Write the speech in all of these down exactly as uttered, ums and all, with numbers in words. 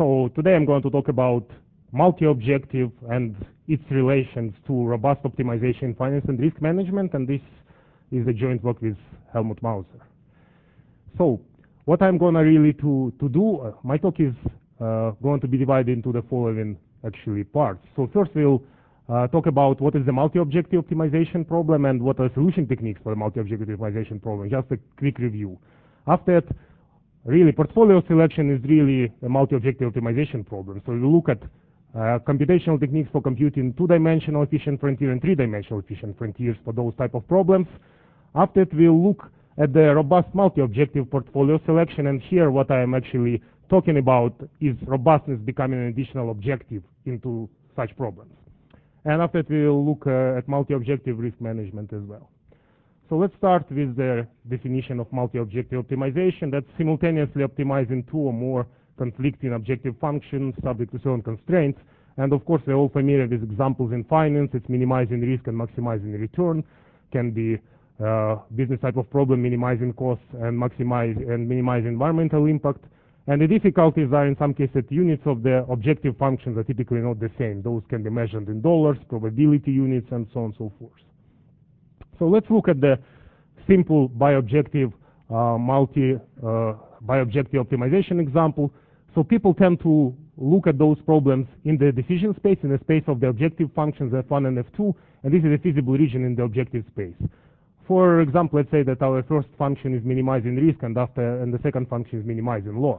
So today I'm going to talk about multi-objective and its relations to robust optimization in finance and risk management, and this is a joint work with Helmut Mauser. So what I'm going to really to, to do, uh, my talk is uh, going to be divided into the following actually parts. So first we'll uh, talk about what is the multi-objective optimization problem and what are solution techniques for the multi-objective optimization problem, just a quick review. After that, really portfolio selection is really a multi-objective optimization problem. So we look at uh, computational techniques for computing two-dimensional efficient frontier and three-dimensional efficient frontiers for those type of problems. After that, we'll look at the robust multi-objective portfolio selection, and here what I am actually talking about is robustness becoming an additional objective into such problems. And after that, we'll look uh, at multi-objective risk management as well. So let's start with the definition of multi-objective optimization. That's simultaneously optimizing two or more conflicting objective functions subject to certain constraints. And of course, we're all familiar with examples in finance. It's minimizing risk and maximizing return. Can be uh, business type of problem, minimizing costs and maximize and minimize environmental impact. And the difficulties are in some cases units of the objective functions are typically not the same. Those can be measured in dollars, probability units, and so on and so forth. So let's look at the simple bi-objective uh, multi uh, bi-objective optimization example. So people tend to look at those problems in the decision space, in the space of the objective functions F one and F two, and this is a feasible region in the objective space. For example, let's say that our first function is minimizing risk, and after and the second function is minimizing loss.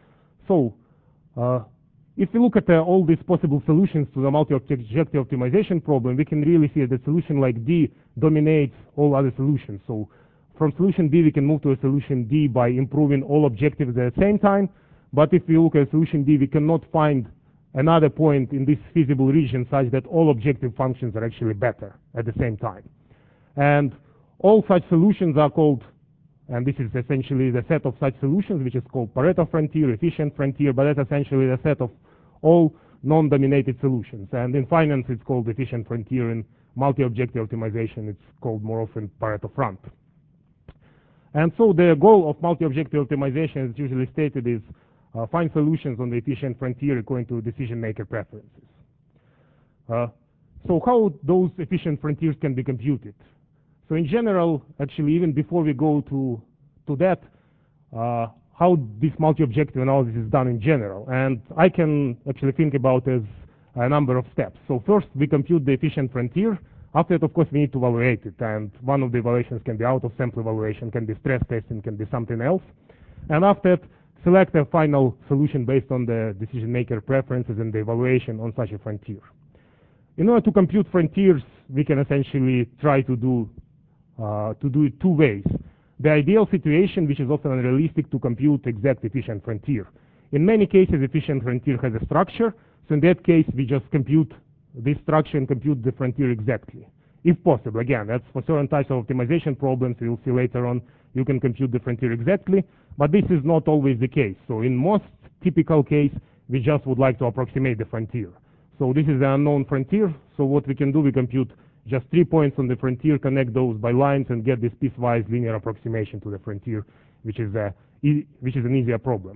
So uh, if we look at uh, all these possible solutions to the multi-objective optimization problem, we can really see that the solution like D dominates all other solutions. So from solution B, we can move to a solution D by improving all objectives at the same time. But if we look at solution D, we cannot find another point in this feasible region such that all objective functions are actually better at the same time. And all such solutions are called, and this is essentially the set of such solutions, which is called Pareto frontier, efficient frontier, but that's essentially the set of all non-dominated solutions. And in finance, it's called efficient frontier. In multi-objective optimization, it's called more often Pareto front. And so the goal of multi-objective optimization, as usually stated, is uh, find solutions on the efficient frontier according to decision-maker preferences. Uh, so how those efficient frontiers can be computed? So in general, actually, even before we go to, to that, uh, how this multi-objective analysis is done in general. And I can actually think about as a number of steps. So first, we compute the efficient frontier. After that, of course, we need to evaluate it. And one of the evaluations can be out-of-sample evaluation, can be stress testing, can be something else. And after that, select a final solution based on the decision-maker preferences and the evaluation on such a frontier. In order to compute frontiers, we can essentially try to do Uh, to do it two ways. The ideal situation, which is often unrealistic to compute exact efficient frontier. In many cases, efficient frontier has a structure, so in that case, we just compute this structure and compute the frontier exactly. If possible, again, that's for certain types of optimization problems, we'll see later on, you can compute the frontier exactly, but this is not always the case. So in most typical case, we just would like to approximate the frontier. So this is the unknown frontier, so what we can do, we compute just three points on the frontier, connect those by lines, and get this piecewise linear approximation to the frontier, which is, a, e which is an easier problem.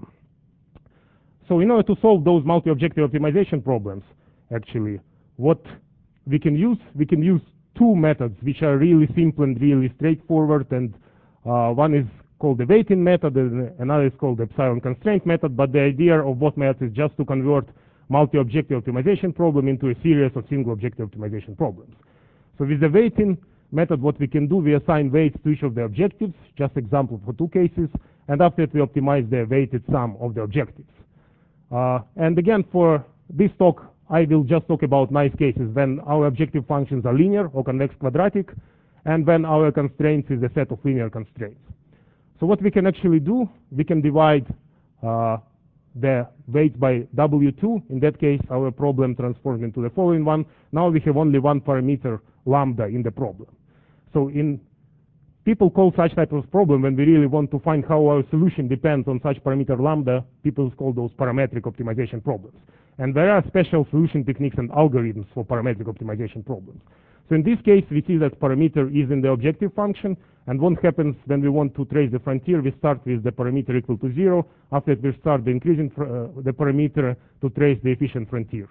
So in order to solve those multi-objective optimization problems, actually, what we can use, we can use two methods, which are really simple and really straightforward. And uh, one is called the weighting method, and another is called the epsilon constraint method. But the idea of both methods is just to convert multi-objective optimization problem into a series of single-objective optimization problems. So with the weighting method, what we can do, we assign weights to each of the objectives, just example for two cases, and after that we optimize the weighted sum of the objectives. Uh, and again, for this talk, I will just talk about nice cases when our objective functions are linear or convex quadratic, and when our constraints is a set of linear constraints. So what we can actually do, we can divide uh, the weights by W two. In that case, our problem transforms into the following one. Now we have only one parameter lambda in the problem. So in people call such type of problem when we really want to find how our solution depends on such parameter lambda, people call those parametric optimization problems. And there are special solution techniques and algorithms for parametric optimization problems. So in this case, we see that parameter is in the objective function, and what happens when we want to trace the frontier, we start with the parameter equal to zero. After that, we start the increasing uh, the parameter to trace the efficient frontier.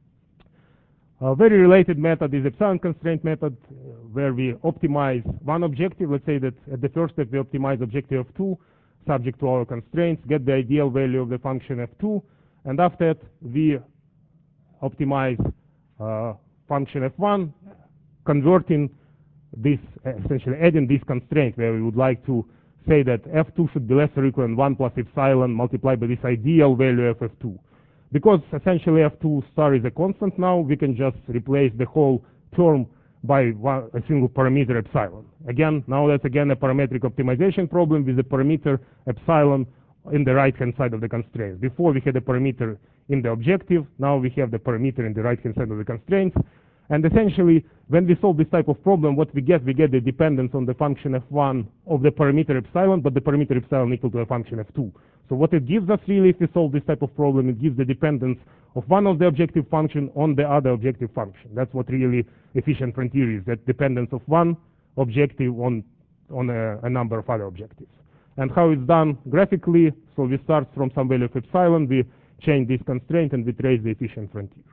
A very related method is epsilon constraint method, uh, where we optimize one objective. Let's say that at the first step we optimize objective f two, subject to our constraints, get the ideal value of the function f two, and after that we optimize uh, function f one, converting this, essentially adding this constraint where we would like to say that f two should be less or equal than one plus epsilon multiplied by this ideal value of f two. Because essentially f two star is a constant now, we can just replace the whole term by one, a single parameter epsilon. Again, now that's again a parametric optimization problem with the parameter epsilon in the right-hand side of the constraints. Before we had a parameter in the objective, now we have the parameter in the right-hand side of the constraints. And essentially, when we solve this type of problem, what we get, we get the dependence on the function f one of the parameter epsilon, but the parameter epsilon equal to a function f two. So what it gives us really, if we solve this type of problem, it gives the dependence of one of the objective function on the other objective function. That's what really efficient frontier is, that dependence of one objective on, on a, a number of other objectives. And how it's done graphically, so we start from some value of epsilon, we change this constraint, and we trace the efficient frontier.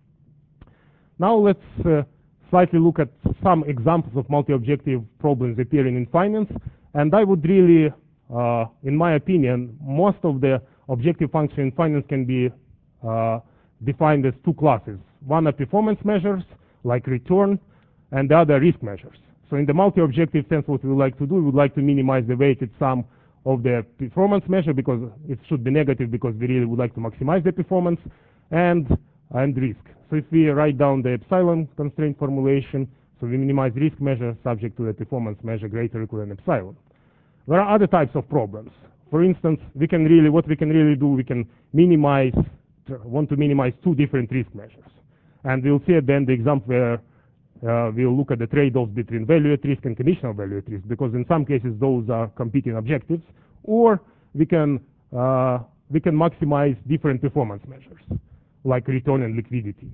Now let's uh, slightly look at some examples of multi-objective problems appearing in finance. And I would really, uh, in my opinion, most of the objective functions in finance can be uh, defined as two classes. One are performance measures, like return, and the other risk measures. So in the multi-objective sense, what we would like to do, we would like to minimize the weighted sum of the performance measure, because it should be negative, because we really would like to maximize the performance, and, and risk. So if we write down the epsilon constraint formulation, so we minimize risk measure subject to the performance measure greater or equal than epsilon. There are other types of problems. For instance, we can really, what we can really do, we can minimize, want to minimize two different risk measures. And we'll see at the end the example where uh, we'll look at the trade-offs between value at risk and conditional value at risk, because in some cases those are competing objectives, or we can, uh, we can maximize different performance measures, like return and liquidity.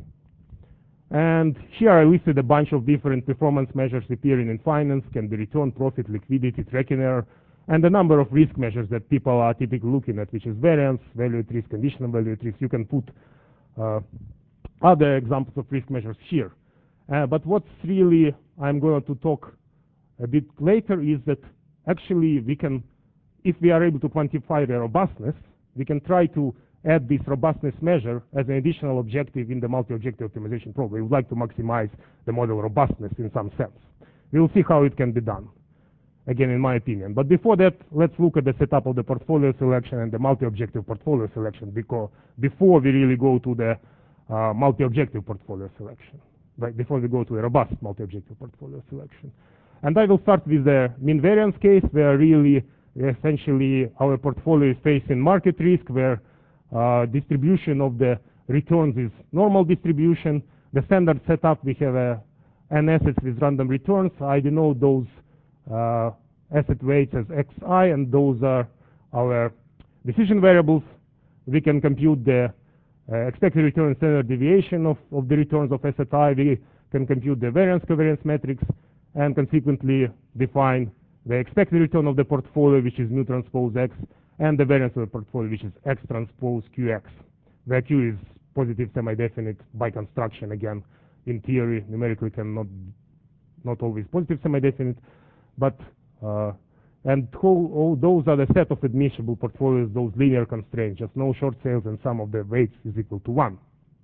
And here I listed a bunch of different performance measures appearing in finance, can be return, profit, liquidity, tracking error, and a number of risk measures that people are typically looking at, which is variance, value at risk, conditional value at risk. You can put uh, other examples of risk measures here. Uh, but what's really I'm going to talk a bit later is that actually we can, if we are able to quantify the robustness, we can try to add this robustness measure as an additional objective in the multi-objective optimization problem. We would like to maximize the model robustness in some sense. We will see how it can be done, again, in my opinion. But before that, let's look at the setup of the portfolio selection and the multi-objective portfolio selection, because before we really go to the uh, multi-objective portfolio selection, right? Before we go to a robust multi-objective portfolio selection. And I will start with the mean variance case, where really, essentially, our portfolio is facing market risk, where Uh, distribution of the returns is normal distribution. The standard setup, we have a, an assets with random returns. I denote those uh, asset weights as xi, and those are our decision variables. We can compute the uh, expected return standard deviation of, of the returns of asset I. We can compute the variance covariance metrics, and consequently define the expected return of the portfolio, which is mu transpose x, and the variance of the portfolio, which is x transpose qx, where q is positive semi-definite by construction. Again, in theory, numerically cannot not always positive semi-definite, but uh, and all, all those are the set of admissible portfolios, those linear constraints, just no short sales, and sum of the weights is equal to one.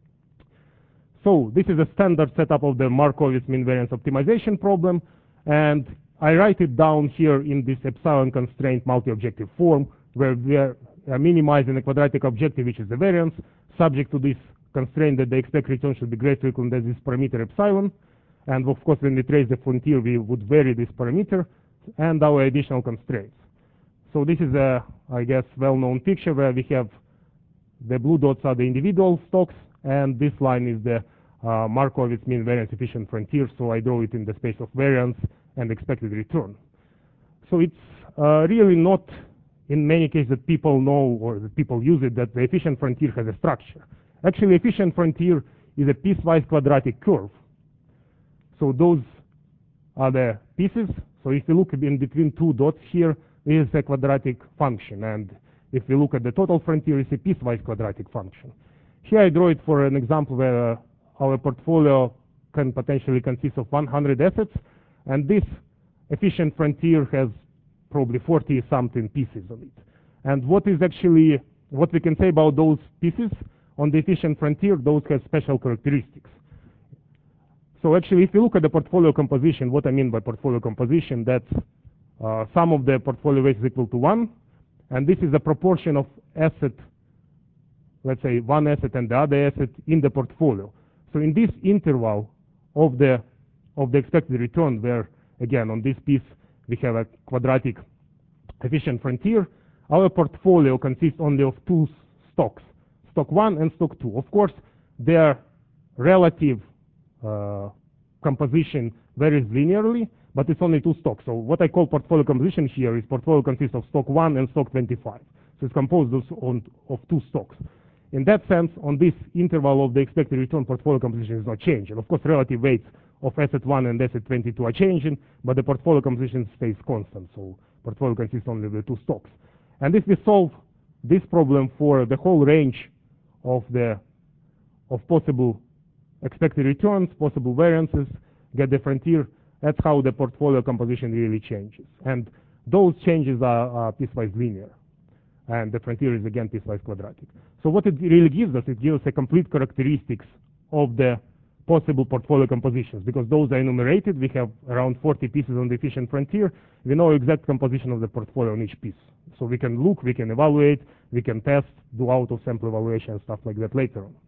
So this is a standard setup of the Markowitz mean variance optimization problem, and I write it down here in this epsilon constraint multi-objective form, where we are uh, minimizing a quadratic objective, which is the variance, subject to this constraint that the expected return should be greater or equal than this parameter epsilon. And of course, when we trace the frontier, we would vary this parameter and our additional constraints. So this is a, I guess, well-known picture where we have the blue dots are the individual stocks, and this line is the uh, Markowitz mean variance efficient frontier. So I draw it in the space of variance and expected return. So it's uh, really not, in many cases, that people know or that people use it, that the efficient frontier has a structure. Actually, efficient frontier is a piecewise quadratic curve. So So those are the pieces. So if you look in between two dots here, is a quadratic function. And if we look at the total frontier, it's a piecewise quadratic function. Here I draw it for an example where uh, our portfolio can potentially consist of one hundred assets, and this efficient frontier has probably forty something pieces on it. And what is actually, what we can say about those pieces on the efficient frontier, those have special characteristics. So actually, if you look at the portfolio composition, what I mean by portfolio composition, that's uh, sum of the portfolio weights is equal to one, and this is the proportion of asset, let's say one asset and the other asset in the portfolio. So in this interval of the of the expected return, where again on this piece we have a quadratic efficient frontier, our portfolio consists only of two stocks, stock one and stock two. Of course, their relative uh, composition varies linearly, but it's only two stocks. So what I call portfolio composition here is portfolio consists of stock one and stock twenty-five. So it's composed of, on, of two stocks. In that sense, on this interval of the expected return, portfolio composition is not changing. Of course, relative weights of asset one and asset twenty-two are changing, but the portfolio composition stays constant. So portfolio consists only of the two stocks. And if we solve this problem for the whole range of the of possible expected returns, possible variances, get the frontier, that's how the portfolio composition really changes. And those changes are, are piecewise linear. And the frontier is again piecewise quadratic. So what it really gives us, it gives us a complete characteristics of the possible portfolio compositions, because those are enumerated. We have around forty pieces on the efficient frontier. We know exact composition of the portfolio on each piece. So we can look, we can evaluate, we can test, do out-of-sample evaluation and stuff like that later on.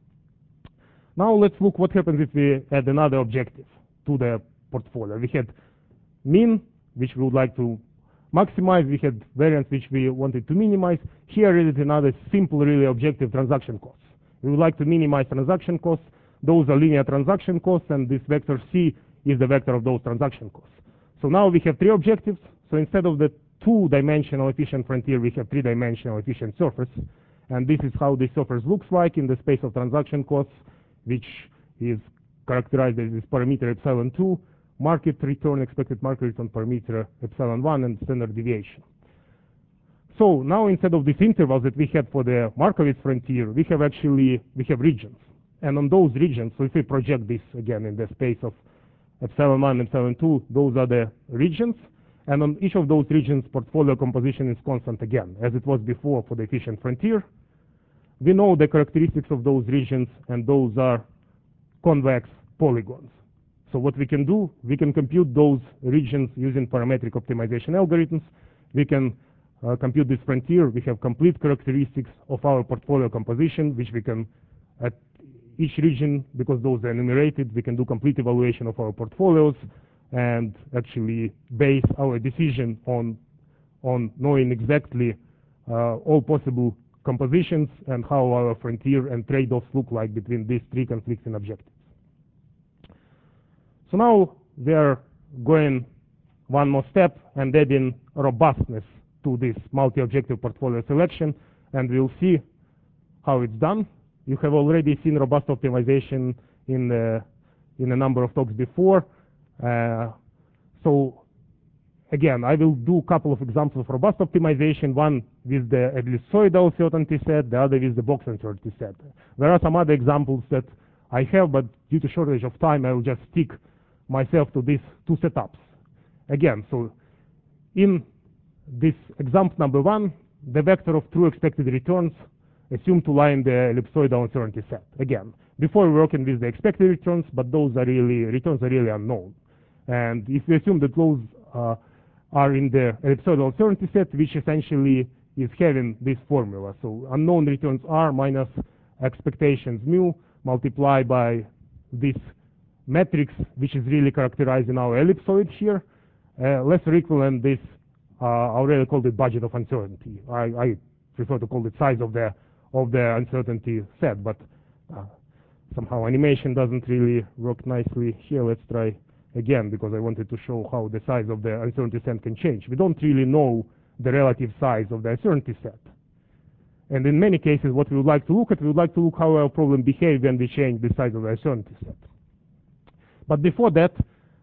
Now let's look what happens if we add another objective to the portfolio. We had mean, which we would like to maximize. We had variance, which we wanted to minimize. Here is another simple, really objective, transaction costs. We would like to minimize transaction costs. Those are linear transaction costs, and this vector C is the vector of those transaction costs. So now we have three objectives. So instead of the two-dimensional efficient frontier, we have three-dimensional efficient surface. And this is how this surface looks like in the space of transaction costs, which is characterized as this parameter epsilon two, market return, expected market return parameter epsilon one, and standard deviation. So now instead of these intervals that we had for the Markowitz frontier, we have actually, we have regions. And on those regions, so if we project this again in the space of epsilon one, epsilon two, those are the regions. And on each of those regions, portfolio composition is constant again, as it was before for the efficient frontier. We know the characteristics of those regions, and those are convex polygons. So what we can do, we can compute those regions using parametric optimization algorithms. We can uh, compute this frontier. We have complete characteristics of our portfolio composition, which we can, at each region, because those are enumerated, we can do complete evaluation of our portfolios and actually base our decision on, on knowing exactly uh, all possible compositions and how our frontier and trade-offs look like between these three conflicting objectives. So now we are going one more step and adding robustness to this multi-objective portfolio selection, and we'll see how it's done. You have already seen robust optimization in, uh, in a number of talks before. Uh, so again, I will do a couple of examples of robust optimization, one with the ellipsoidal certainty set, the other with the box uncertainty set. There are some other examples that I have, but due to shortage of time, I will just stick myself to these two setups. Again, so in this example number one, the vector of true expected returns assumed to lie in the ellipsoidal uncertainty set. Again, before we're working with the expected returns, but those are really, returns are really unknown. And if we assume that those uh, are in the ellipsoidal uncertainty set, which essentially is having this formula. So unknown returns R minus expectations mu multiplied by this matrix, which is really characterized in our ellipsoid here. Uh, lesser equivalent this, uh, I already called it budget of uncertainty. I, I prefer to call it size of the of the uncertainty set, but uh, somehow animation doesn't really work nicely here. Let's try again, because I wanted to show how the size of the uncertainty set can change. We don't really know the relative size of the uncertainty set. And in many cases, what we would like to look at, we would like to look how our problem behaves when we change the size of the uncertainty set. But before that,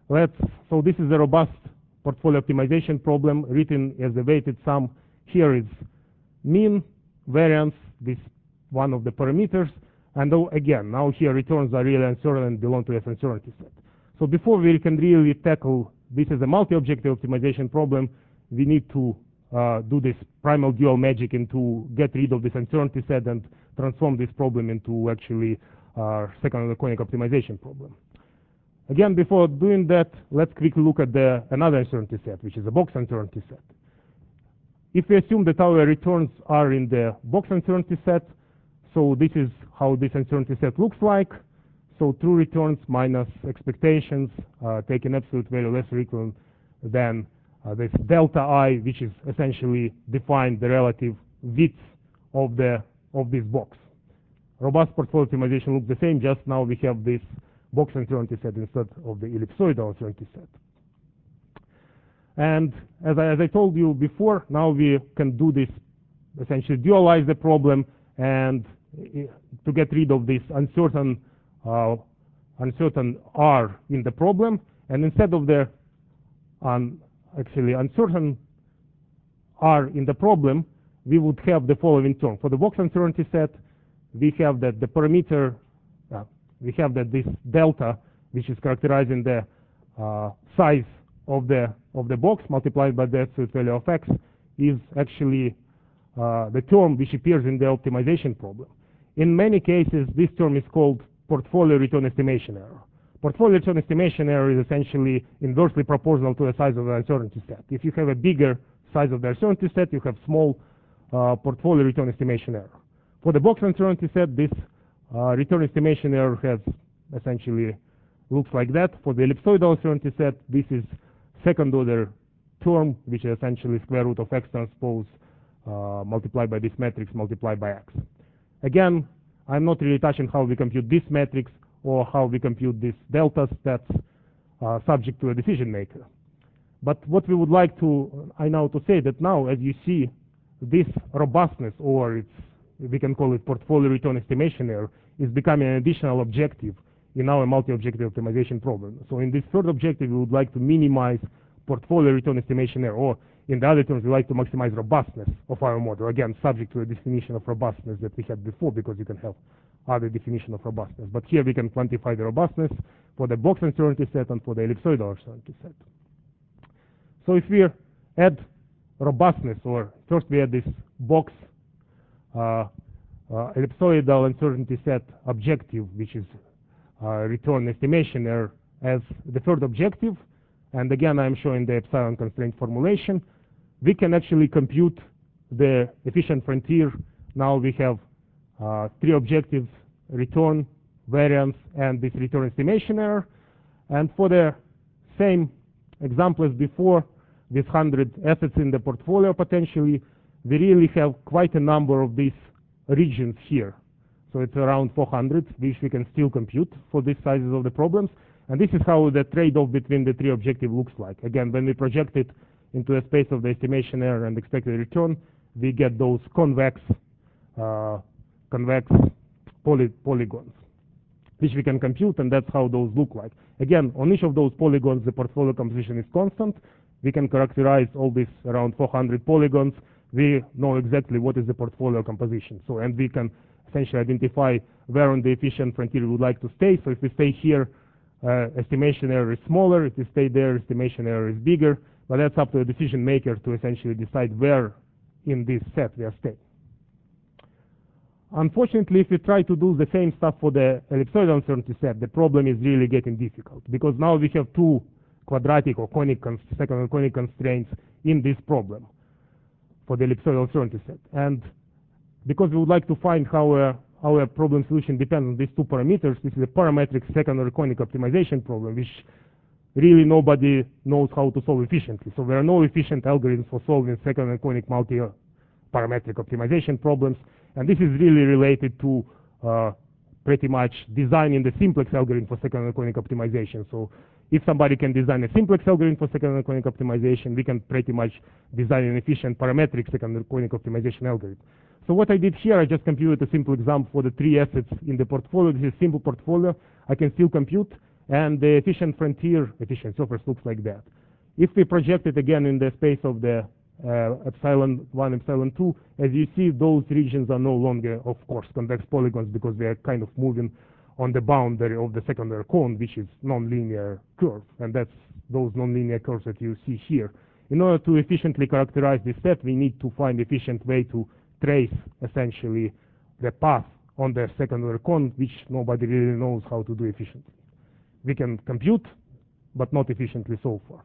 let's, so this is a robust portfolio optimization problem written as a weighted sum. Here is mean, variance, this one of the parameters, and though, again, now here returns are really uncertain and belong to a uncertainty set. So before we can really tackle this as a multi-objective optimization problem, we need to uh, do this primal dual magic and to get rid of this uncertainty set and transform this problem into actually uh, second-order conic optimization problem. Again, before doing that, let's quickly look at the another uncertainty set, which is a box uncertainty set. If we assume that our returns are in the box uncertainty set, so this is how this uncertainty set looks like. So true returns minus expectations, uh, take an absolute value less or equal than uh, this delta I, which is essentially defined the relative width of the of this box. Robust portfolio optimization looks the same, just now we have this box uncertainty set instead of the ellipsoidal uncertainty set. And as I, as I told you before, now we can do this, essentially dualize the problem and to get rid of this uncertain uh, uncertain R in the problem, and instead of the um, actually uncertain R in the problem, we would have the following term. For the box uncertainty set, we have that the parameter, uh, we have that this delta, which is characterizing the uh, size of the of the box multiplied by the absolute value of x, is actually uh, the term which appears in the optimization problem. In many cases, this term is called portfolio return estimation error. Portfolio return estimation error is essentially inversely proportional to the size of the uncertainty set. If you have a bigger size of the uncertainty set, you have small uh, portfolio return estimation error. For the box uncertainty set, this uh, return estimation error has essentially looks like that. For the ellipsoidal uncertainty set, this is second order term, which is essentially square root of x transpose uh, multiplied by this matrix multiplied by x. Again, I'm not really touching how we compute this matrix or how we compute these deltas. That's uh, subject to a decision maker. But what we would like to, I now to say that now, as you see, this robustness, or it's, we can call it portfolio return estimation error, is becoming an additional objective in our multi-objective optimization problem. So in this third objective, we would like to minimize portfolio return estimation error, or in the other terms, we like to maximize robustness of our model. Again, subject to a definition of robustness that we had before, because you can have other definition of robustness. But here we can quantify the robustness for the box uncertainty set and for the ellipsoidal uncertainty set. So if we add robustness, or first we add this box uh, uh, ellipsoidal uncertainty set objective, which is uh, return estimation error, as the third objective, and again I'm showing the epsilon constraint formulation, we can actually compute the efficient frontier. Now we have uh, three objectives: return, variance, and this return estimation error. And for the same example as before, with one hundred assets in the portfolio potentially, we really have quite a number of these regions here. So it's around four hundred, which we can still compute for these sizes of the problems. And this is how the trade-off between the three objectives looks like. Again, when we project it into a space of the estimation error and expected return, we get those convex uh, convex poly polygons, which we can compute, and that's how those look like. Again, on each of those polygons, the portfolio composition is constant. We can characterize all these around four hundred polygons. We know exactly what is the portfolio composition. So, and we can essentially identify where on the efficient frontier we would like to stay. So if we stay here, uh, estimation error is smaller. If we stay there, estimation error is bigger. But that's up to the decision maker to essentially decide where in this set we are staying. Unfortunately, if we try to do the same stuff for the ellipsoidal uncertainty set, the problem is really getting difficult, because now we have two quadratic or conic second order conic constraints in this problem for the ellipsoidal uncertainty set. And because we would like to find how uh, our problem solution depends on these two parameters, this is a parametric second order conic optimization problem, which really nobody knows how to solve efficiently. So there are no efficient algorithms for solving second order conic multi-parametric optimization problems. And this is really related to uh, pretty much designing the simplex algorithm for second order conic optimization. So if somebody can design a simplex algorithm for second order conic optimization, we can pretty much design an efficient parametric second order conic optimization algorithm. So what I did here, I just computed a simple example for the three assets in the portfolio. This is a simple portfolio. I can still compute And the efficient frontier efficiency of risk looks like that. If we project it again in the space of the uh, epsilon one, epsilon two, as you see, those regions are no longer, of course, convex polygons because they are kind of moving on the boundary of the secondary cone, which is nonlinear curve. And that's those nonlinear curves that you see here. In order to efficiently characterize this set, we need to find efficient way to trace essentially the path on the secondary cone, which nobody really knows how to do efficiently. We can compute, but not efficiently so far.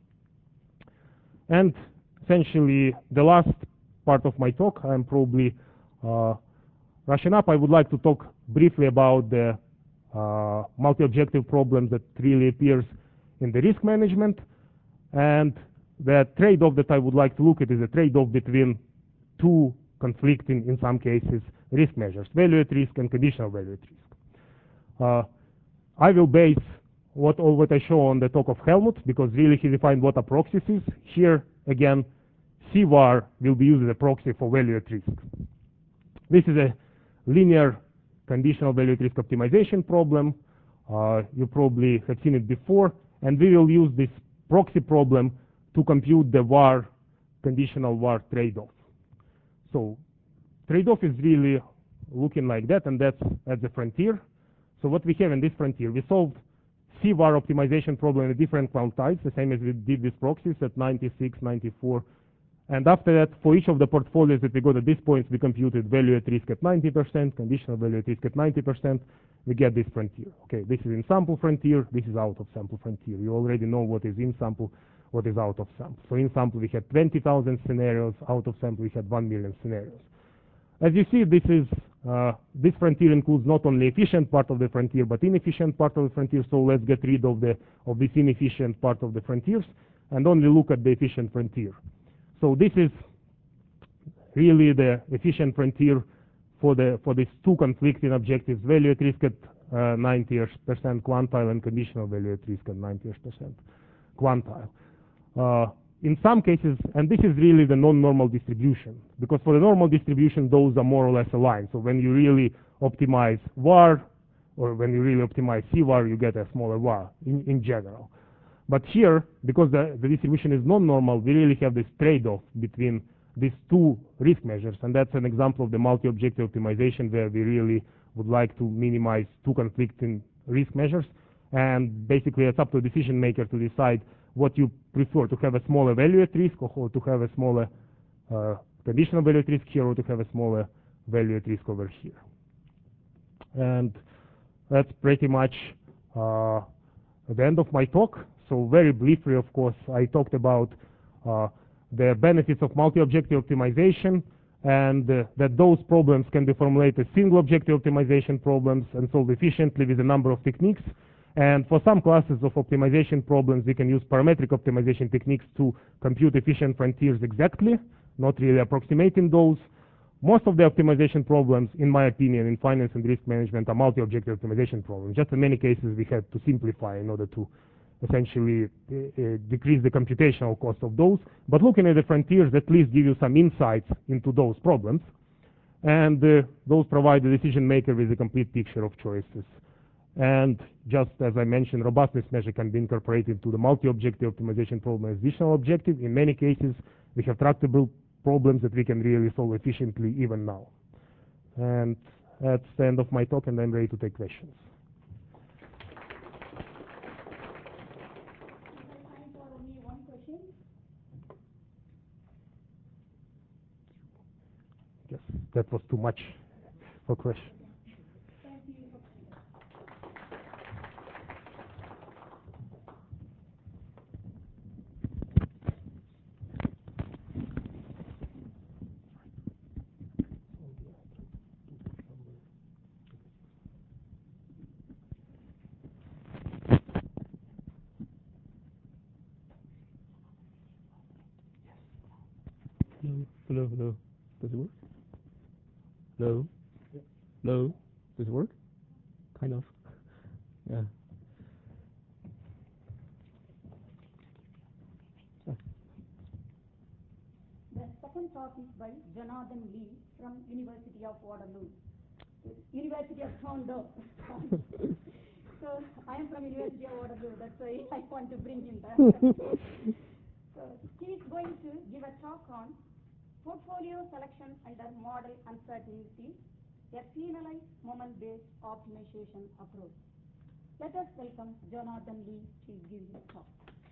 And essentially, the last part of my talk, I'm probably uh, rushing up. I would like to talk briefly about the uh, multi-objective problems that really appears in the risk management. And the trade-off that I would like to look at is a trade-off between two conflicting, in some cases, risk measures, value at risk and conditional value at risk. Uh, I will base what all what I show on the talk of Helmut, because really he defined what a proxy is. Here, again, C var will be used as a proxy for value at risk. This is a linear conditional value at risk optimization problem. Uh, you probably have seen it before, and we will use this proxy problem to compute the var, conditional var trade-off. So trade-off is really looking like that, and that's at the frontier. So what we have in this frontier, we solved C var optimization problem in different quantiles, the same as we did with proxies at ninety-six, ninety-four. And after that, for each of the portfolios that we got at this point, we computed value at risk at ninety percent, conditional value at risk at ninety percent. We get this frontier. Okay, this is in sample frontier, this is out of sample frontier. You already know what is in sample, what is out of sample. So in sample we had twenty thousand scenarios, out of sample we had one million scenarios. As you see, this is uh, this frontier includes not only efficient part of the frontier, but inefficient part of the frontier. So let's get rid of the of this inefficient part of the frontiers and only look at the efficient frontier. So this is really the efficient frontier for the for these two conflicting objectives: value at risk at uh, ninety percent quantile and conditional value at risk at ninety percent quantile. Uh, In some cases, and this is really the non-normal distribution, because for the normal distribution, those are more or less aligned. So when you really optimize var, or when you really optimize C var, you get a smaller var in, in general. But here, because the, the distribution is non-normal, we really have this trade-off between these two risk measures, and that's an example of the multi-objective optimization where we really would like to minimize two conflicting risk measures, and basically it's up to the decision maker to decide what you prefer, to have a smaller value at risk or to have a smaller uh, conditional value at risk here, or to have a smaller value at risk over here. And that's pretty much uh, the end of my talk. So very briefly, of course, I talked about uh, the benefits of multi-objective optimization, and uh, that those problems can be formulated as single objective optimization problems and solved efficiently with a number of techniques. And for some classes of optimization problems, we can use parametric optimization techniques to compute efficient frontiers exactly, not really approximating those. Most of the optimization problems, in my opinion, in finance and risk management are multi-objective optimization problems. Just in many cases, we had to simplify in order to essentially uh, uh, decrease the computational cost of those. But looking at the frontiers at least give you some insights into those problems. And uh, those provide the decision maker with a complete picture of choices. And just as I mentioned, robustness measure can be incorporated into the multi-objective optimization problem as additional objective. In many cases, we have tractable problems that we can really solve efficiently even now. And that's the end of my talk, and I'm ready to take questions. Time for only one question. Yes, that was too much for questions. Thank you. Hello, hello, hello. Does it work? Hello? Yeah. Hello? Does it work? Kind of. Yeah. The second talk is by Jonathan Lee from University of Waterloo. University of Toronto. So I am from University of Waterloo. That's why I want to bring him back. So he is going to give a talk on portfolio selection under model uncertainty, a penalized moment-based optimization approach. Let us welcome Jonathan Lee to give his talk.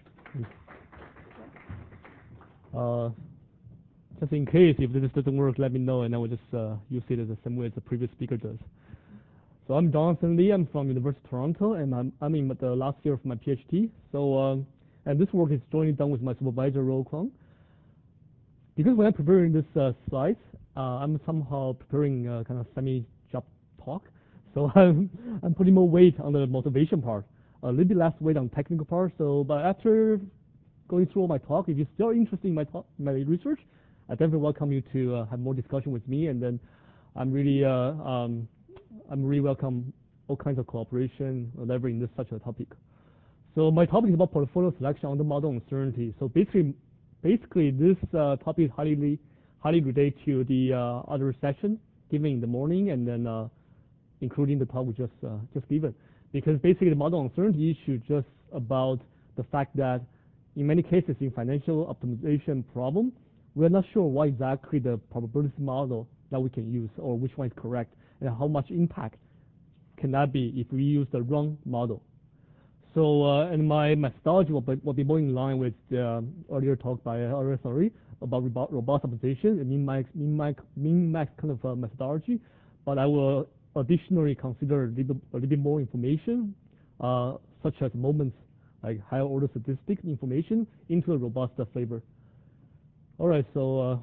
Uh, just in case if this doesn't work, let me know, and I will just uh, use it as the same way as the previous speaker does. So I'm Jonathan Lee. I'm from University of Toronto, and I'm, I'm in the last year of my PhD. So um, and this work is jointly done with my supervisor, Ro Kwang. Because when I'm preparing this uh, slides, uh, I'm somehow preparing a kind of semi-job talk. So I'm, I'm putting more weight on the motivation part, a little bit less weight on the technical part. So, but after going through all my talk, if you're still interested in my talk, my research, I definitely welcome you to uh, have more discussion with me. And then I'm really, uh, um, I'm really welcome all kinds of cooperation, leveraging this such a topic. So my topic is about portfolio selection under model uncertainty. So basically, basically this uh, topic is highly, highly related to the uh, other session given in the morning, and then uh, including the talk we just uh, just given. Because basically the model uncertainty issue is just about the fact that in many cases in financial optimization problem, we're not sure what exactly the probability model that we can use or which one is correct and how much impact can that be if we use the wrong model. So, uh, and my methodology will be, will be more in line with the um, earlier talk by uh, Ariel Sari about robust optimization, and min-max, min-max, min-max kind of uh, methodology. But I will additionally consider a little, a little bit more information, uh, such as moments, like higher order statistics information into a robust uh, flavor. All right, so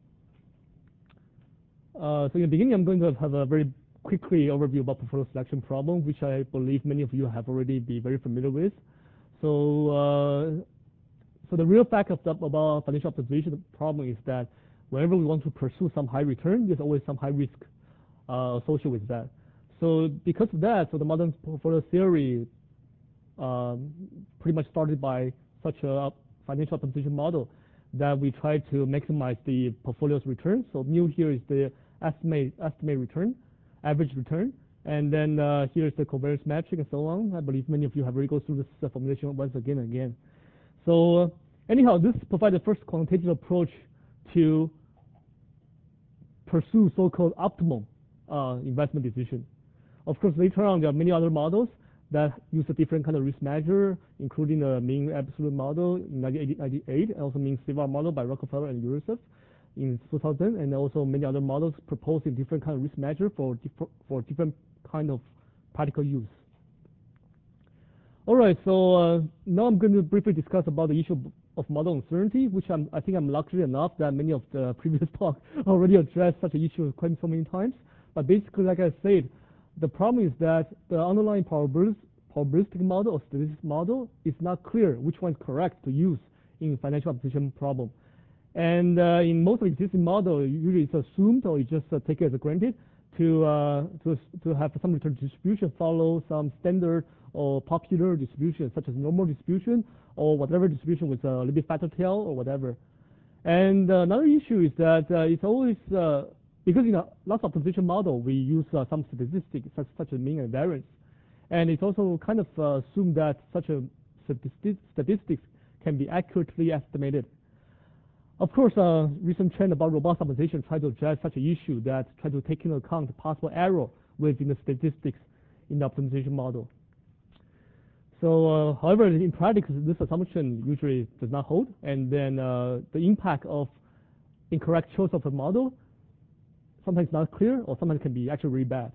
uh, uh, so in the beginning, I'm going to have a very quickly overview about portfolio selection problem, which I believe many of you have already been very familiar with. So, uh, so the real fact of the, about financial optimization problem is that whenever we want to pursue some high return, there's always some high risk uh, associated with that. So because of that, so the modern portfolio theory um, pretty much started by such a financial optimization model that we try to maximize the portfolio's return. So mu here is the estimate estimate return, average return, and then uh, here's the covariance metric and so on. I believe many of you have already gone through this uh, formulation once again and again. So uh, anyhow, this provides the first quantitative approach to pursue so-called optimal uh, investment decision. Of course, later on there are many other models that use a different kind of risk measure, including the mean absolute model in nineteen ninety-eight, and also mean C V A R model by Rockefeller and Ursef in two thousand, and also many other models proposing different kind of risk measure for different for different kind of practical use. All right, so uh, now I'm going to briefly discuss about the issue of model uncertainty, which I'm, I think I'm lucky enough that many of the previous talks already addressed such an issue quite so many times. But basically, like I said, the problem is that the underlying probabilistic, probabilistic model or statistics model is not clear which one is correct to use in financial optimization problem. And uh, in most of existing models, usually it's assumed or you just uh, take it as granted to, uh, to, to have some return distribution follow some standard or popular distribution, such as normal distribution or whatever distribution with a little bit fatter tail or whatever. And uh, another issue is that uh, it's always, uh, because in a loss optimization model, we use uh, some statistics such, such as mean and variance. And it's also kind of uh, assumed that such a statistic, statistics can be accurately estimated. Of course, uh, recent trend about robust optimization try to address such an issue that try to take into account possible error within the statistics in the optimization model. So, uh, however, in practice, this assumption usually does not hold, and then uh, the impact of incorrect choice of a model sometimes not clear, or sometimes can be actually really bad.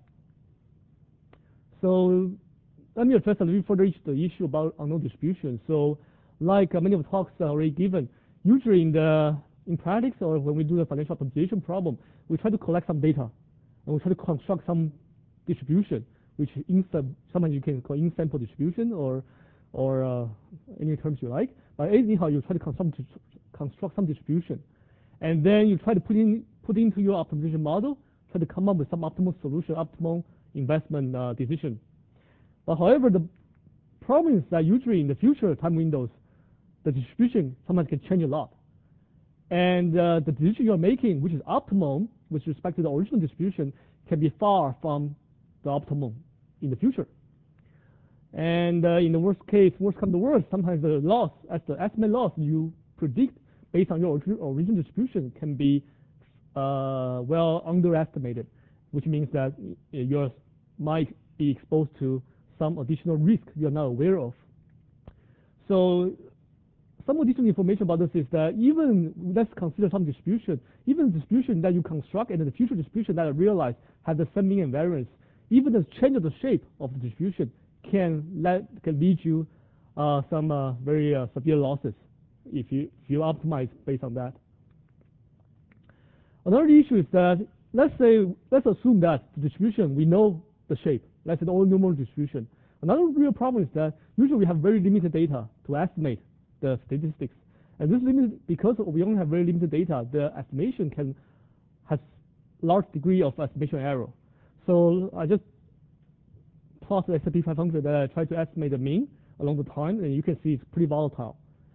So, let me address a little further the issue about unknown distribution. So, like uh, many of the talks already given, usually in the in practice or when we do the financial optimization problem, we try to collect some data, and we try to construct some distribution, which in sometimes you can call in-sample distribution or or uh, any terms you like. But anyhow, you try to construct construct some distribution, and then you try to put in put into your optimization model, try to come up with some optimal solution, optimal investment uh, decision. But however, the problem is that usually in the future time windows, the distribution sometimes can change a lot. And uh, the decision you're making, which is optimum with respect to the original distribution, can be far from the optimum in the future. And uh, in the worst case, worst come to worst, sometimes the loss, as the estimate loss you predict based on your original distribution can be uh, well underestimated, which means that you might be exposed to some additional risk you're not aware of. So some additional information about this is that even, let's consider some distribution, even the distribution that you construct and the future distribution that I realize have the same mean and variance, even the change of the shape of the distribution can, let, can lead you uh, some uh, very uh, severe losses if you, if you optimize based on that. Another issue is that, let's say, let's assume that the distribution, we know the shape. Let's say the all-numeral distribution. Another real problem is that usually we have very limited data to estimate the statistics. And this limit, because we only have very limited data, the estimation can has large degree of estimation error. So I just plot the S and P five hundred that I try to estimate the mean along the time, and you can see it's pretty volatile.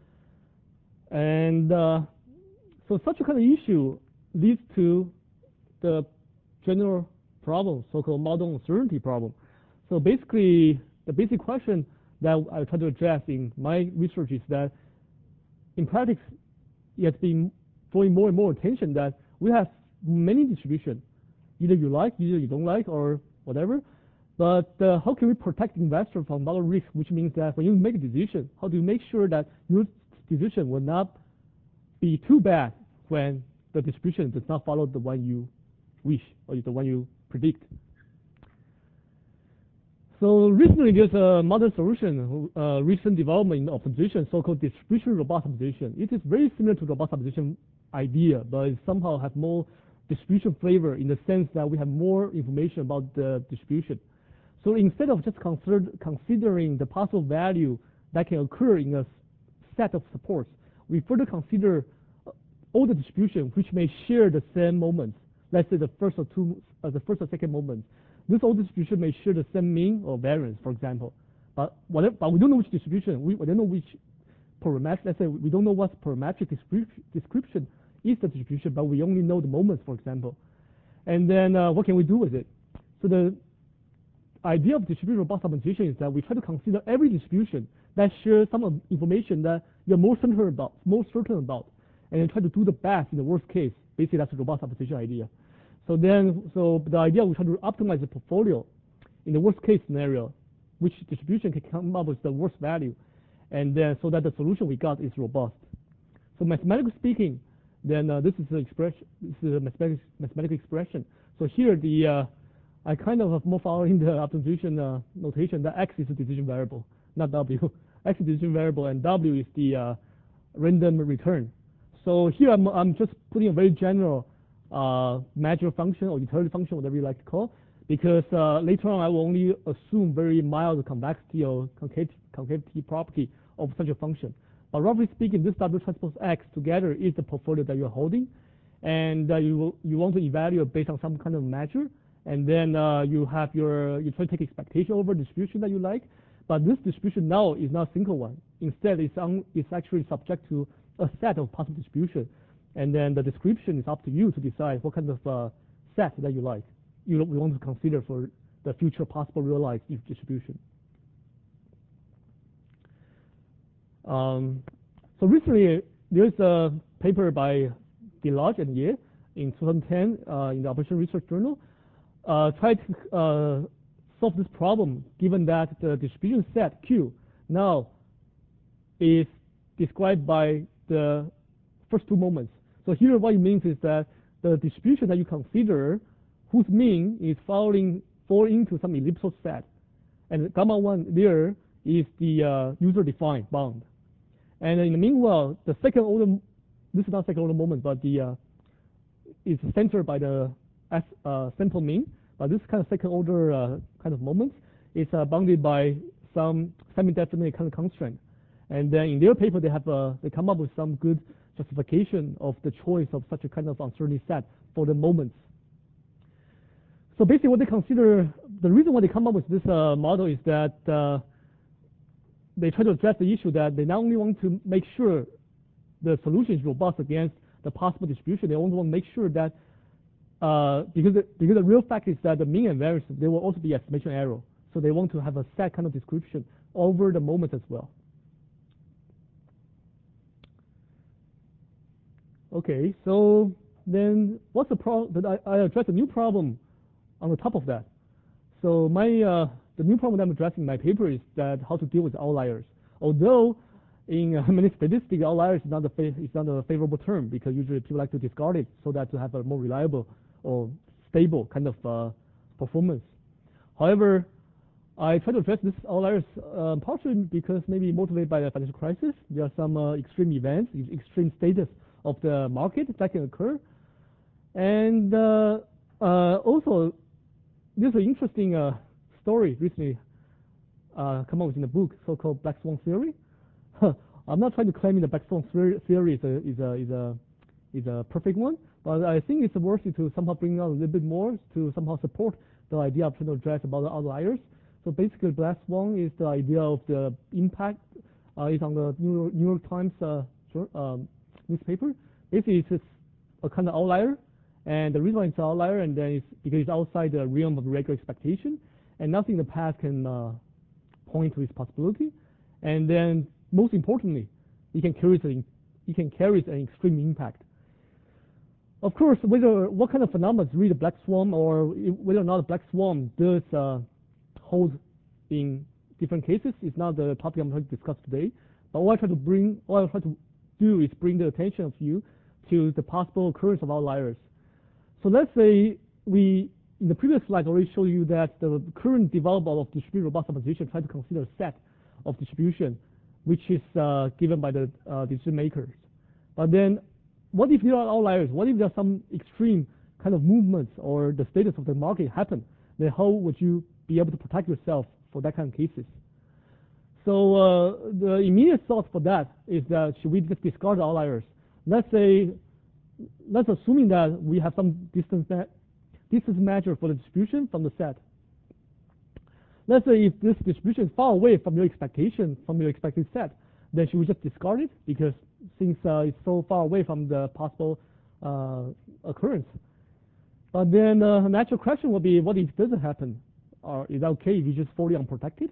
And uh, so such a kind of issue leads to the general problem, so-called model uncertainty problem. So basically, the basic question that I try to address in my research is that in practice, it has been drawing more and more attention that we have many distributions. Either you like, either you don't like, or whatever. But uh, how can we protect investors from model risk, which means that when you make a decision, how do you make sure that your decision will not be too bad when the distribution does not follow the one you wish or the one you predict? So recently, there's a modern solution, uh, recent development in optimization, so-called distribution robust optimization. It is very similar to robust optimization idea, but it somehow has more distribution flavor in the sense that we have more information about the distribution. So instead of just consider, considering the possible value that can occur in a set of supports, we further consider all the distribution which may share the same moments. Let's say the first or two, uh, the first or second moments. This all distribution may share the same mean or variance, for example. But whatever, but we don't know which distribution. We, we don't know which parametric. Let's say we don't know what parametric description is the distribution, but we only know the moments, for example. And then uh, what can we do with it? So the idea of distribution robust optimization is that we try to consider every distribution that shares some information that you're more certain about, more certain about, and then try to do the best in the worst case. Basically, that's the robust optimization idea. So then, so the idea we try to optimize the portfolio in the worst case scenario, which distribution can come up with the worst value, and then so that the solution we got is robust. So mathematically speaking, then uh, this is the expression. This is a mathematical mathematical expression. So here the uh, I kind of have more following the optimization uh, notation that x is the decision variable, not w. X is the decision variable, and w is the uh, random return. So here I'm I'm just putting a very general uh, measure function or utility function, whatever you like to call, because uh, later on I will only assume very mild convexity or concavity, concavity property of such a function. But roughly speaking, this W transpose X together is the portfolio that you're holding, and uh, you will, you want to evaluate based on some kind of measure, and then uh, you have your you try to take expectation over distribution that you like, but this distribution now is not a single one. Instead, it's un, it's actually subject to a set of possible distribution, and then the description is up to you to decide what kind of uh, set that you like. You we want to consider for the future possible realized distribution. Um, so recently, there's a paper by Delage and Ye in two thousand ten uh, in the Operation Research Journal, uh, tried to uh, solve this problem given that the distribution set Q now is described by the first two moments. So here what it means is that the distribution that you consider whose mean is falling fall into some ellipsoid set, and gamma one there is the uh, user-defined bound. And in the meanwhile, the second order, this is not second order moment, but the uh, is centered by the S, uh, sample mean. But this kind of second order uh, kind of moment is uh, bounded by some semi-definite kind of constraint. And then in their paper, they have uh, they come up with some good justification of the choice of such a kind of uncertainty set for the moments. So basically, what they consider, the reason why they come up with this uh, model is that uh, they try to address the issue that they not only want to make sure the solution is robust against the possible distribution, they also want to make sure that uh, because the, because the real fact is that the mean and variance, there will also be estimation error. So they want to have a set kind of description over the moment as well. Okay, so then what's the problem? I, I address a new problem on the top of that. So my uh, the new problem that I'm addressing in my paper is that how to deal with outliers. Although in uh, many statistics, outliers is not a is not a favorable term because usually people like to discard it so that to have a more reliable or stable kind of uh, performance. However, I try to address this outliers uh, partially because maybe motivated by the financial crisis. There are some uh, extreme events, extreme status of the market that can occur, and uh, uh, also there's an interesting uh, story recently uh, come out in the book, so-called Black Swan theory. I'm not trying to claim the Black Swan theory is a is a is a is a perfect one, but I think it's worthy to somehow bring out a little bit more to somehow support the idea of trying to address about the outliers. So basically, Black Swan is the idea of the impact. Uh, it's on the New York, New York Times uh, um, newspaper. Basically, it's a kind of outlier, and the reason why it's an outlier, and then it's because it's outside the realm of regular expectation, and nothing in the past can uh, point to its possibility. And then, most importantly, it can carry an it can carry an extreme impact. Of course, whether what kind of phenomena is really a black swan, or whether or not a black swan does uh, hold in different cases, is not the topic I'm going to discuss today. But what I try to bring, what I try to do is bring the attention of you to the possible occurrence of outliers. So let's say we, in the previous slide, already showed you that the current development of distributed robust optimization try to consider a set of distribution, which is uh, given by the uh, decision makers. But then, what if there are outliers? What if there are some extreme kind of movements or the status of the market happen? Then how would you be able to protect yourself for that kind of cases? So uh, the immediate thought for that is that should we just discard outliers? Let's say, let's assuming that we have some distance distance measure for the distribution from the set. Let's say if this distribution is far away from your expectation, from your expected set, then should we just discard it because since uh, it's so far away from the possible uh, occurrence? But then uh, a natural question will be, what if it doesn't happen? Or is that okay if you just fully unprotected?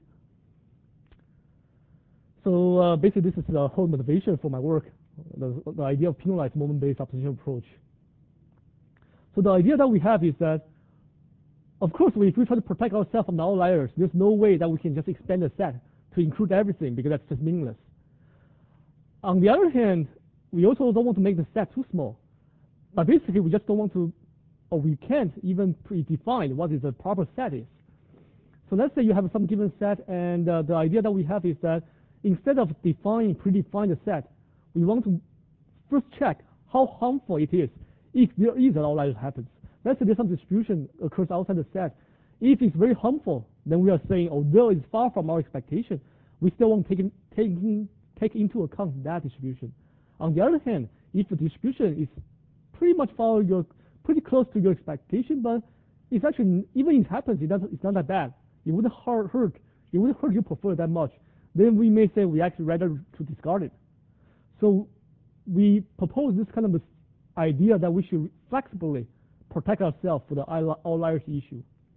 So uh, basically, this is the whole motivation for my work, the, the idea of penalized moment-based optimization approach. So the idea that we have is that, of course, if we try to protect ourselves from the outliers, there's no way that we can just expand the set to include everything because that's just meaningless. On the other hand, we also don't want to make the set too small. But basically, we just don't want to, or we can't even predefine what is the proper set is. So let's say you have some given set, and uh, the idea that we have is that instead of defining, predefine the set, we want to first check how harmful it is if there is an outlier that happens. Let's say there's some distribution occurs outside the set. If it's very harmful, then we are saying, although it's far from our expectation, we still won't take, in, take, in, take into account that distribution. On the other hand, if the distribution is pretty much follow your, pretty close to your expectation, but it's actually, even if it happens, it doesn't, it's not that bad. It wouldn't hurt, hurt, it wouldn't hurt your portfolio that much. Then we may say we actually rather to discard it. So we propose this kind of idea that we should flexibly protect ourselves for the outliers issue.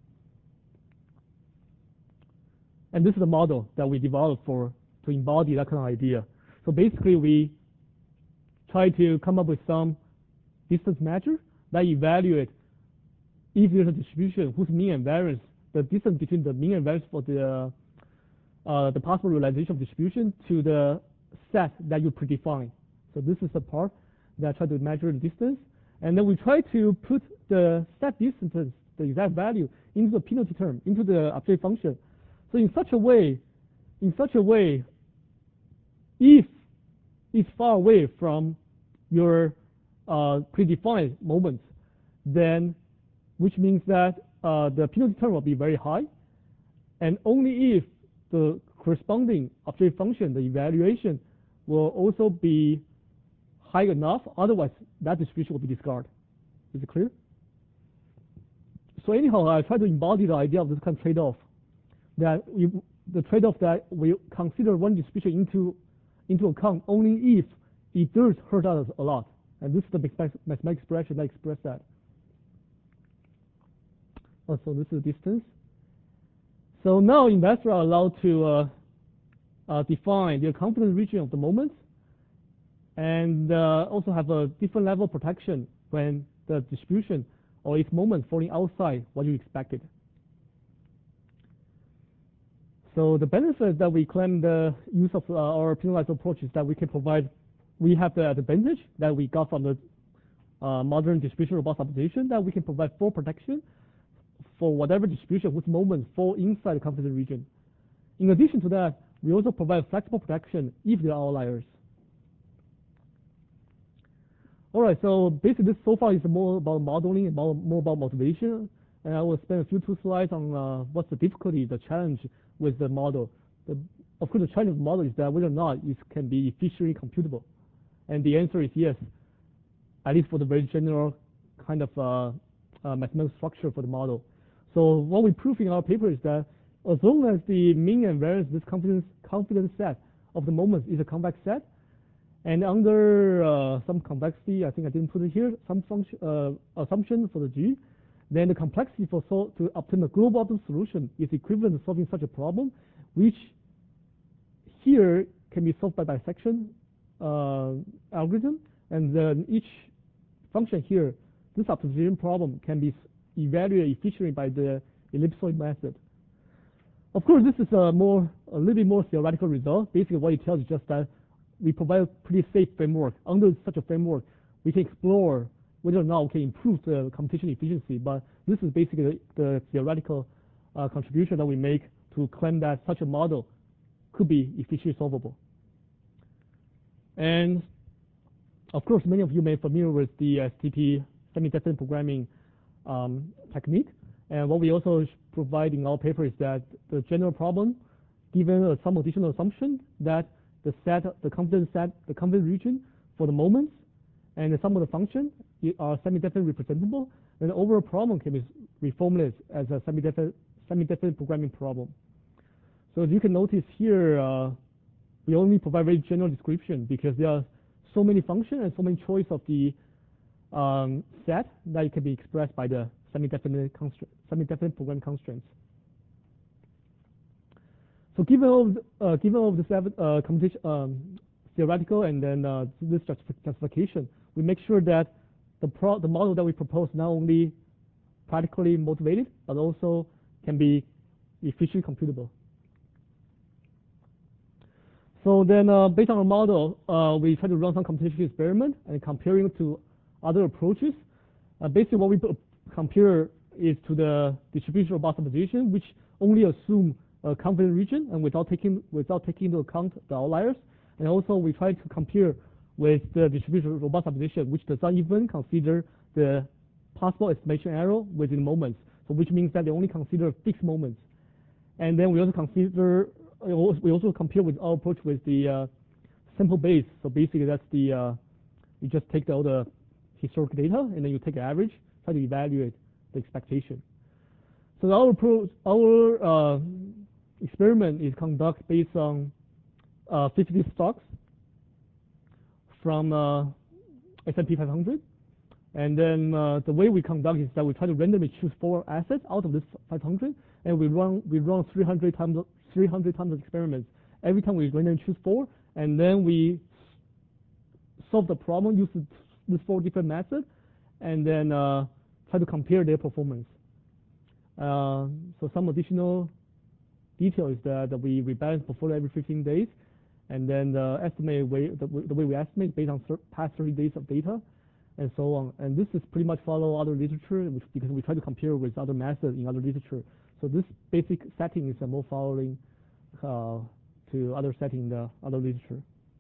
And this is the model that we developed for to embody that kind of idea. So basically, we try to come up with some distance measure that evaluate if there's a distribution whose mean and variance, the distance between the mean and variance for the uh, the possible realization of distribution to the set that you predefine. So this is the part that I try to measure the distance, and then we try to put the set distance, the exact value, into the penalty term, into the objective function. So in such a way, in such a way, if it's far away from your uh, predefined moment, then which means that uh, the penalty term will be very high, and only if the corresponding objective function, the evaluation, will also be high enough, otherwise that distribution will be discarded. Is it clear? So anyhow, I try to embody the idea of this kind of trade-off, that we, the trade-off that we consider one distribution into, into account only if it does hurt us a lot. And this is the mathematical expression that expresses that. Oh, so this is the distance. So now investors are allowed to uh, uh, define their confidence region of the moment, and uh, also have a different level of protection when the distribution or its moment falling outside what you expected. So the benefit that we claim the use of uh, our penalized approach is that we can provide, we have the advantage that we got from the uh, modern distribution robust optimization, that we can provide full protection for whatever distribution whose moments fall inside the confidence region. In addition to that, we also provide flexible protection if there are outliers. All right, so basically this so far is more about modeling and more, more about motivation. And I will spend a few two slides on uh, what's the difficulty, the challenge with the model. The, of course, the challenge of the model is that whether or not it can be efficiently computable. And the answer is yes, at least for the very general kind of uh, uh, mathematical structure for the model. So what we prove in our paper is that as long as the mean and variance, this confidence, confidence set of the moments is a convex set, and under uh, some complexity, I think I didn't put it here, some function, uh, assumption for the G, then the complexity for sol to obtain a global optimal solution is equivalent to solving such a problem, which here can be solved by dissection uh, algorithm, and then each function here, this optimization problem can be evaluated efficiently by the ellipsoid method. Of course, this is a more, a little bit more theoretical result. Basically, what it tells is just that we provide a pretty safe framework. Under such a framework, we can explore whether or not we can improve the computation efficiency. But this is basically the, the theoretical uh, contribution that we make to claim that such a model could be efficiently solvable. And of course, many of you may be familiar with the S T P semi-definite programming um, technique. And what we also provide in our paper is that the general problem, given uh, some additional assumption that the set, the confidence set, the confidence region for the moments, and the sum of the function are semi-definite representable, then the overall problem can be reformulated as a semi-definite semi-definite programming problem. So as you can notice here, uh, we only provide very general description because there are so many functions and so many choice of the um, set that it can be expressed by the semi-definite constraint, semi-definite program constraints. So given all of the, uh, given all of this uh, computation, um, theoretical and then uh, this justification, we make sure that the pro the model that we propose not only practically motivated but also can be efficiently computable. So then, uh, based on our model, uh, we try to run some computation experiment and comparing to other approaches. Uh, basically, what we compare is to the distribution robust optimization, which only assume a confidence region and without taking without taking into account the outliers. And also, we try to compare with the distribution robust optimization, which does not even consider the possible estimation error within moments. So, which means that they only consider fixed moments. And then we also consider we also compare with our approach with the uh, sample base. So basically, that's the uh, you just take the, all the historical data and then you take an average, try to evaluate the expectation. So our approach, our uh, experiment is conducted based on uh, fifty stocks from uh, S and P five hundred, and then uh, the way we conduct is that we try to randomly choose four assets out of this five hundred, and we run we run three hundred times three hundred times experiments. Every time we randomly choose four, and then we solve the problem using these four different methods, and then uh, try to compare their performance. Uh, so some additional detail is that, that we rebalance portfolio every fifteen days, and then the estimate way the, the way we estimate based on past thirty days of data, and so on. And this is pretty much follow other literature, which, because we try to compare with other methods in other literature. So this basic setting is a more following uh, to other setting in the other literature.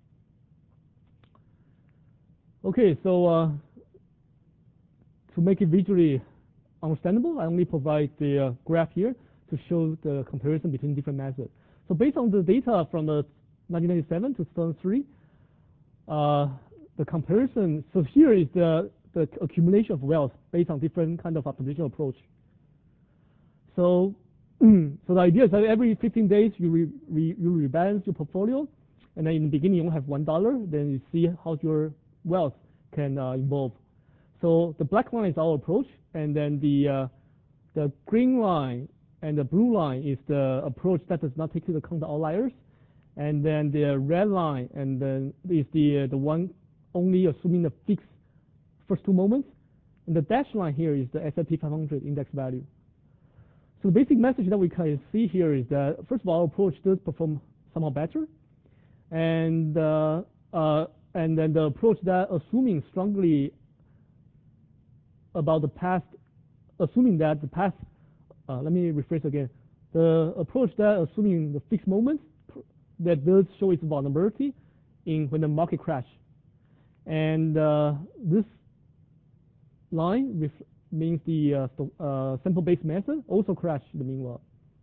Okay, so uh, to make it visually understandable, I only provide the uh, graph here to show the comparison between different methods. So based on the data from the nineteen ninety-seven to two thousand three, uh, the comparison, so here is the, the accumulation of wealth based on different kind of optimization approach. So, so the idea is that every fifteen days you re, re, you rebalance your portfolio, and then in the beginning you only have one dollar. Then you see how your wealth can uh, evolve. So the black line is our approach, and then the uh, the green line and the blue line is the approach that does not take into account the outliers. And then the red line and then is the uh, the one only assuming the fixed first two moments. And the dashed line here is the S and P five hundred index value. So the basic message that we can see here is that, first of all, our approach does perform somehow better. And, uh, uh, and then the approach that assuming strongly about the past, assuming that the past, uh, let me rephrase again, the approach that assuming the fixed moments that does show its vulnerability in when the market crash. And uh, this line with means the uh, uh, sample-based method also crashed in the meanwhile.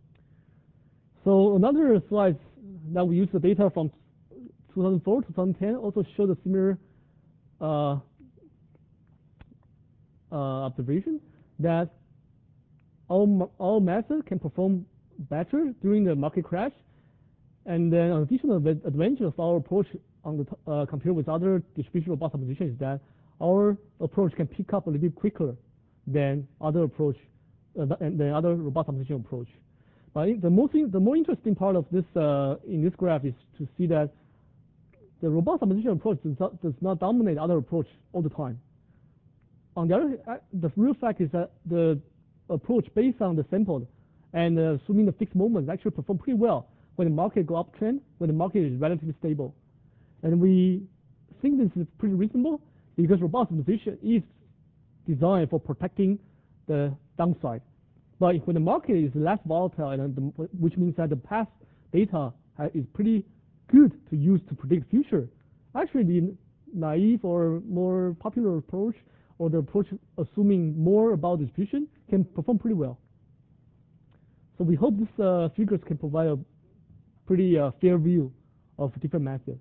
So another slide that we use the data from two thousand four to two thousand ten also showed a similar uh, uh, observation that our, our method can perform better during the market crash. And then an additional advantage of our approach on the uh, compared with other distribution robust optimization is that our approach can pick up a little bit quicker than other approach, uh, than other robust optimization approach. But the most the more interesting part of this uh, in this graph is to see that the robust optimization approach does not, does not dominate other approach all the time. On the other, uh, the real fact is that the approach based on the sample and uh, assuming the fixed moments actually perform pretty well when the market go uptrend, when the market is relatively stable. And we think this is pretty reasonable because robust optimization is designed for protecting the downside. But when the market is less volatile, and the, which means that the past data is pretty good to use to predict future, actually the naive or more popular approach or the approach assuming more about distribution can perform pretty well. So we hope these uh, figures can provide a pretty uh, fair view of different methods.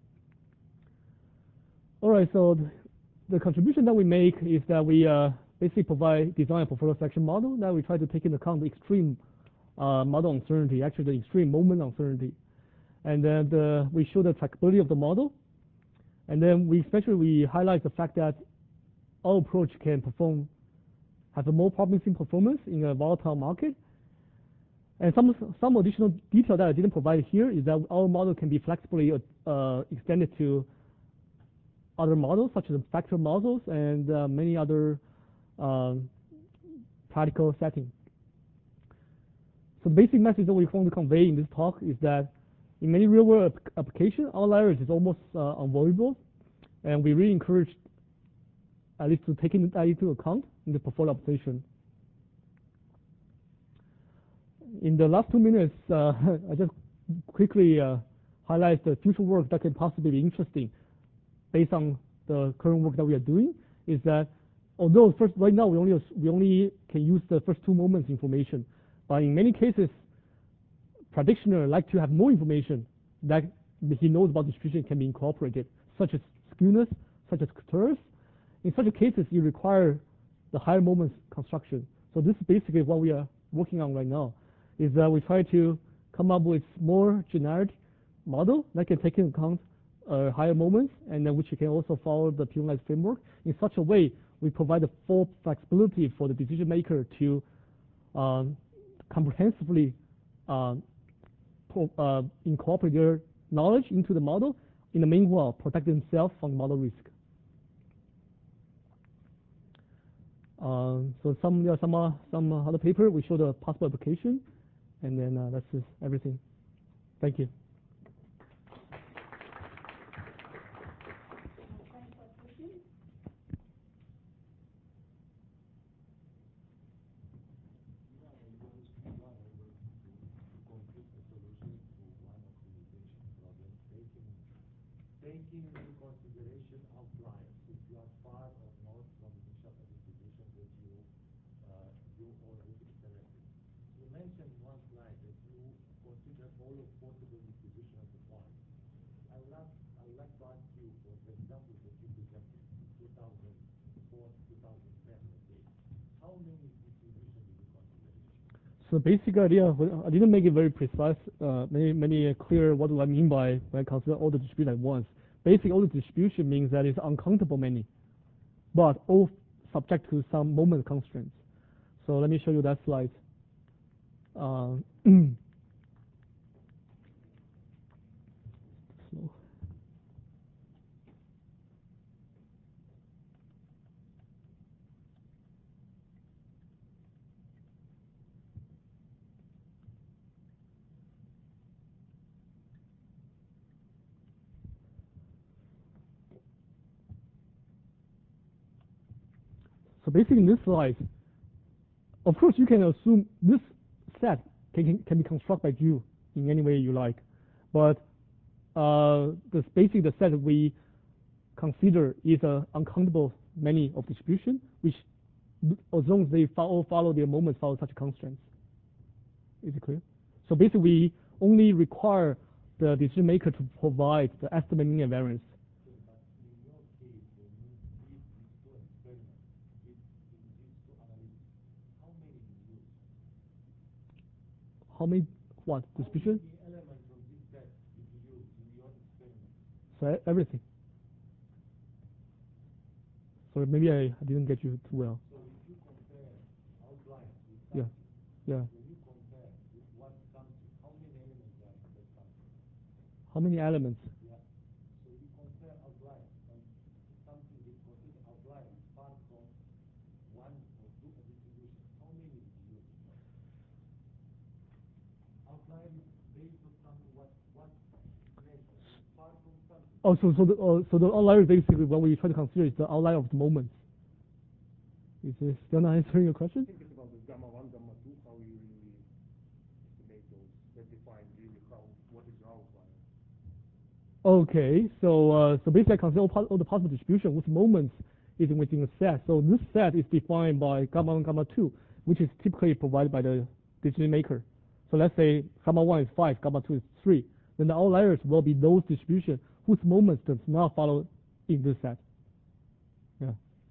All right, so th the contribution that we make is that we uh, basically provide design a portfolio selection model that we try to take into account the extreme uh, model uncertainty, actually the extreme moment uncertainty. And then the, we show the trackability of the model. And then we especially we highlight the fact that our approach can perform, have a more promising performance in a volatile market. And some, some additional detail that I didn't provide here is that our model can be flexibly uh, extended to other models, such as factor models and uh, many other um, practical settings. So the basic message that we want to convey in this talk is that in many real-world applications, outliers is almost uh, unavoidable, and we really encourage at least to take that into account in the portfolio optimization. In the last two minutes, uh, I just quickly uh, highlight the future work that can possibly be interesting based on the current work that we are doing. Is that although first right now we only we only can use the first two moments information, but in many cases, practitioners like to have more information that he knows about distribution can be incorporated, such as skewness, such as curves. In such cases, you require the higher moments construction. So this is basically what we are working on right now, is that we try to come up with more generic model that can take into account uh, higher moments, and then which you can also follow the penalized framework. In such a way, we provide the full flexibility for the decision maker to um, comprehensively um, pro, uh, incorporate their knowledge into the model, in the meanwhile protect themselves from the model risk. Um, so some there are some uh, some other paper we show the possible application, and then uh, that's just everything. Thank you. Taking into consideration outliers, if you are far or north from the initial distribution that you uh, you already selected. You mentioned in one slide that you consider all of possible distribution as a point. I would like I would like to ask you for the example that you presented, two thousand four, two thousand ten, okay. How many distributions did you consider? So basic idea, I didn't make it very precise, uh, many, many clear what do I mean by when I consider all the distribution at once. Basically, all the distribution means that it's uncountable many, but all subject to some moment constraints. So let me show you that slide. Uh, slow. So basically, in this slide, of course, you can assume this set can, can, can be constructed by you in any way you like. But uh, the, basically, the set we consider is an uncountable many of distribution, which as long as they follow, follow their moments, follow such constraints. Is it clear? So basically, we only require the decision maker to provide the estimate mean and variance. How many, what, distribution? How many elements of this set did you use in your experiment? So e- everything. So maybe I, I didn't get you too well. So if you compare outliers with Yeah, something, yeah. when you compare with what something, how many elements are in that something? How many elements? Yeah. So you compare outliers and something that contains outliers apart from one or two of distribution. How many did you use? Outlier is based on something what what measure apart from something. Oh, so so the uh, so the outlier is basically what we try to consider is the outlier of the moments. Is this still not answering your question? Think about this gamma one, gamma two, how you really estimate those, that define really how, what is your outlier. Okay, so uh, so basically I consider all, all the possible distribution with moments is within a set. So this set is defined by gamma one, gamma two, which is typically provided by the decision maker. So let's say gamma one is five, gamma two is three. Then the outliers will be those distributions whose moments does not follow in this set. Yeah.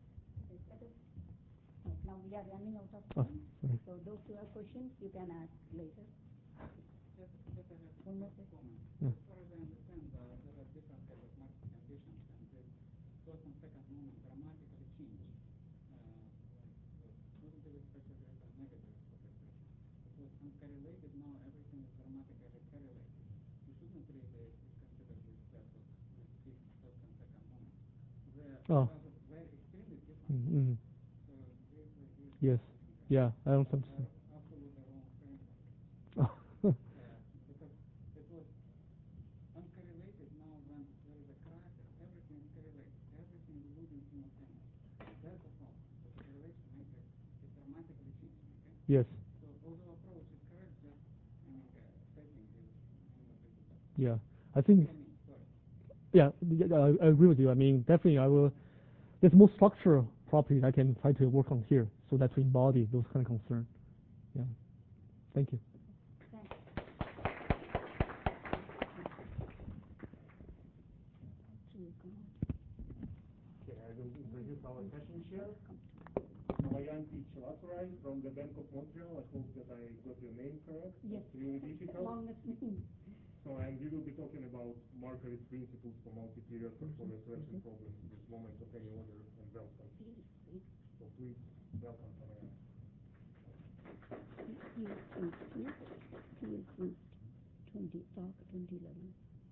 Now we are running out of Oh, time. sorry. So those who have questions, you can ask later. Just, just I have One more one comment. Yeah. As far as I understand, uh, there are different kinds of market conditions, and the first and second moment dramatically change. Uh, like, uh, positive expression rate and negative expression. It was uncorrelated, now everything is dramatically correlated. You shouldn't really consider this set of this fixed first and second moment. They're Oh. rather very extremely different. Mm-hmm. So this, this Yes. Yeah, I don't think so. uh, absolutely wrong framework. Oh. Uh, because it was uncorrelated. Now when there is a crisis, everything is correlated. Everything is moving simultaneously. That's the problem. The correlation makes it, it dramatically change. Okay? Yes. So although approach is correct, just I mean, uh, setting is not difficult. Yeah. I think. I mean, sorry. Yeah, yeah, I, I agree with you. I mean, definitely, I will. There's more structural properties I can try to work on here, so that to embody those kind of concerns. Yeah. Thank you. Thanks. Okay, I will introduce our session chair. Mayan Chalasarai from the Bank of Montreal. I hope that I got your name correct. Yes. It's really difficult. Longest name. So, and we will be talking about Markowitz principles for multi-period portfolio selection problems with moments of any order and welcome. So please welcome Mayan. twenty, talk twenty eleven.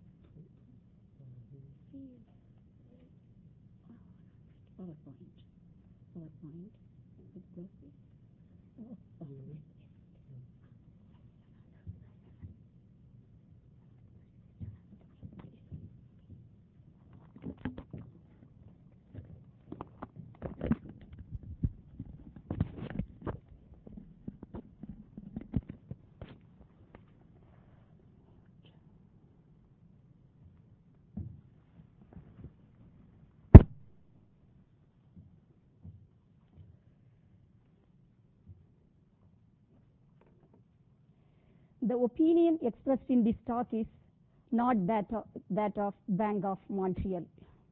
PowerPoint. PowerPoint. It's glossy. Oh, oh. The opinion expressed in this talk is not that of, that of Bank of Montreal.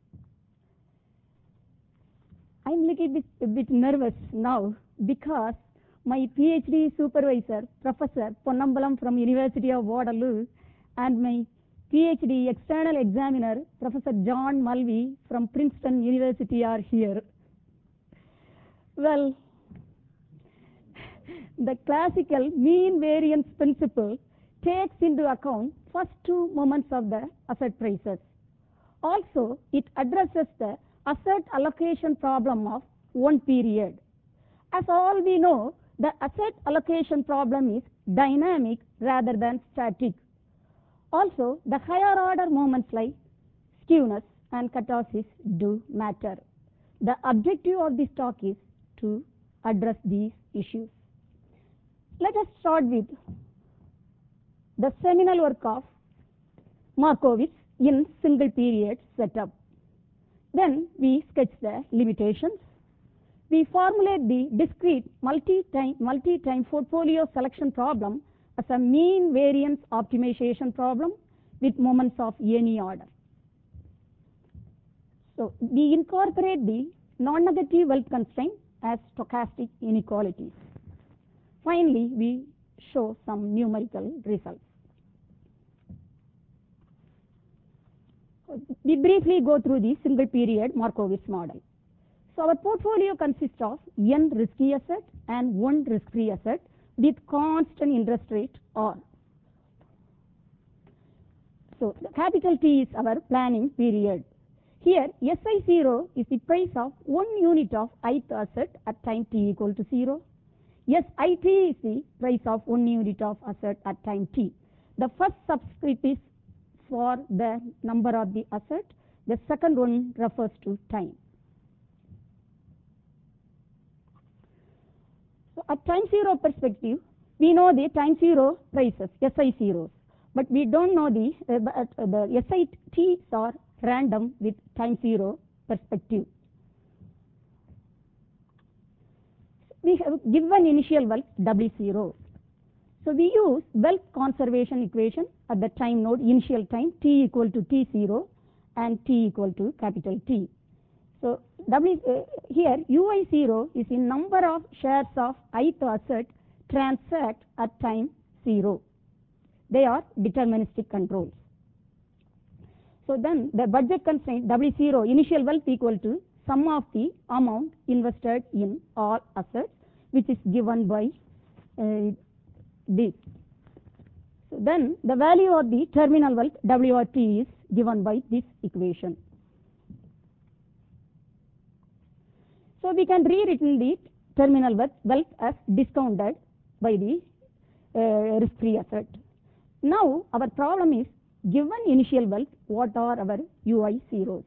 I'm a little bit, a bit nervous now because my PhD supervisor, Professor Ponnambalam from University of Waterloo, and my PhD external examiner, Professor John Mulvey from Princeton University are here. Well, The classical mean variance principle takes into account first two moments of the asset prices. Also, it addresses the asset allocation problem of one period. As all we know, the asset allocation problem is dynamic rather than static. Also, the higher order moments like skewness and kurtosis do matter. The objective of this talk is to address these issues. Let us start with the seminal work of Markowitz in single period setup. Then we sketch the limitations. We formulate the discrete multi-time multi-time portfolio selection problem as a mean variance optimization problem with moments of any order. So we incorporate the non-negative wealth constraint as stochastic inequalities. Finally, we show some numerical results. We briefly go through the single period Markowitz model. So our portfolio consists of n risky asset and one risk-free asset with constant interest rate R. So the capital T is our planning period. Here S I zero is the price of one unit of ith asset at time t equal to zero. S I T is the price of one unit of asset at time t. The first subscript is for the number of the asset. The second one refers to time. So at time zero perspective, we know the time zero prices, S I zeros, but we don't know the, uh, the S I Ts are random with time zero perspective. We have given initial wealth W zero. So we use wealth conservation equation at the time node initial time t equal to T zero and t equal to capital T. So W, uh, here U I zero is the number of shares of ith asset transact at time zero. They are deterministic controls. So then the budget constraint W zero initial wealth equal to sum of the amount invested in all assets, which is given by uh, this. So then the value of the terminal wealth W R T is given by this equation. So we can rewritten the terminal wealth, wealth as discounted by the uh, risk-free asset. Now our problem is, given initial wealth, what are our U I zeros?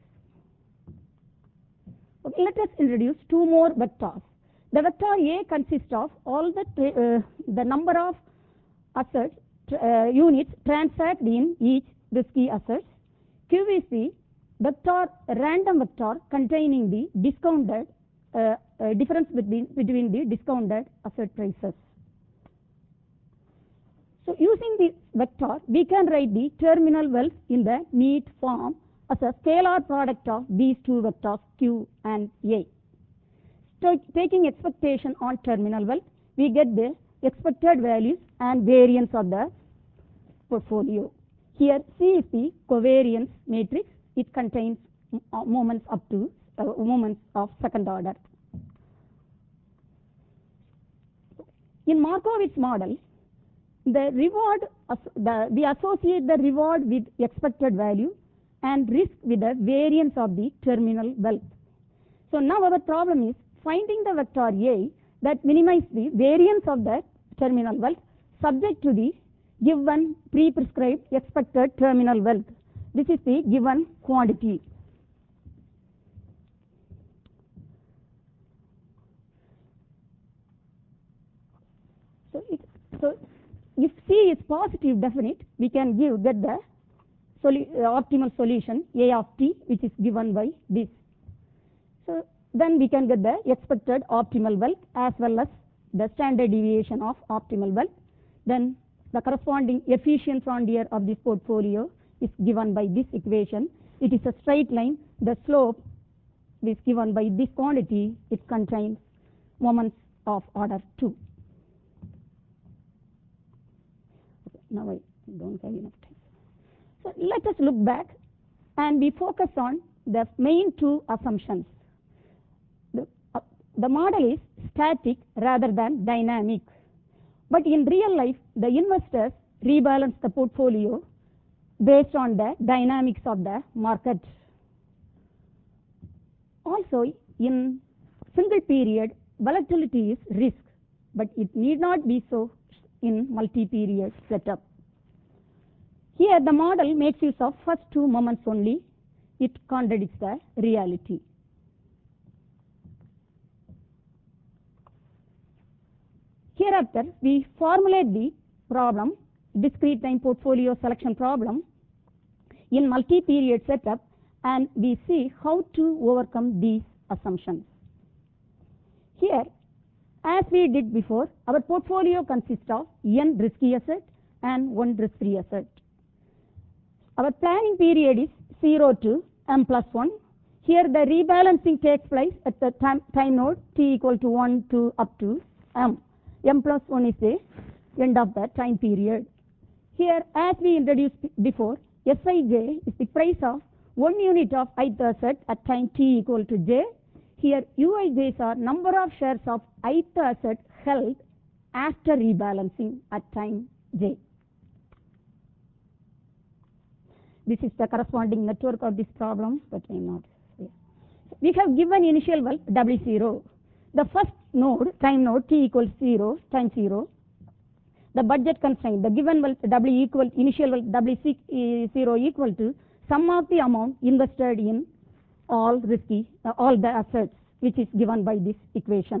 Okay, let us introduce two more vectors. The vector A consists of all the uh, the number of assets uh, units transact in each risky assets. Q is the vector random vector containing the discounted uh, uh, difference between between the discounted asset prices. So using this vector, we can write the terminal wealth in the neat form as a scalar product of these two vectors Q and A. So taking expectation on terminal wealth, we get the expected values and variance of the portfolio. Here C is the covariance matrix. It contains moments up to uh, moments of second order. In Markowitz model, the reward, the, we associate the reward with expected value and risk with the variance of the terminal wealth. So now our problem is finding the vector A that minimizes the variance of the terminal wealth subject to the given pre-prescribed expected terminal wealth. This is the given quantity. So, it, so if C is positive definite, we can give get the solu uh, optimal solution A of t, which is given by this. So then we can get the expected optimal wealth as well as the standard deviation of optimal wealth. Then the corresponding efficient frontier of this portfolio is given by this equation. It is a straight line. The slope is given by this quantity. It contains moments of order two. Okay, now I don't have enough time. So let us look back and we focus on the main two assumptions. The, uh, the model is static rather than dynamic. But in real life, the investors rebalance the portfolio based on the dynamics of the market. Also, in single period, volatility is risk, but it need not be so in multi-period setup. Here, the model makes use of first two moments only. It contradicts the reality. Hereafter, we formulate the problem, discrete time portfolio selection problem, in multi-period setup, and we see how to overcome these assumptions. Here, as we did before, our portfolio consists of n risky asset and one risk-free asset. Our planning period is zero to m plus one. Here, the rebalancing takes place at the time, time node t equal to one to up to m. M plus one is the end of the time period. Here, as we introduced before, Sij is the price of one unit of ith asset at time t equal to j. Here, Uijs are number of shares of ith asset held after rebalancing at time j. This is the corresponding network of this problem, but I am not here. We have given initial wealth W zero. The first node, time node t equals zero, time zero. The budget constraint, the given wealth W equal, initial wealth W zero equal to sum of the amount invested in all risky, uh, all the assets, which is given by this equation.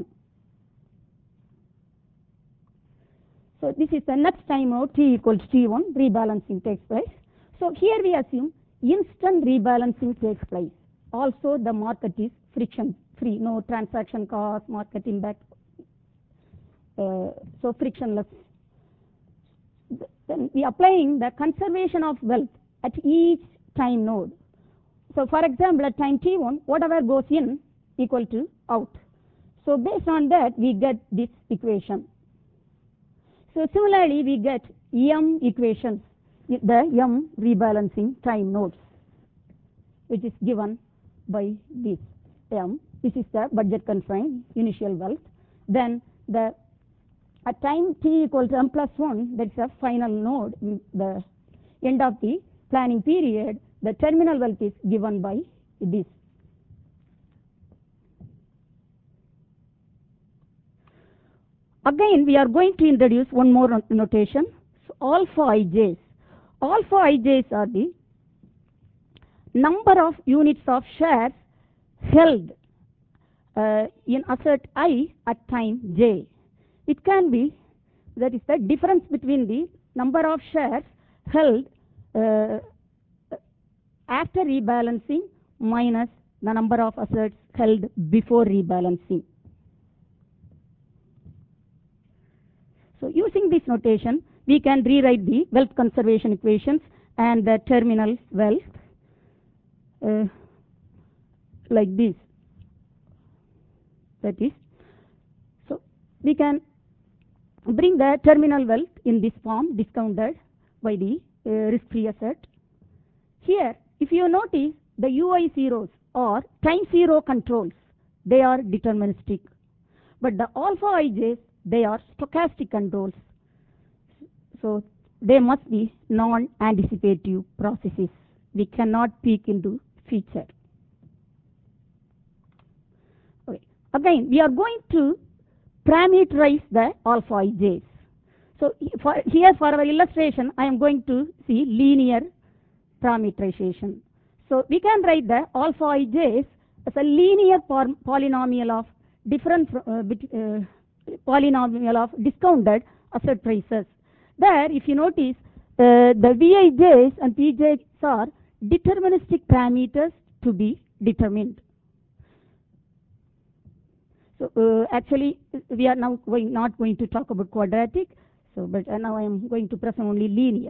So this is the next time node t equals t one, rebalancing takes place. So here we assume instant rebalancing takes place. Also the market is friction free, no transaction cost, market impact, uh, so frictionless. Then we are applying the conservation of wealth at each time node. So for example, at time t one, whatever goes in equal to out. So based on that, we get this equation. So similarly, we get M equations, the M rebalancing time nodes, which is given by this M. This is the budget constraint, initial wealth. Then the at time t equals m plus one, that's a final node, the end of the planning period, the terminal wealth is given by this. Again, we are going to introduce one more notation, so alpha ij's. Alpha ij's are the number of units of shares held uh, in asset I at time j. It can be, that is the difference between the number of shares held uh, after rebalancing minus the number of assets held before rebalancing. So using this notation, we can rewrite the wealth conservation equations and the terminal wealth uh, like this. That is, so we can bring the terminal wealth in this form, discounted by the uh, risk-free asset. Here, if you notice, the U I zeros or time zero controls, they are deterministic. But the alpha ij's, they are stochastic controls. So they must be non-anticipative processes. We cannot peek into future. Okay. Again, we are going to parameterize the alpha ij's. So for, here for our illustration, I am going to see linear parameterization. So we can write the alpha ij's as a linear polynomial of different uh, bit, uh, polynomial of discounted asset prices. There, if you notice, uh, the Vij's and Pj's are deterministic parameters to be determined. So uh, actually, we are now going, not going to talk about quadratic. So, but uh, now I am going to present only linear.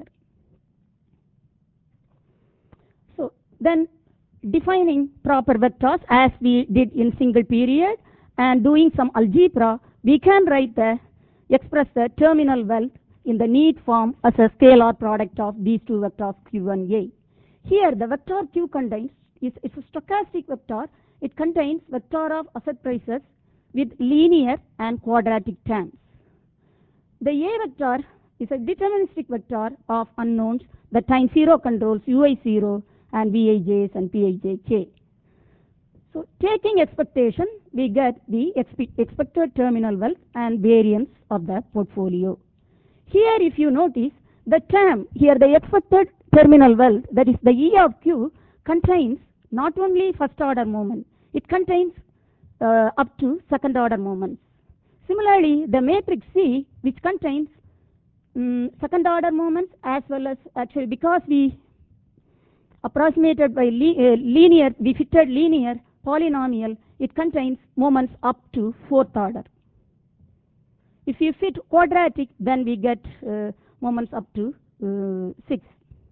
So then, defining proper vectors as we did in single period and doing some algebra, we can write the express the terminal wealth in the neat form as a scalar product of these two vectors q and a. Here, the vector q contains is it's a stochastic vector. It contains vector of asset prices with linear and quadratic terms. the A vector is a deterministic vector of unknowns. The time zero controls U I zero and V I Js and P I J K. So taking expectation, we get the expe expected terminal wealth and variance of the portfolio. Here if you notice, the term here, the expected terminal wealth, that is the E of Q, contains not only first order moment, it contains uh, up to second order moments. Similarly, the matrix C, which contains um, second order moments as well as, actually because we approximated by li uh, linear, we fitted linear polynomial, it contains moments up to fourth order. If you fit quadratic, then we get uh, moments up to uh, six.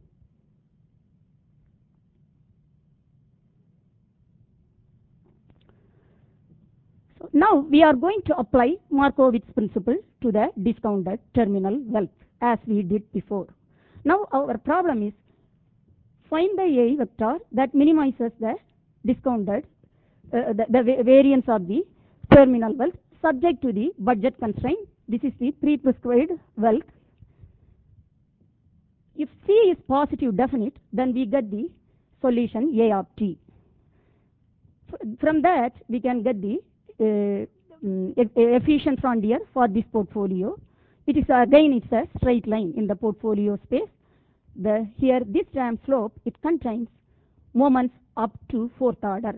So now we are going to apply Markowitz principle to the discounted terminal wealth as we did before. Now our problem is find the A vector that minimizes the discounted uh, the, the variance of the terminal wealth subject to the budget constraint. This is the pre-prescribed wealth. If C is positive definite, then we get the solution A of T. From that, we can get the uh, um, efficient frontier for this portfolio. It is again, it's a straight line in the portfolio space. The here this term slope, it contains moments up to fourth order.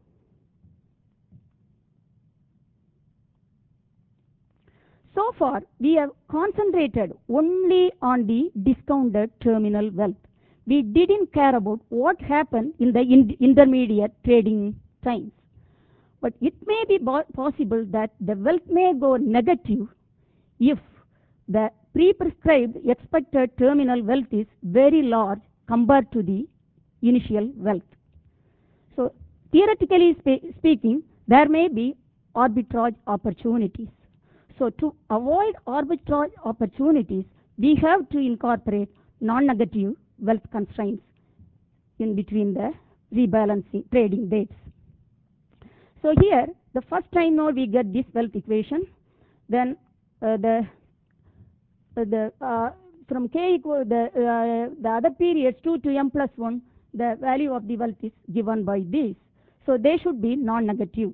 So far, we have concentrated only on the discounted terminal wealth. We didn't care about what happened in the in intermediate trading times. But it may be possible that the wealth may go negative if the pre-prescribed expected terminal wealth is very large compared to the initial wealth. So, theoretically spe speaking, there may be arbitrage opportunities. So, to avoid arbitrage opportunities, we have to incorporate non-negative wealth constraints in between the rebalancing trading dates. So, here the first time node we get this wealth equation, then uh, the uh, the uh, from k equal the uh, the other periods two to m plus one, the value of the wealth is given by this. So, they should be non-negative.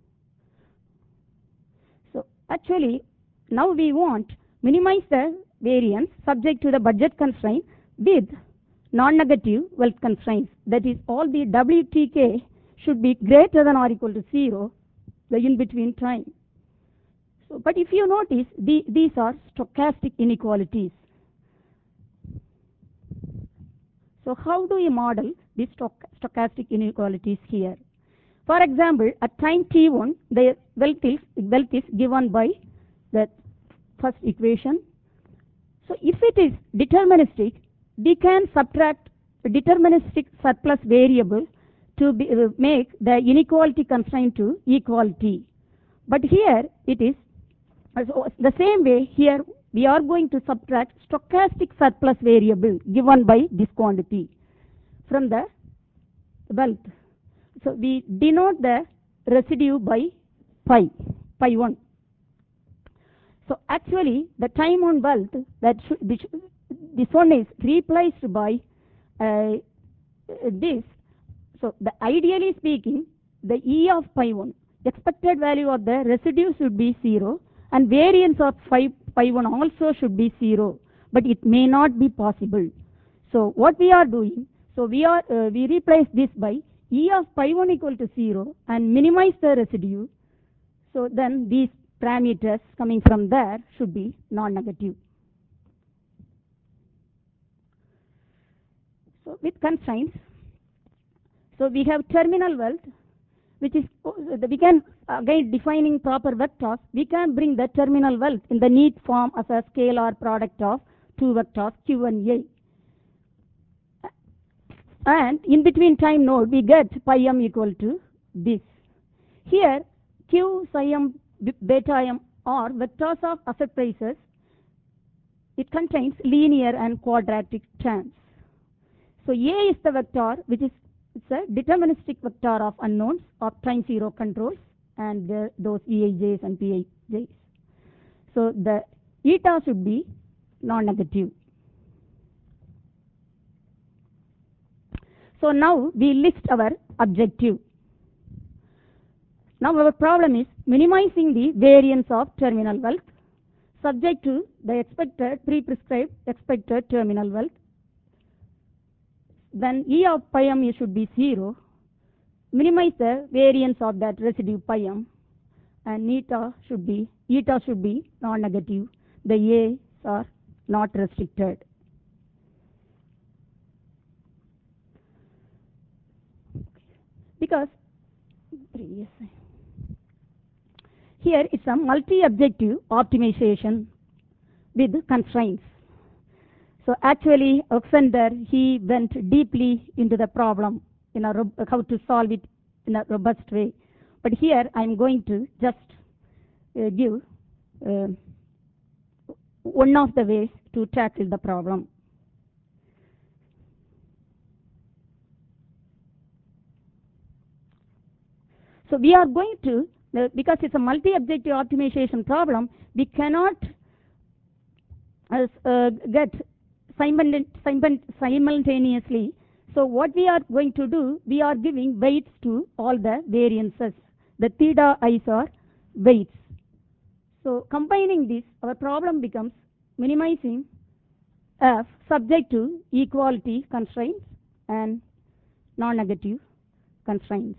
Actually, now we want minimize the variance subject to the budget constraint with non-negative wealth constraints. That is, all the W T K should be greater than or equal to zero, the in-between time. So, but if you notice, the, these are stochastic inequalities. So, how do we model these stoch stochastic inequalities here? For example, at time T one, the wealth is, wealth is given by the first equation. So, if it is deterministic, we can subtract a deterministic surplus variable to be, uh, make the inequality constraint to equality. But here it is uh, so the same way. Here we are going to subtract stochastic surplus variable given by this quantity from the wealth. So, we denote the residue by pi, pi one. So, actually the time on wealth, that should, this, this one is replaced by uh, this. So, the ideally speaking, the E of pi one, expected value of the residue should be zero and variance of pi one also should be zero, but it may not be possible. So, what we are doing, so we are uh, we replace this by E of pi one equal to zero and minimize the residue. So, then these parameters coming from there should be non-negative. So, with constraints, so we have terminal wealth, which is we can again defining proper vectors, we can bring the terminal wealth in the neat form as a scalar product of two vectors Q and A. And in between time node we get pi m equal to this. Here Q psi m beta m are vectors of asset prices. It contains linear and quadratic terms. So, A is the vector which is it's a deterministic vector of unknowns of time zero controls and the, those E I Js and P I Js. So, the eta should be non-negative. So now we list our objective. Now our problem is minimizing the variance of terminal wealth subject to the expected pre-prescribed expected terminal wealth. Then E of pi m should be zero. Minimize the variance of that residue pi m, and eta should be eta should be non-negative. The A's are not restricted. Because previous here it's a multi-objective optimization with constraints. So actually Oxender, he went deeply into the problem in a how to solve it in a robust way. But here I am going to just uh, give uh, one of the ways to tackle the problem. So we are going to, uh, because it's a multi-objective optimization problem, we cannot uh, uh, get simultaneously. So what we are going to do, we are giving weights to all the variances. The theta i's are weights. So combining this, our problem becomes minimizing f subject to equality constraints and non-negative constraints.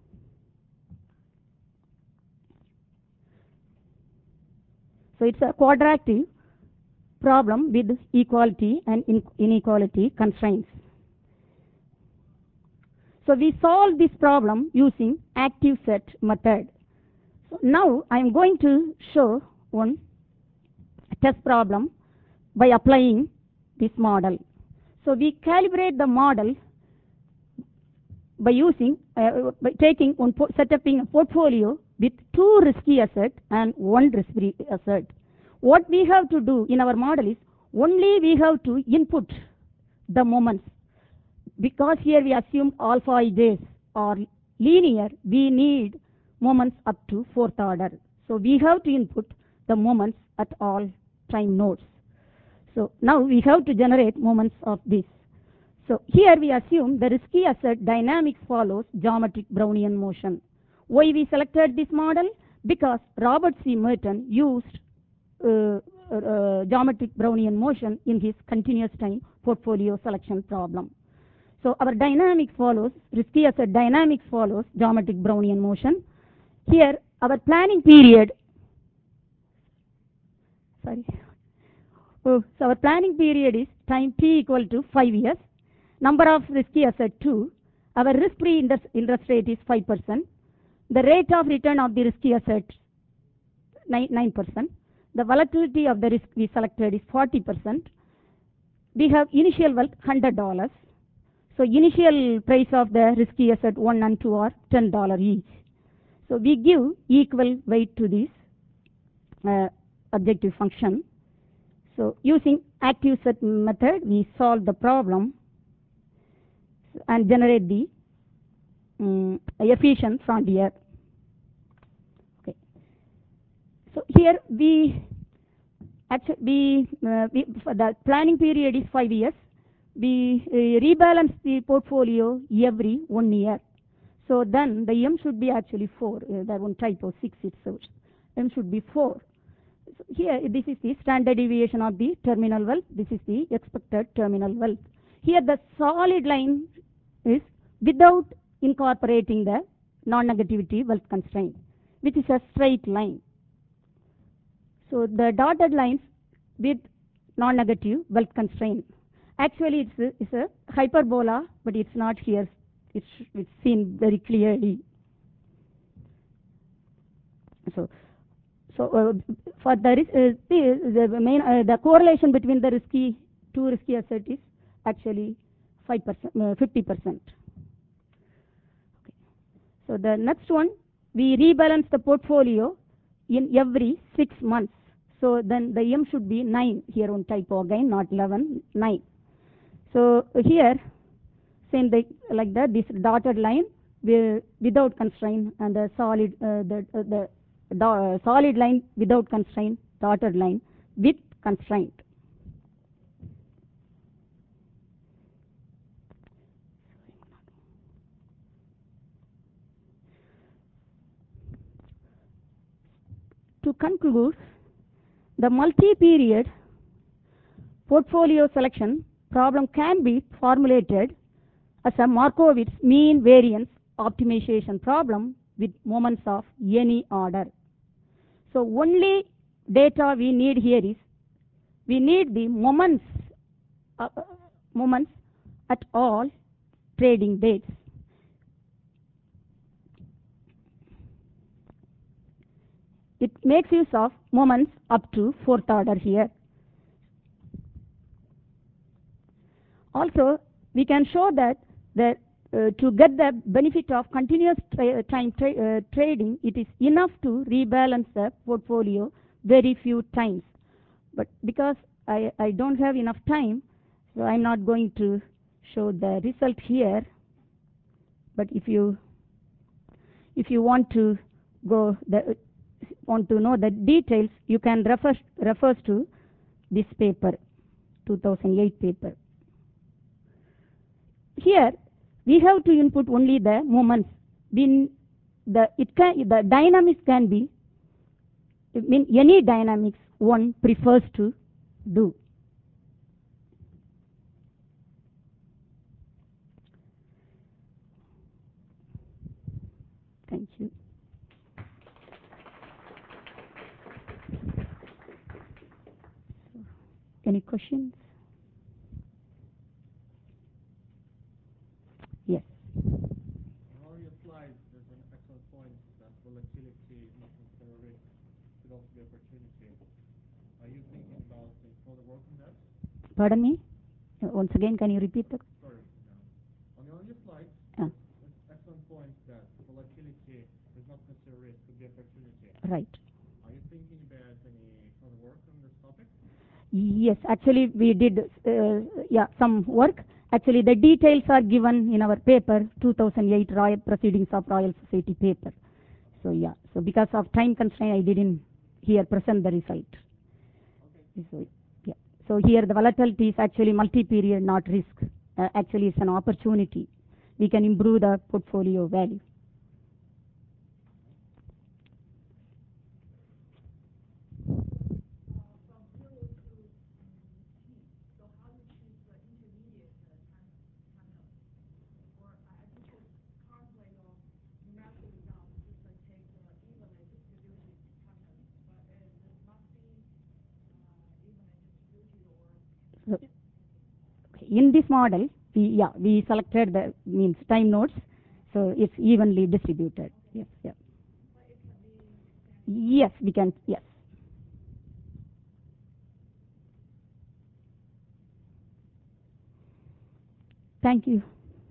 So it's a quadratic problem with equality and inequality constraints. So we solve this problem using active set method. So now I am going to show one test problem by applying this model. So we calibrate the model by using uh, by taking one setting a portfolio with two risky assets and one risk-free asset. What we have to do in our model is only we have to input the moments. Because here we assume alpha ij's are linear, we need moments up to fourth order. So we have to input the moments at all time nodes. So now we have to generate moments of this. So here we assume the risky asset dynamics follows geometric Brownian motion. Why we selected this model? Because Robert C. Merton used uh, uh, geometric Brownian motion in his continuous time portfolio selection problem. So our dynamics follows, risky asset dynamics follows geometric Brownian motion. Here our planning period, sorry, oh, so our planning period is time t equal to five years. Number of risky asset two. Our risk-free interest rate is five percent. The rate of return of the risky asset nine percent. The volatility of the risk we selected is forty percent. We have initial wealth one hundred dollars. So initial price of the risky asset one and two are ten dollars each. So we give equal weight to this uh, objective function. So using active set method, we solve the problem and generate the um, efficient frontier. Okay. So here we actually we, uh, we the planning period is five years. We uh, rebalance the portfolio every one year. So then the M should be actually four. Uh, that one typo six it shows. M should be four. So here this is the standard deviation of the terminal wealth. This is the expected terminal wealth. Here the solid line is without incorporating the non-negativity wealth constraint, which is a straight line. So the dotted lines with non-negative wealth constraint. Actually, it's a, it's a hyperbola, but it's not here. It's, it's seen very clearly. So, so uh, for the uh, the, the main uh, the correlation between the risky two risky assets is actually five percent, uh, fifty percent. Okay. So the next one, we rebalance the portfolio in every six months. So then the M should be nine here on typo again, not eleven, nine. So here, same like that, this dotted line without constraint and the solid, uh, the, uh, the uh, solid line without constraint, dotted line with constraint. To conclude, the multi-period portfolio selection problem can be formulated as a Markowitz mean variance optimization problem with moments of any order. So only data we need here is we need the moments uh, moments at all trading dates. It makes use of moments up to fourth order here. Also, we can show that the, uh, to get the benefit of continuous tra time tra uh, trading, it is enough to rebalance the portfolio very few times. But because I, I don't have enough time, so I'm not going to show the result here. But if you if you want to go the want to know the details, you can refer refers to this paper, two thousand eight paper. Here we have to input only the moments. When the it can the dynamics can be I mean any dynamics one prefers to do. Thank you. Any questions? Yes. On all your slides, there's an excellent point that volatility is not necessarily risk, could also be opportunity. Are you thinking about doing further work on that? Pardon me? Uh, Once again, can you repeat the? Sorry. No. On all your slides, Uh, there's an excellent point that volatility is not necessarily risk, could be opportunity. right. Are you thinking about any further work on this topic? Yes, actually we did uh, yeah some work. Actually, the details are given in our paper, two thousand eight Royal Proceedings of Royal Society paper. So yeah, so because of time constraint, I didn't here present the result. Okay. So yeah, so here the volatility is actually multi-period, not risk. Uh, actually, it's an opportunity. We can improve the portfolio value. So, in this model, we yeah we selected the means time nodes, so it's evenly distributed. Yes, yeah. Yes, we can. Yes. Thank you.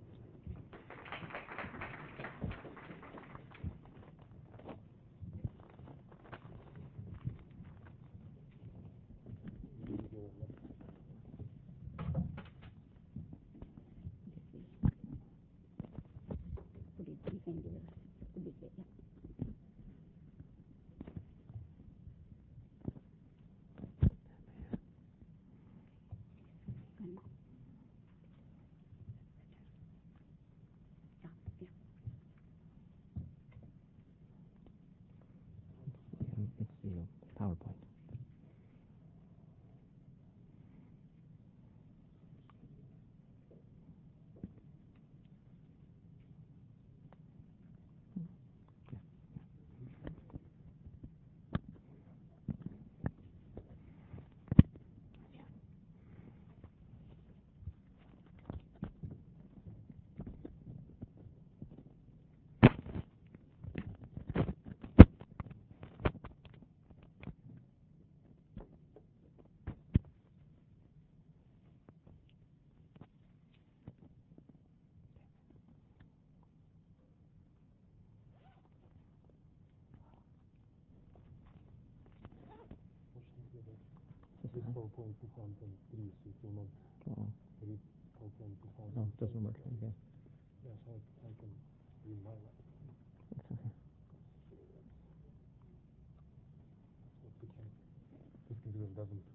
It's the PowerPoint. This PowerPoint two thousand three, so it will not Oh, read PowerPoint two thousand. no, it doesn't work. Okay. Yes, I, I can read my laptop. It's okay. So we can, this computer doesn't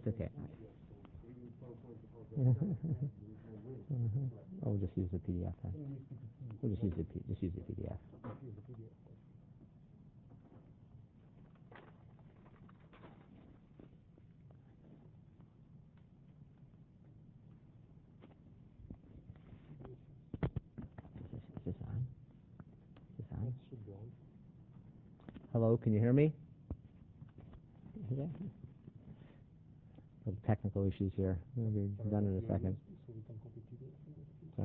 It's okay. Oh, we'll just use the P D F then. We'll just use the P just use the P D F. Is this on? Is this on? Hello, can you hear me? Yeah. Little technical issues here. We'll be done in a second. Sorry?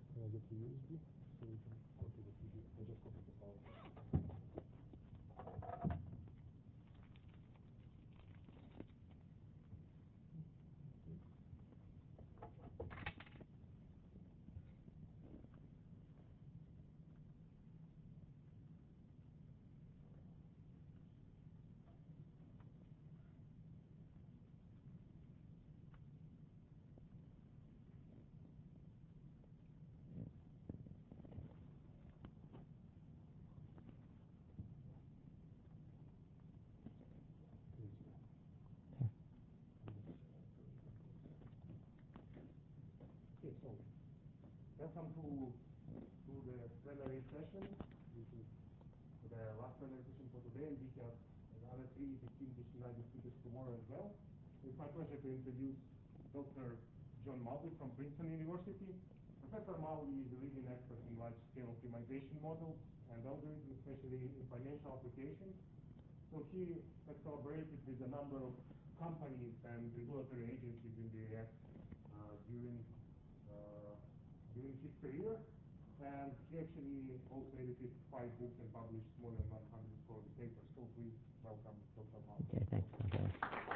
Welcome to, to the plenary session. This is the last plenary session for today, and we have another three distinguished United speakers tomorrow as well. It's my pleasure to introduce Doctor John Mowley from Princeton University. Professor Mowley is a leading expert in large-scale optimization models and algorithms, especially in financial applications. So he has collaborated with a number of companies and regulatory agencies in the U S uh, during uh, during his career, and he actually also edited five books and published more than one hundred forty papers. So please welcome Doctor Mowley. Okay, thanks. Okay.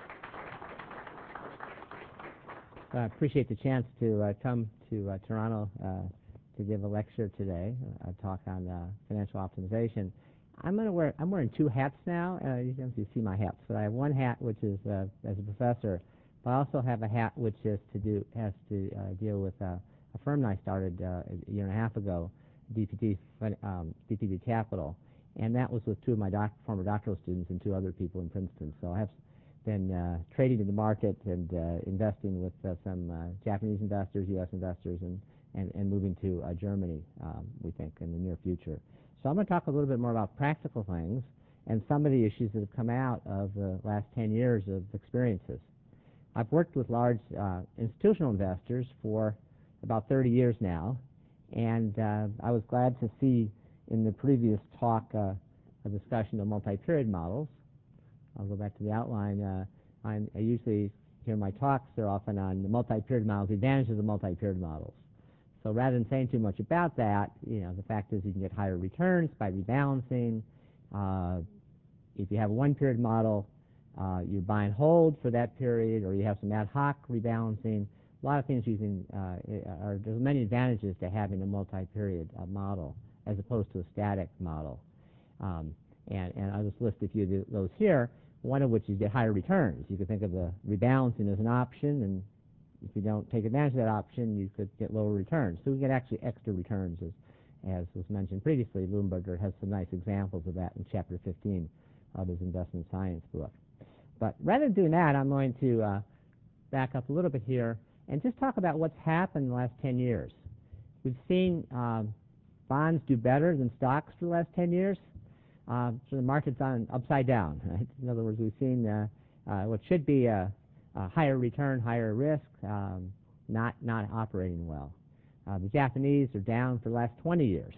So I appreciate the chance to uh, come to uh, Toronto uh, to give a lecture today, a talk on uh, financial optimization. I'm going to wear. I'm wearing two hats now. Uh, you don't see my hats, but I have one hat which is uh, as a professor, but I also have a hat which is to do has to uh, deal with uh, a firm I started uh, a year and a half ago, D P T, um, D P T Capital, and that was with two of my doc former doctoral students and two other people in Princeton. So I have been uh, trading in the market and uh, investing with uh, some uh, Japanese investors, U S investors, and, and, and moving to uh, Germany, um, we think, in the near future. So I'm going to talk a little bit more about practical things and some of the issues that have come out of the last ten years of experiences. I've worked with large uh, institutional investors for about thirty years now, and uh, I was glad to see in the previous talk uh, a discussion of multi-period models. I'll go back to the outline. Uh, I'm, I usually hear my talks, they're often on the multi-period models, the advantages of multi-period models. So rather than saying too much about that, you know, the fact is you can get higher returns by rebalancing. Uh, if you have a one-period model, uh, you buy and hold for that period, or you have some ad hoc rebalancing. A lot of things you can, uh, are, there's many advantages to having a multi-period uh, model as opposed to a static model. Um, and, and I'll just list a few of those here, one of which is get higher returns. You could think of the rebalancing as an option, and if you don't take advantage of that option, you could get lower returns. So we get actually extra returns, as, as was mentioned previously. Bloomberger has some nice examples of that in chapter fifteen of his investment science book. But rather than doing that, I'm going to uh, back up a little bit here and just talk about what's happened in the last ten years. We've seen uh, bonds do better than stocks for the last ten years. Uh, so the market's on upside down. Right? In other words, we've seen uh, uh, what should be a, a higher return, higher risk, um, not not operating well. Uh, the Japanese are down for the last twenty years,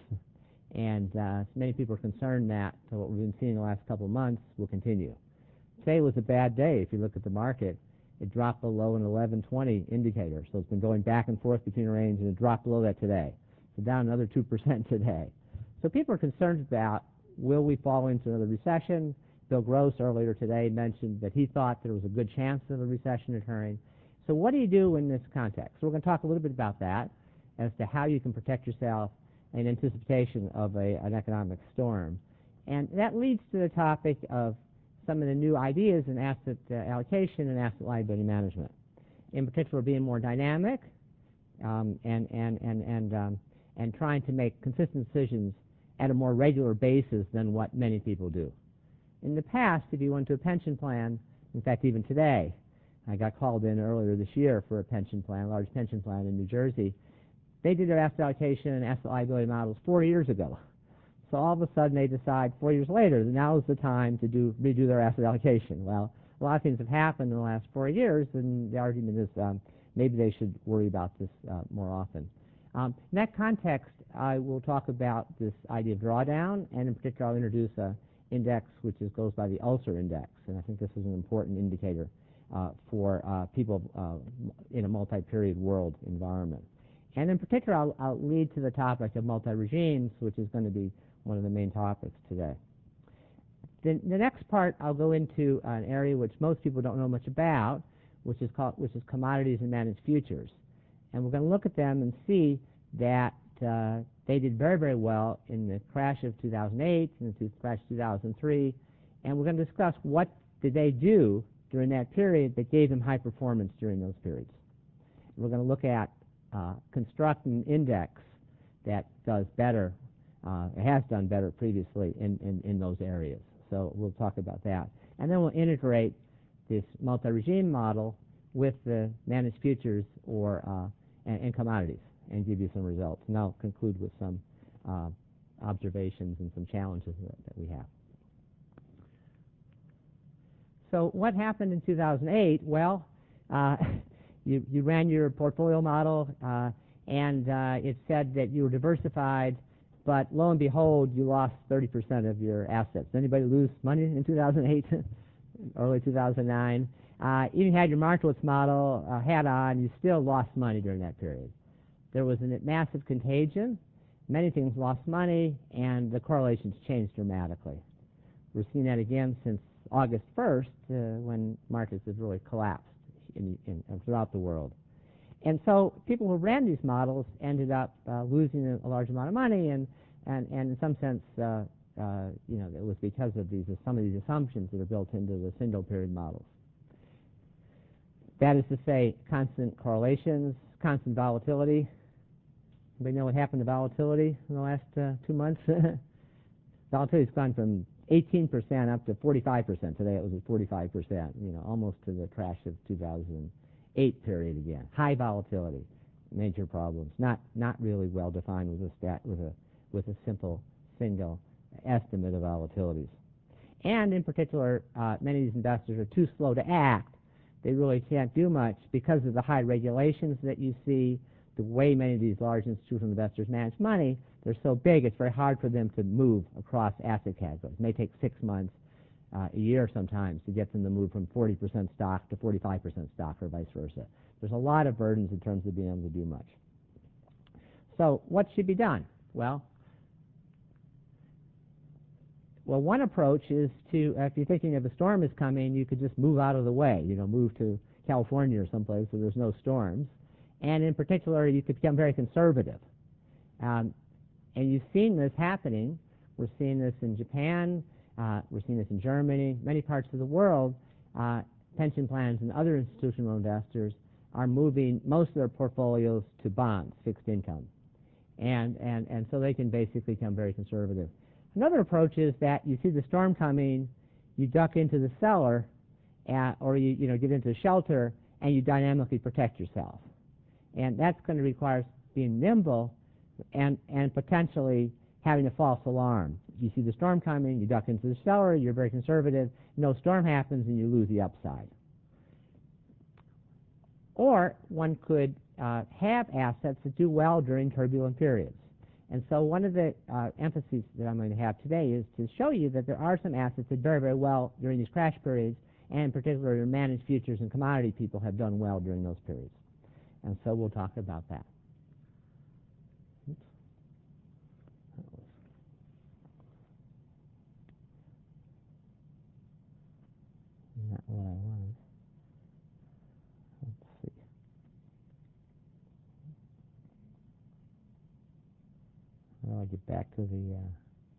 and uh, many people are concerned that so what we've been seeing the last couple of months will continue. Today was a bad day. If you look at the market, it dropped below an eleven twenty indicator, so it's been going back and forth between a range, and it dropped below that today. So down another two percent today. So people are concerned about, will we fall into another recession? Bill Gross earlier today mentioned that he thought there was a good chance of a recession occurring. So what do you do in this context? So we're going to talk a little bit about that as to how you can protect yourself in anticipation of a, an economic storm. And that leads to the topic of some of the new ideas in asset uh, allocation and asset liability management. In particular, being more dynamic um, and, and, and, and, um, and trying to make consistent decisions at a more regular basis than what many people do. In the past, if you went to a pension plan, in fact even today, I got called in earlier this year for a pension plan, a large pension plan in New Jersey. They did their asset allocation and asset liability models four years ago. So all of a sudden they decide four years later that now is the time to do redo their asset allocation. Well, a lot of things have happened in the last four years, and the argument is um, maybe they should worry about this uh, more often. Um, in that context, I will talk about this idea of drawdown, and in particular I'll introduce an index which is, goes by the Ulcer Index, and I think this is an important indicator uh, for uh, people uh, in a multi-period world environment. And in particular I'll, I'll lead to the topic of multi-regimes, which is going to be one of the main topics today. The, the next part I'll go into an area which most people don't know much about, which is called which is commodities and managed futures. And we're going to look at them and see that uh, they did very, very well in the crash of two thousand eight and the crash of two thousand three. And we're going to discuss what did they do during that period that gave them high performance during those periods. We're going to look at uh, construct an index that does better, uh, has done better previously in, in, in those areas. So we'll talk about that. And then we'll integrate this multi-regime model with the managed futures or uh, and, and commodities and give you some results. And I'll conclude with some uh, observations and some challenges that, that we have. So what happened in two thousand eight? Well, uh, you, you ran your portfolio model uh, and uh, it said that you were diversified, but lo and behold, you lost thirty percent of your assets. Did anybody lose money in two thousand eight, early two thousand nine? Uh, even had your Markowitz model uh, hat on, you still lost money during that period. There was a massive contagion. Many things lost money, and the correlations changed dramatically. We've seen that again since August first, uh, when markets have really collapsed in, in, in, throughout the world. And so people who ran these models ended up uh, losing a, a large amount of money, and, and, and in some sense, uh, uh, you know, it was because of these some of these assumptions that are built into the single period models. That is to say, constant correlations, constant volatility. Anybody know what happened to volatility in the last uh, two months? Volatility's gone from eighteen percent up to forty-five percent. Today it was at forty-five percent, you know, almost to the crash of two thousand eight period again. High volatility, major problems. Not not really well defined with a stat with a with a simple single estimate of volatilities. And in particular, uh, many of these investors are too slow to act. They really can't do much because of the high regulations that you see, the way many of these large institutional investors manage money. They're so big, it's very hard for them to move across asset categories. It may take six months, uh, a year sometimes, to get them to move from forty percent stock to forty-five percent stock or vice versa. There's a lot of burdens in terms of being able to do much. So what should be done? Well, well, one approach is to, uh, if you're thinking if a storm is coming, you could just move out of the way, you know, move to California or someplace where there's no storms. And in particular, you could become very conservative. Um, and you've seen this happening. We're seeing this in Japan. Uh, we're seeing this in Germany. Many parts of the world, uh, pension plans and other institutional investors are moving most of their portfolios to bonds, fixed income. And, and, and so they can basically become very conservative. Another approach is that you see the storm coming, you duck into the cellar, uh, or you, you know, get into a shelter, and you dynamically protect yourself. And that's going to require being nimble and, and potentially having a false alarm. You see the storm coming, you duck into the cellar, you're very conservative, no storm happens, and you lose the upside. Or one could uh, have assets that do well during turbulent periods. And so one of the uh, emphases that I'm going to have today is to show you that there are some assets that do very, very well during these crash periods, and in particular managed futures and commodity people have done well during those periods. And so we'll talk about that. Oops. Not what I wanted. Let's see. How do I get back to the... Uh,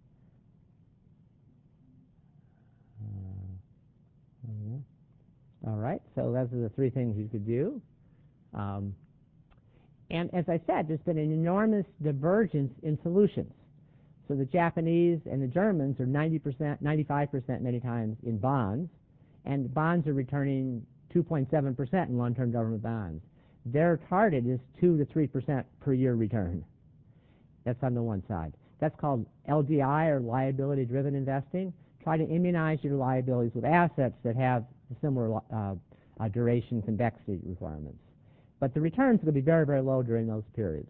uh, all right, so those are the three things you could do. Um, and as I said, there's been an enormous divergence in solutions. So the Japanese and the Germans are ninety percent, ninety-five percent many times in bonds, and bonds are returning two two point seven percent in long-term government bonds. Their target is two to three percent per year return. That's on the one side. That's called L D I, or liability-driven investing. Try to immunize your liabilities with assets that have similar uh, uh, duration convexity requirements. But the returns will be very, very low during those periods.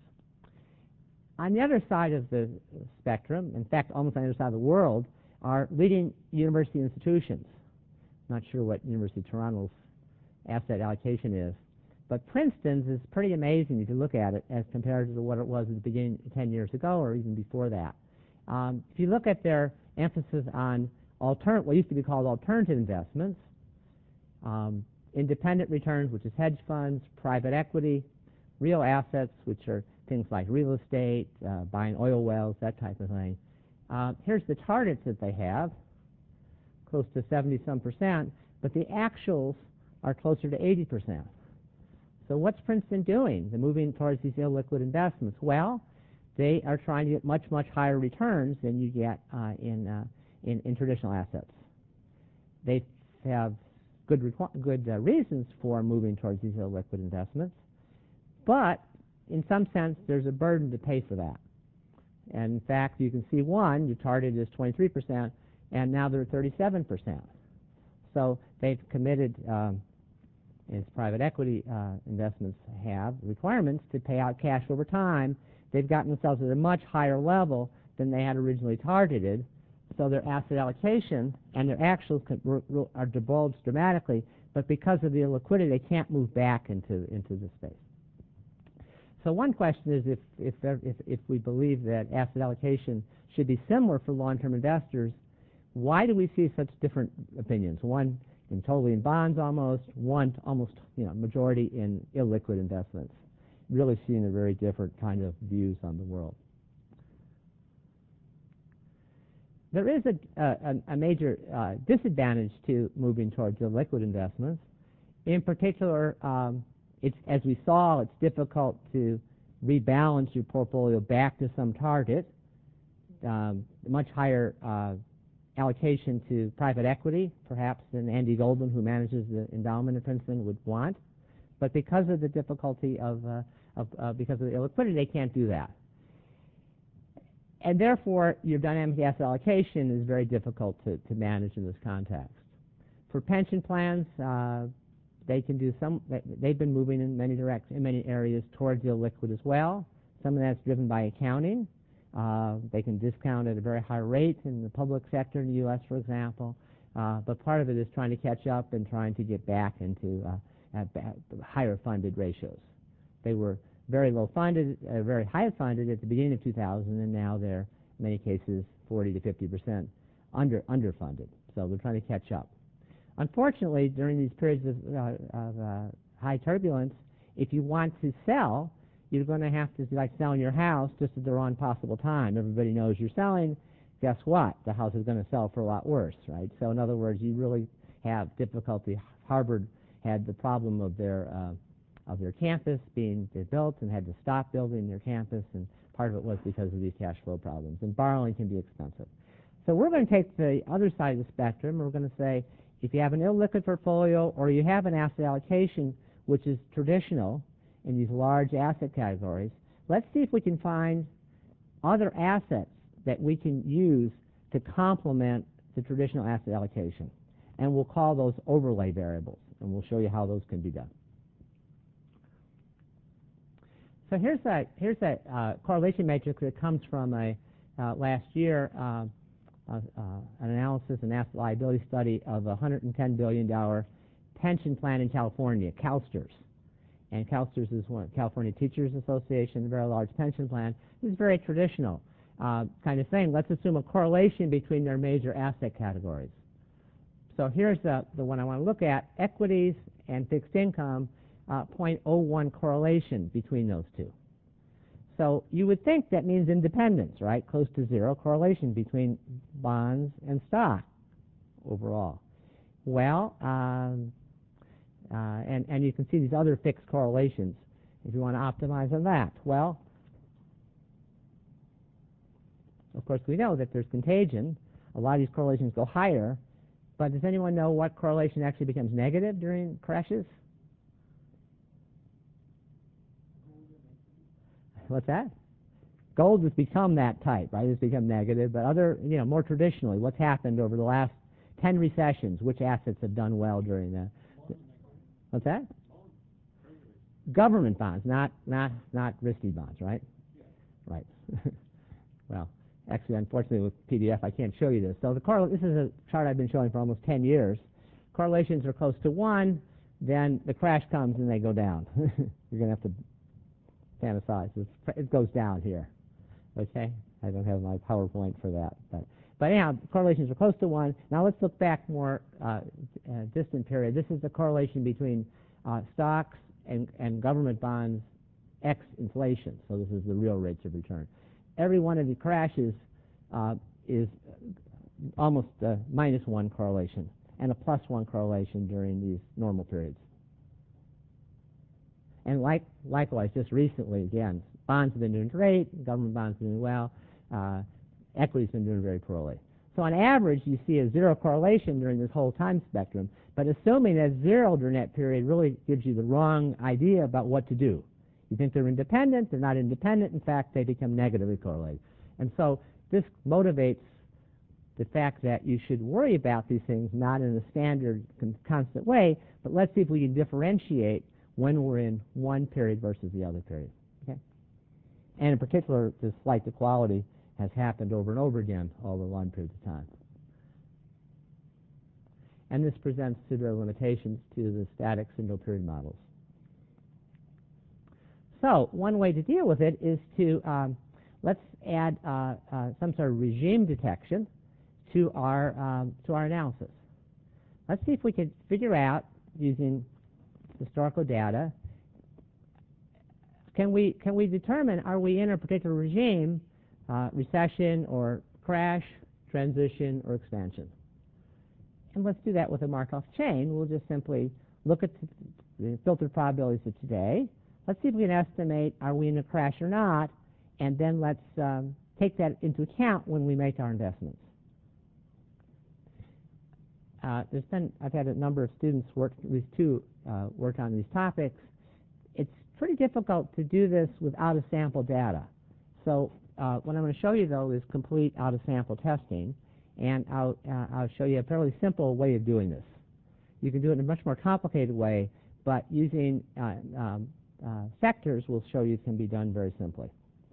On the other side of the spectrum, in fact, almost on the other side of the world, are leading university institutions. Not sure what University of Toronto's asset allocation is, but Princeton's is pretty amazing if you look at it as compared to what it was at the beginning ten years ago or even before that. Um, if you look at their emphasis on altern- what used to be called alternative investments, um, independent returns, which is hedge funds, private equity, real assets, which are things like real estate, uh, buying oil wells, that type of thing. Uh, here's the targets that they have, close to seventy some percent, but the actuals are closer to eighty percent. So what's Princeton doing? They're moving towards these illiquid investments. Well, they are trying to get much, much higher returns than you get uh, in, uh, in in traditional assets. They have good requ- good uh, reasons for moving towards these illiquid investments, but in some sense, there's a burden to pay for that. And in fact, you can see one, you targeted is twenty-three percent, and now they're thirty-seven percent. So they've committed, um, as private equity uh, investments have, requirements to pay out cash over time. They've gotten themselves at a much higher level than they had originally targeted, so their asset allocation and their actuals are divulged dramatically, but because of the illiquidity, they can't move back into, into the space. So one question is if, if, if, if we believe that asset allocation should be similar for long-term investors, why do we see such different opinions? One in totally in bonds almost, one almost you know majority in illiquid investments. Really seeing a very different kind of views on the world. There is a, a, a major uh, disadvantage to moving towards illiquid investments. In particular, um, It's, as we saw, it's difficult to rebalance your portfolio back to some target. Um, much higher uh, allocation to private equity, perhaps, than Andy Goldman, who manages the endowment at Princeton, would want. But because of the difficulty of, uh, of uh, because of the illiquidity, they can't do that. And therefore, your dynamic asset allocation is very difficult to, to manage in this context. For pension plans, uh, They can do some. They've been moving in many direct, in many areas towards illiquid as well. Some of that's driven by accounting. Uh, they can discount at a very high rate in the public sector in the U S, for example. Uh, but part of it is trying to catch up and trying to get back into uh, at, at higher funded ratios. They were very low funded, uh, very high funded at the beginning of two thousand, and now they're in many cases forty to fifty percent under underfunded. So they're trying to catch up. Unfortunately, during these periods of, uh, of uh, high turbulence, if you want to sell, you're going to have to, like selling your house, just at the wrong possible time. Everybody knows you're selling. Guess what? The house is going to sell for a lot worse, right? So in other words, you really have difficulty. Harvard had the problem of their uh, of their campus being built and had to stop building their campus, and part of it was because of these cash flow problems. And borrowing can be expensive. So we're going to take the other side of the spectrum. We're going to say, if you have an illiquid portfolio or you have an asset allocation which is traditional in these large asset categories, let's see if we can find other assets that we can use to complement the traditional asset allocation. And we'll call those overlay variables, and we'll show you how those can be done. So here's that, here's that uh, correlation matrix that comes from a uh, last year uh, Uh, uh, an analysis and asset liability study of a one hundred ten billion dollars pension plan in California, CalSTRS. And CalSTRS is one, California Teachers Association, a very large pension plan. This is very traditional uh, kind of thing. Let's assume a correlation between their major asset categories. So here's the, the one I want to look at, equities and fixed income, uh, zero point zero one correlation between those two. So you would think that means independence, right? Close to zero correlation between bonds and stock overall. Well, um, uh, and, and you can see these other fixed correlations if you want to optimize on that. Well, of course, we know that there's contagion. A lot of these correlations go higher But does anyone know what correlation actually becomes negative during crashes? What's that? Gold has become that type, right? It's become negative. But other, you know, more traditionally, what's happened over the last ten recessions? Which assets have done well during that? What's that? Government bonds, not not not risky bonds, right? Right. Well, actually, unfortunately, with P D F, I can't show you this. So the correl- this is a chart I've been showing for almost ten years. Correlations are close to one, then the crash comes and they go down. You're going to have to fantasize. It goes down here. Okay? I don't have my PowerPoint for that. But, but anyhow, correlations are close to one. Now let's look back more uh, uh, distant period. This is the correlation between uh, stocks and, and government bonds X inflation. So this is the real rates of return. Every one of the crashes uh, is almost a minus one correlation and a plus one correlation during these normal periods. And like, likewise, just recently, again, bonds have been doing great, government bonds have been doing well, uh, equity's been doing very poorly. So on average, you see a zero correlation during this whole time spectrum, but assuming that zero during that period really gives you the wrong idea about what to do. You think they're independent, they're not independent, in fact, they become negatively correlated. And so this motivates the fact that you should worry about these things not in a standard, con constant way, but let's see if we can differentiate when we're in one period versus the other period. Okay? And in particular, this flight to quality has happened over and over again over long periods of time. And this presents severe limitations to the static single period models. So one way to deal with it is to, um, let's add uh, uh, some sort of regime detection to our, um, to our analysis. Let's see if we can figure out, using historical data, can we, can we determine, are we in a particular regime, uh, recession or crash, transition, or expansion? And let's do that with a Markov chain. We'll just simply look at the filtered probabilities of today. Let's see if we can estimate, are we in a crash or not, and then let's um, take that into account when we make our investments. Uh, there's been, I've had a number of students work, at least two, uh, work on these topics. It's pretty difficult to do this without a sample data. So uh, what I'm going to show you, though, is complete out-of-sample testing, and I'll, uh, I'll show you a fairly simple way of doing this. You can do it in a much more complicated way, but using uh, um, uh, sectors will show you it can be done very simply.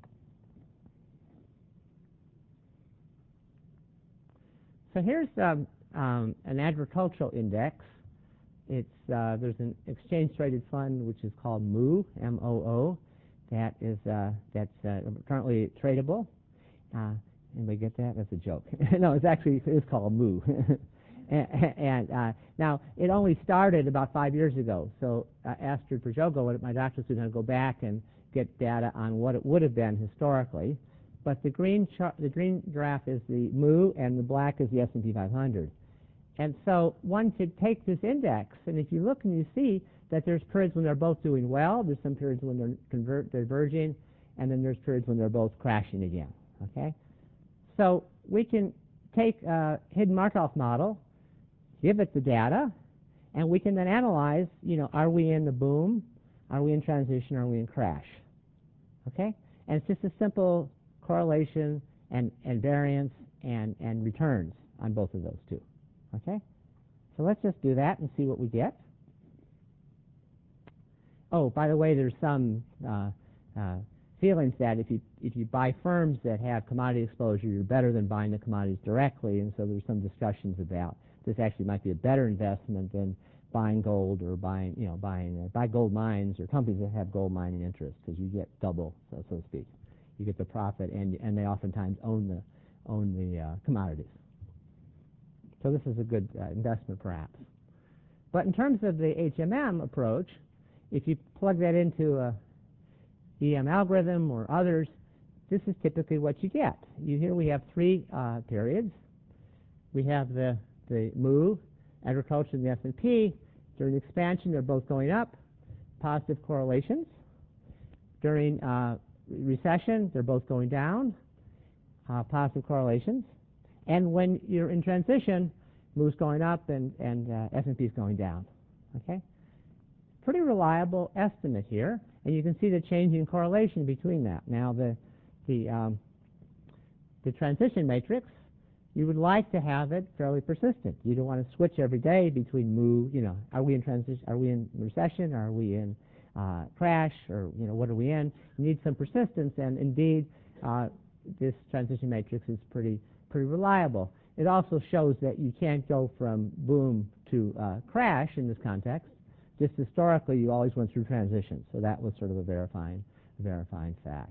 So here's um, um, an agricultural index. It's, uh, there's an exchange-traded fund which is called M O O, M O O, that is uh, that's uh, currently tradable. Uh, anybody get that? That's a joke. No, it's actually it's called M O O. and and uh, now it only started about five years ago. So uh, Astrid Prjogo, my doctoral student, had to go back and get data on what it would have been historically. But the green chart, the green graph is the M O O, and the black is the S and P five hundred. And so one could take this index, and if you look and you see that there's periods when they're both doing well, there's some periods when they're convert, diverging, and then there's periods when they're both crashing again. Okay, so we can take a hidden Markov model, give it the data, and we can then analyze, you know, are we in the boom, are we in transition, are we in crash? Okay, and it's just a simple correlation and, and variance and, and returns on both of those two. Okay, so let's just do that and see what we get. Oh, by the way, there's some uh, uh, feelings that if you if you buy firms that have commodity exposure, you're better than buying the commodities directly, and so there's some discussions about this actually might be a better investment than buying gold or buying, you know, buying uh, buy gold mines or companies that have gold mining interests, because you get double, so, so to speak. You get the profit, and and they oftentimes own the own the uh, commodities. So this is a good uh, investment, perhaps. But in terms of the H M M approach, if you plug that into a E M algorithm or others, this is typically what you get. You, here we have three uh, periods. We have the, the M O O, agriculture, and the S and P. During expansion, they're both going up, positive correlations. During uh, recession, they're both going down, uh, positive correlations. And when you're in transition, Moo's going up and, and uh, S and P is going down. Okay? Pretty reliable estimate here, and you can see the changing correlation between that. Now the, the, um, the transition matrix, you would like to have it fairly persistent. You don't want to switch every day between Moo, you know, are we in transition, are we in recession, are we in uh, crash, or, you know, what are we in? You need some persistence, and indeed, uh, this transition matrix is pretty, pretty reliable. It also shows that you can't go from boom to uh, crash in this context. Just historically, you always went through transitions, so that was sort of a verifying, verifying fact.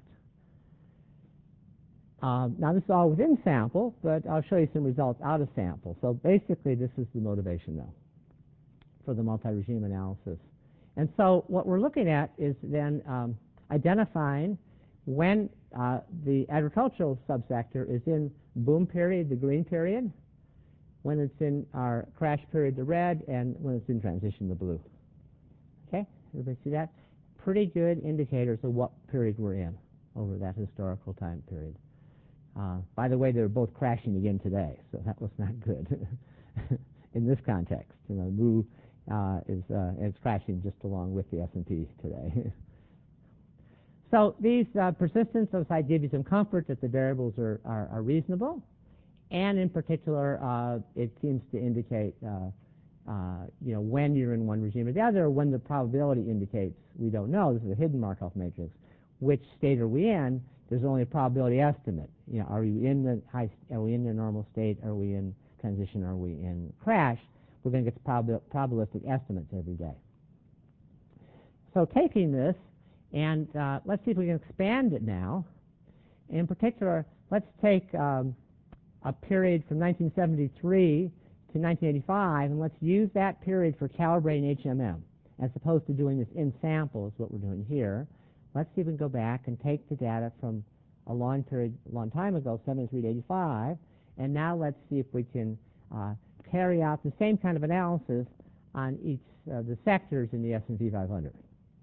Um, now, this is all within sample, but I'll show you some results out of sample. So basically, this is the motivation, though, for the multi-regime analysis. And so what we're looking at is then um, identifying when uh, the agricultural subsector is in boom period, the green period, when it's in our crash period, the red, and when it's in transition, the blue. Okay? Everybody see that? Pretty good indicators of what period we're in over that historical time period. Uh, by the way, they're both crashing again today, so that was not good in this context. You know, Moo uh, is uh, is crashing just along with the S and P today. So these uh, persistence of side give you some comfort that the variables are, are, are reasonable, and in particular, uh, it seems to indicate uh, uh, you know, when you're in one regime or the other, when the probability indicates we don't know. This is a hidden Markov matrix. Which state are we in? There's only a probability estimate. You know, are we in the high? Are we in the normal state? Are we in transition? Are we in crash? We're going to get prob probabilistic estimates every day. So taking this, and uh, let's see if we can expand it now. In particular, let's take um, a period from nineteen seventy-three to nineteen eighty-five, and let's use that period for calibrating H M M, as opposed to doing this in sample, is what we're doing here. Let's see if we can go back and take the data from a long period, a long time ago, seventy-three to eighty-five, and now let's see if we can uh, carry out the same kind of analysis on each of the sectors in the S and P five hundred.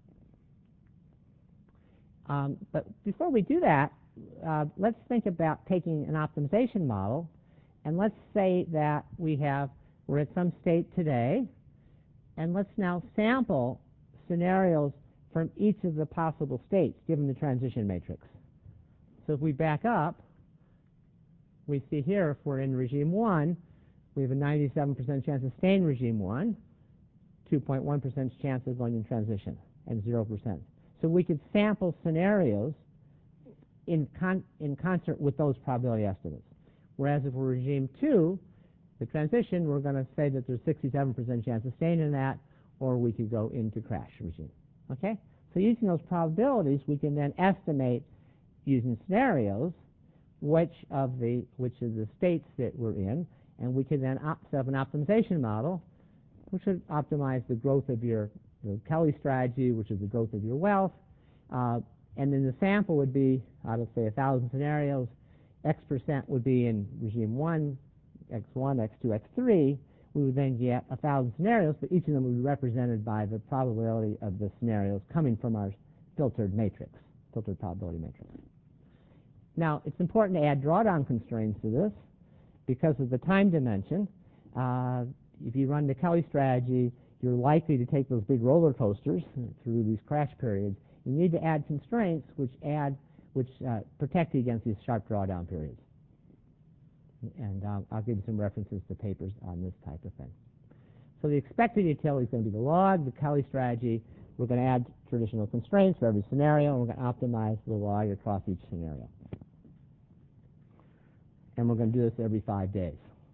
Um, but before we do that, uh, let's think about taking an optimization model, and let's say that we have, we're at some state today, and let's now sample scenarios from each of the possible states given the transition matrix. So if we back up, we see here if we're in regime one, we have a ninety-seven percent chance of staying in regime one, two point one percent chance of going in transition, and zero percent. So we could sample scenarios in, con in concert with those probability estimates. Whereas if we're regime two, the transition, we're going to say that there's sixty-seven percent chance of staying in that, or we could go into crash regime. Okay? So using those probabilities, we can then estimate, using scenarios, which of the which of the states that we're in, and we can then op set up an optimization model, which would optimize the growth of your the Kelly strategy, which is the growth of your wealth, uh, and then the sample would be out of say a thousand scenarios, X percent would be in regime one, X one, X two, X three. We would then get a thousand scenarios, but each of them would be represented by the probability of the scenarios coming from our filtered matrix, filtered probability matrix. Now, it's important to add drawdown constraints to this because of the time dimension. Uh, if you run the Kelly strategy, you're likely to take those big roller coasters through these crash periods. You need to add constraints which add, which uh, protect you against these sharp drawdown periods. And uh, I'll give you some references to papers on this type of thing. So the expected utility is going to be the log, the Kelly strategy. We're going to add traditional constraints for every scenario, and we're going to optimize the log across each scenario. And we're going to do this every five days.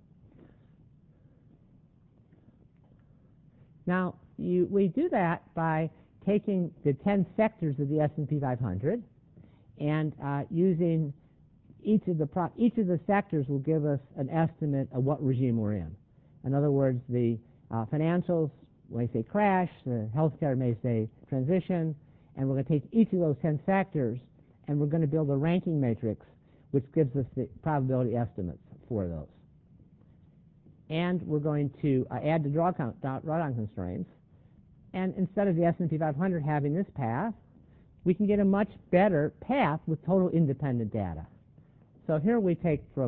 Now, you, we do that by taking the ten sectors of the S and P five hundred and uh, using each of the pro each of the sectors will give us an estimate of what regime we're in. In other words, the uh, financials may say crash, the healthcare may say transition, and we're going to take each of those ten sectors and we're going to build a ranking matrix which gives us the probability estimates for those. And we're going to uh, add the drawdown, drawdown constraints. And instead of the S and P five hundred having this path, we can get a much better path with total independent data. So here we take from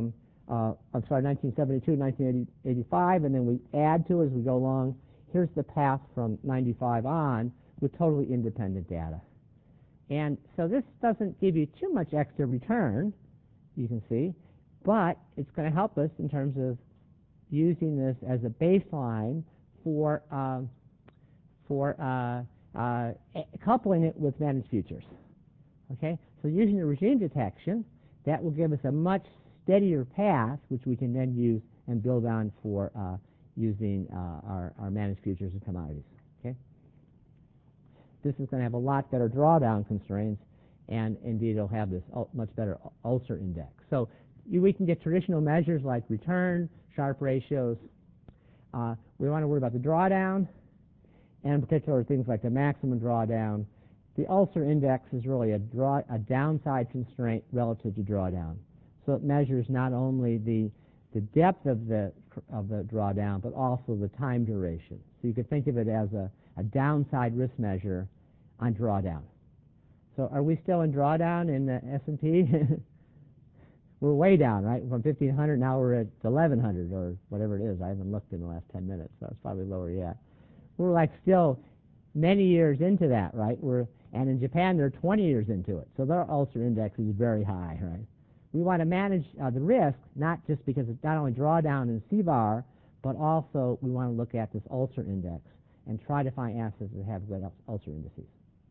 uh, I'm sorry, nineteen seventy-two, nineteen eighty-five, and then we add to it as we go along. Here's the path from ninety-five on with totally independent data. And so this doesn't give you too much extra return, you can see, but it's going to help us in terms of using this as a baseline for, uh, for uh, uh, coupling it with managed futures. Okay, so using the regime detection, that will give us a much steadier path, which we can then use and build on for uh, using uh, our, our managed futures and commodities. Okay, this is going to have a lot better drawdown constraints, and indeed it'll have this much better Ulcer index. So you, we can get traditional measures like return, Sharpe ratios. Uh, we want to worry about the drawdown, and in particular things like the maximum drawdown. The Ulcer index is really a, draw, a downside constraint relative to drawdown. So it measures not only the, the depth of the, of the drawdown, but also the time duration. So you could think of it as a, a downside risk measure on drawdown. So are we still in drawdown in the S and P? We're way down, right? From fifteen hundred, now we're at eleven hundred or whatever it is. I haven't looked in the last ten minutes, so it's probably lower yet. We're like still many years into that, right? We're And in Japan, they're twenty years into it. So their Ulcer index is very high, right? We want to manage uh, the risk, not just because it's not only drawdown and C bar, but also we want to look at this Ulcer index and try to find assets that have good Ulcer indices.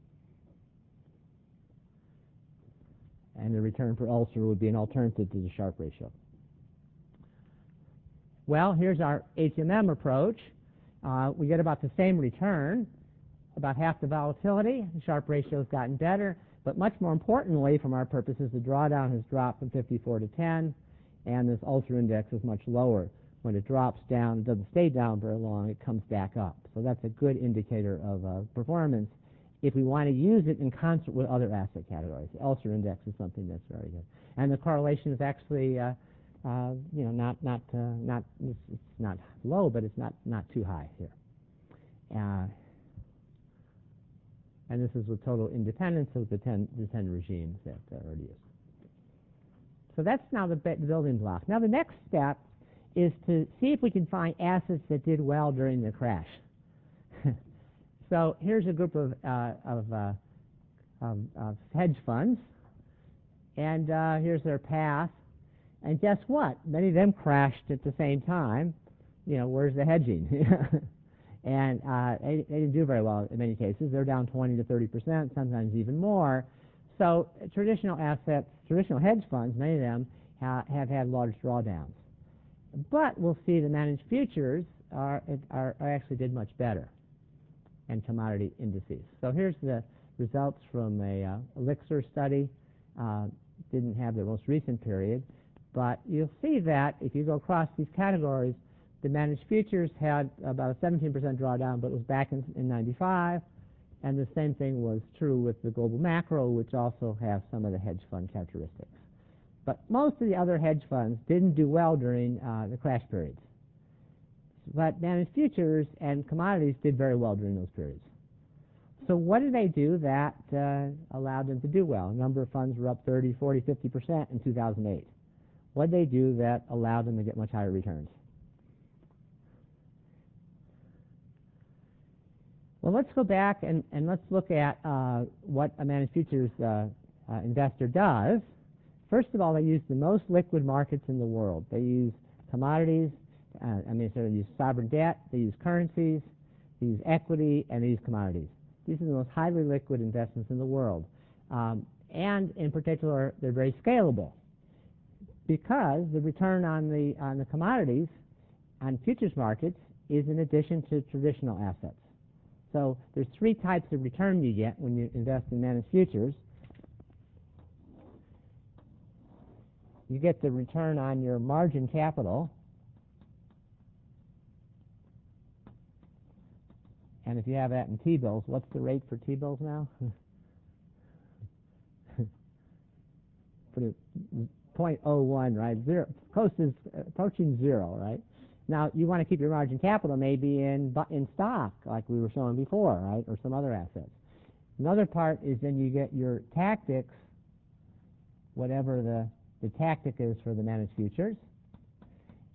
And the return for Ulcer would be an alternative to the Sharpe ratio. Well, here's our H M M approach. Uh, we get about the same return, about half the volatility. The Sharpe ratio has gotten better, but much more importantly, from our purposes, the drawdown has dropped from fifty-four to ten, and this Ulcer index is much lower. When it drops down, it doesn't stay down very long, it comes back up. So that's a good indicator of uh, performance if we want to use it in concert with other asset categories. The Ulcer index is something that's very good. And the correlation is actually, uh, uh, you know, not, not, uh, not, it's, it's not low, but it's not, not too high here. Uh, and this is with total independence of the ten, the ten regimes that are already used. So that's now the building block. Now the next step is to see if we can find assets that did well during the crash. So here's a group of, uh, of, uh, of, of hedge funds, and uh, here's their path. And guess what? Many of them crashed at the same time. You know, where's the hedging? And uh, they, they didn't do very well in many cases. They're down twenty to thirty percent, sometimes even more. So uh, traditional assets, traditional hedge funds, many of them ha have had large drawdowns. But we'll see the managed futures are, are, are actually did much better, and commodity indices. So here's the results from a uh, Elixir study. Uh, didn't have the most recent period, but you'll see that if you go across these categories, the managed futures had about a seventeen percent drawdown, but it was back in, in ninety-five, and the same thing was true with the global macro, which also have some of the hedge fund characteristics. But most of the other hedge funds didn't do well during uh, the crash periods. But managed futures and commodities did very well during those periods. So what did they do that uh, allowed them to do well? A number of funds were up thirty, forty, fifty percent in two thousand eight. What did they do that allowed them to get much higher returns? Well, let's go back and, and let's look at uh, what a managed futures uh, uh, investor does. First of all, they use the most liquid markets in the world. They use commodities, uh, I mean, so they use sovereign debt, they use currencies, they use equity, and they use commodities. These are the most highly liquid investments in the world. Um, and in particular, they're very scalable because the return on the, on the commodities on futures markets is in addition to traditional assets. So there's three types of return you get when you invest in managed futures. You get the return on your margin capital. And if you have that in T-bills, what's the rate for T-bills now? Pretty zero point zero one, right? Zero, close to approaching zero, right? Now, you want to keep your margin capital maybe in, in stock, like we were showing before, right, or some other assets. Another part is then you get your tactics, whatever the, the tactic is for the managed futures.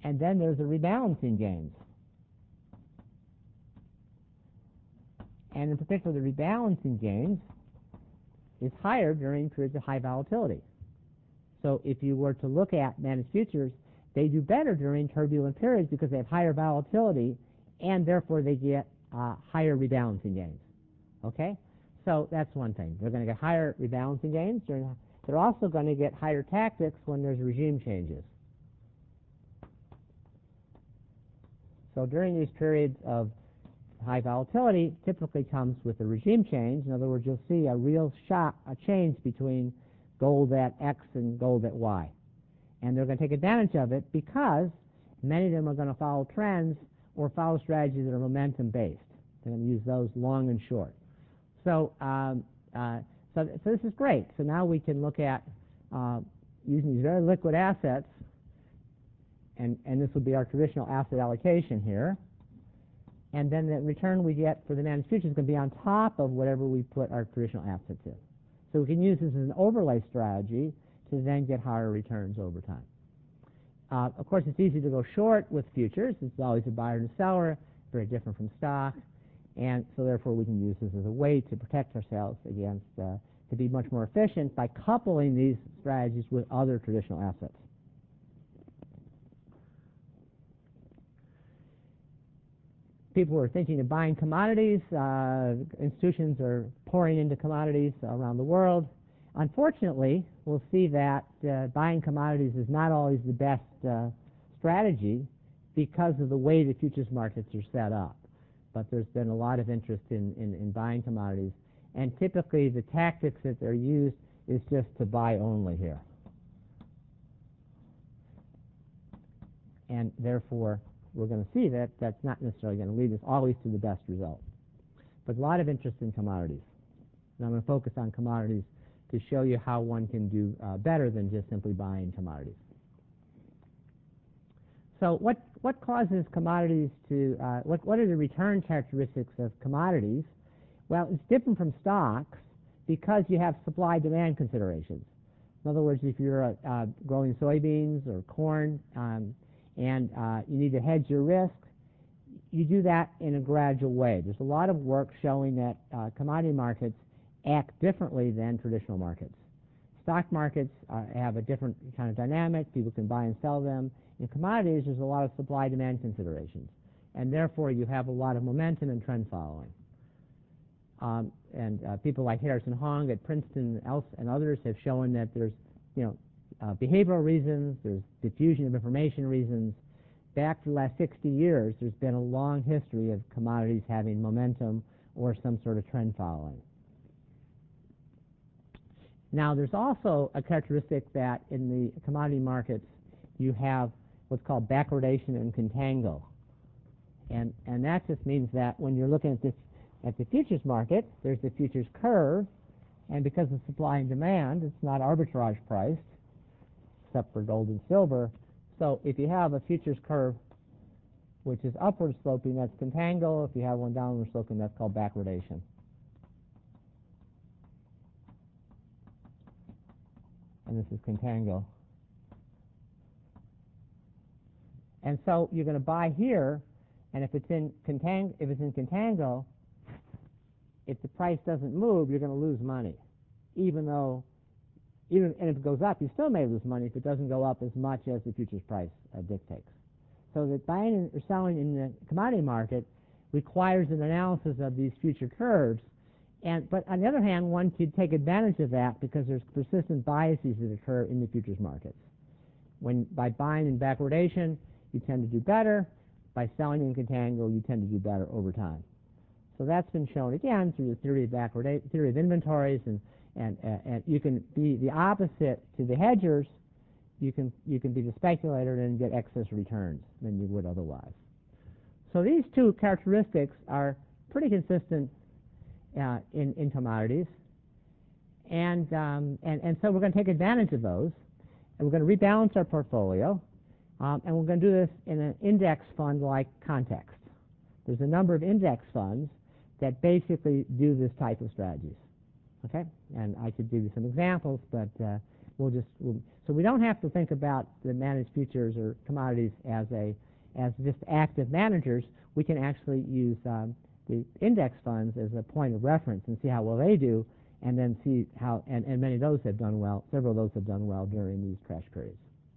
And then there's the rebalancing gains. And in particular, the rebalancing gains is higher during periods of high volatility. So if you were to look at managed futures, they do better during turbulent periods because they have higher volatility, and therefore they get uh, higher rebalancing gains. Okay? So that's one thing. They're going to get higher rebalancing gains. During, they're also going to get higher tactics when there's regime changes. So during these periods of high volatility, typically comes with a regime change. In other words, you'll see a real shock, a change between gold at X and gold at Y. And they're going to take advantage of it because many of them are going to follow trends or follow strategies that are momentum-based. They're going to use those long and short. So, um, uh, so, so this is great. So now we can look at uh, using these very liquid assets, and, and this would be our traditional asset allocation here. And then the return we get for the managed futures is going to be on top of whatever we put our traditional assets in. So we can use this as an overlay strategy to then get higher returns over time. Uh, of course, it's easy to go short with futures. It's always a buyer and a seller, very different from stock. And so therefore we can use this as a way to protect ourselves against, uh, to be much more efficient by coupling these strategies with other traditional assets. People are thinking of buying commodities. Uh, institutions are pouring into commodities around the world. Unfortunately, we'll see that uh, buying commodities is not always the best uh, strategy because of the way the futures markets are set up. But there's been a lot of interest in, in, in buying commodities. And typically the tactics that they're used is just to buy only here. And therefore, we're going to see that that's not necessarily going to lead us always to the best result. But a lot of interest in commodities. And I'm going to focus on commodities to show you how one can do uh, better than just simply buying commodities. So what, what causes commodities to, uh, what, what are the return characteristics of commodities? Well, it's different from stocks because you have supply-demand considerations. In other words, if you're uh, uh, growing soybeans or corn, um, and uh, you need to hedge your risk, you do that in a gradual way. There's a lot of work showing that uh, commodity markets act differently than traditional markets. Stock markets uh, have a different kind of dynamic. People can buy and sell them. In commodities, there's a lot of supply-demand considerations, and therefore you have a lot of momentum and trend following. Um, and uh, people like Harrison Hong at Princeton else and others have shown that there's, you know, Uh, behavioral reasons, there's diffusion of information reasons. Back for the last sixty years, there's been a long history of commodities having momentum or some sort of trend following. Now, there's also a characteristic that in the commodity markets, you have what's called backwardation and contango. And, and that just means that when you're looking at this at the futures market, there's the futures curve, and because of supply and demand, it's not arbitrage priced, except for gold and silver. So if you have a futures curve which is upward sloping, that's contango. If you have one downward sloping, that's called backwardation. And this is contango. And so you're going to buy here, and if it's in contang if it's in contango, if the price doesn't move, you're going to lose money, even though Even, and if it goes up, you still may lose money if it doesn't go up as much as the futures price uh, dictates. So that buying or selling in the commodity market requires an analysis of these future curves. And but on the other hand, one could take advantage of that because there's persistent biases that occur in the futures markets. When by buying in backwardation, you tend to do better. By selling in contango, you tend to do better over time. So that's been shown again through the theory of backwardation, theory of inventories, and And, uh, and you can be the opposite to the hedgers. You can you can be the speculator and get excess returns than you would otherwise. So these two characteristics are pretty consistent uh, in in commodities, and um, and and so we're going to take advantage of those, and we're going to rebalance our portfolio, um, and we're going to do this in an index fund-like context. There's a number of index funds that basically do this type of strategies. Okay, and I could give you some examples, but uh, we'll just we'll, so we don't have to think about the managed futures or commodities as a as just active managers. We can actually use um, the index funds as a point of reference and see how well they do, and then see how and, and many of those have done well. Several of those have done well during these crash periods.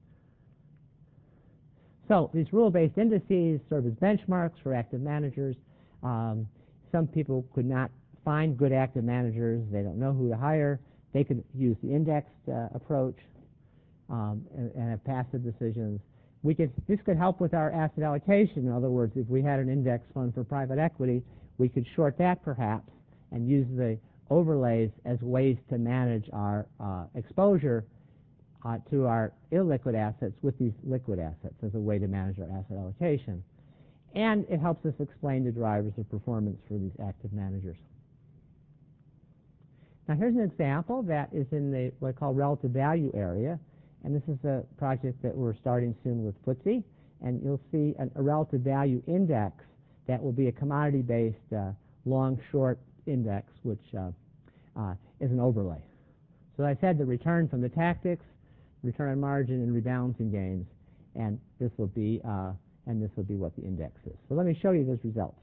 So these rule-based indices serve as benchmarks for active managers. Um, some people could not find good active managers. They don't know who to hire. They could use the indexed uh, approach um, and, and have passive decisions. We could, this could help with our asset allocation. In other words, if we had an index fund for private equity, we could short that perhaps and use the overlays as ways to manage our uh, exposure uh, to our illiquid assets with these liquid assets as a way to manage our asset allocation. And it helps us explain the drivers of performance for these active managers. Now here's an example that is in the what I call relative value area, and this is a project that we're starting soon with F T S E, and you'll see an, a relative value index that will be a commodity-based uh, long-short index, which uh, uh, is an overlay. So I said the return from the tactics, return on margin, and rebalancing gains, and this will be uh, and this will be what the index is. So let me show you those results.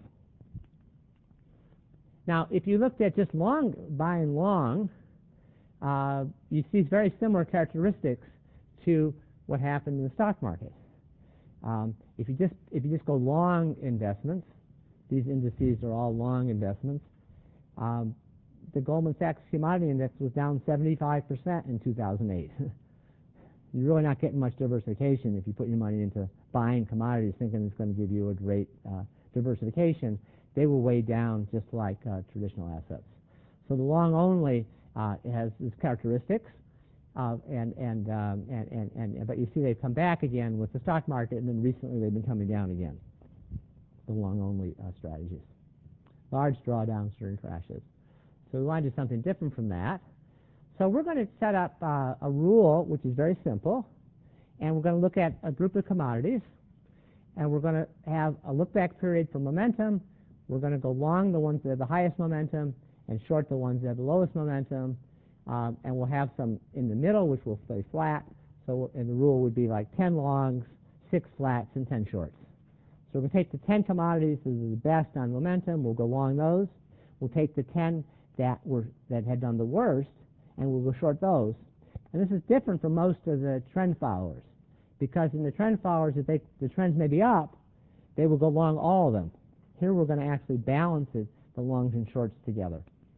Now, if you looked at just long, buy and long, uh, you see very similar characteristics to what happened in the stock market. Um, if you just if you just go long investments, these indices are all long investments. Um, the Goldman Sachs Commodity Index was down seventy-five percent in two thousand eight. You're really not getting much diversification if you put your money into buying commodities thinking it's going to give you a great uh, diversification. They will weigh down just like uh, traditional assets. So the long only uh, has its characteristics, uh, and, and, um, and, and, and, but you see they've come back again with the stock market, and then recently they've been coming down again, the long only uh, strategies. Large drawdowns during crashes. So we want to do something different from that. So we're going to set up uh, a rule which is very simple, and we're going to look at a group of commodities, and we're going to have a look-back period for momentum. We're going to go long the ones that have the highest momentum and short the ones that have the lowest momentum, um, and we'll have some in the middle which will stay flat. So and the rule would be like ten longs, six flats, and ten shorts. So we're going to take the ten commodities that are the best on momentum. We'll go long those. We'll take the ten that were that had done the worst, and we'll go short those. And this is different from most of the trend followers, because in the trend followers, if they, the trends may be up, they will go long all of them. Here we're going to actually balance it, the longs and shorts together.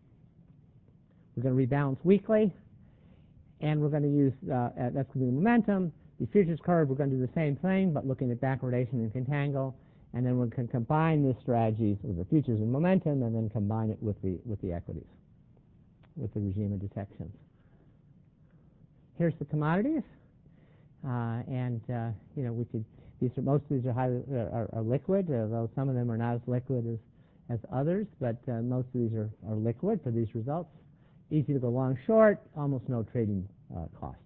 We're going to rebalance weekly, and we're going to use, uh, that's going to be the momentum. The futures curve, we're going to do the same thing, but looking at backwardation and contango, and then we can combine this strategy with the futures and momentum, and then combine it with the, with the equities, with the regime of detections. Here's the commodities, uh, and uh, you know we could. These are most of these are highly are, are liquid, although some of them are not as liquid as as others. But uh, most of these are are liquid for these results. Easy to go long, short, almost no trading uh, cost.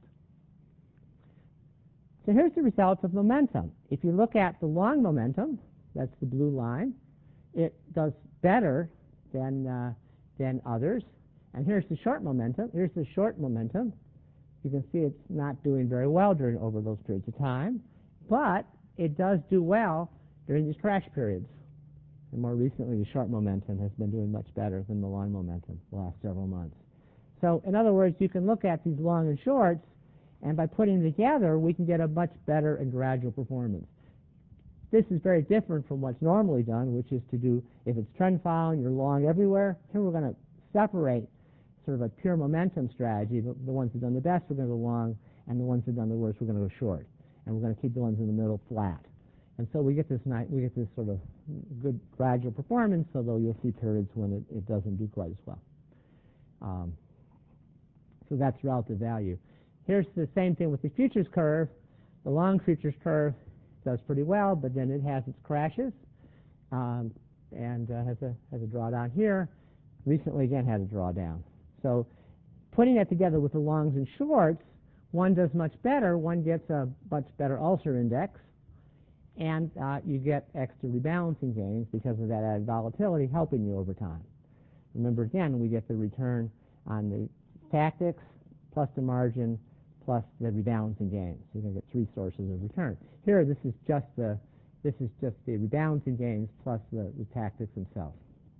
So here's the results of momentum. If you look at the long momentum, that's the blue line, it does better than uh, than others. And here's the short momentum. Here's the short momentum. You can see it's not doing very well during over those periods of time, but it does do well during these crash periods. And more recently, the short momentum has been doing much better than the long momentum the last several months. So in other words, you can look at these long and shorts, and by putting them together, we can get a much better and gradual performance. This is very different from what's normally done, which is to do, if it's trend following, you're long everywhere. Here we're going to separate sort of a pure momentum strategy. The, the ones that have done the best, we're going to go long, and the ones that have done the worst, we're going to go short. And we're going to keep the ones in the middle flat. And so we get this nice, we get this sort of good gradual performance, although you'll see periods when it, it doesn't do quite as well. Um, so that's relative value. Here's the same thing with the futures curve. The long futures curve does pretty well, but then it has its crashes, um, and uh, has a has a drawdown here. Recently, again, had a drawdown. So putting that together with the longs and shorts, one does much better. One gets a much better Ulcer index, and uh, you get extra rebalancing gains because of that added volatility helping you over time. Remember, again, we get the return on the tactics plus the margin plus the rebalancing gains. So you're going to get three sources of return. Here, this is just the this is just the rebalancing gains plus the, the tactics themselves.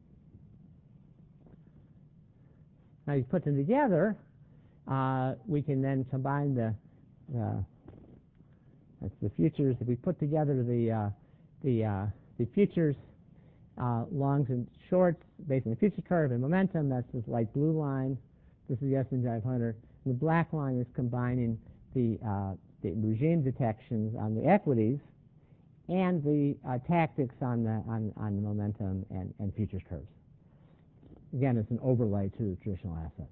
Now you put them together, uh, we can then combine the uh, that's the futures. If we put together the uh, the uh, the futures uh, longs and shorts based on the futures curve and momentum, that's this light blue line. This is the S and P five hundred. And the black line is combining the uh, the regime detections on the equities and the uh, tactics on the on, on the momentum and, and futures curves. Again, it's an overlay to the traditional assets.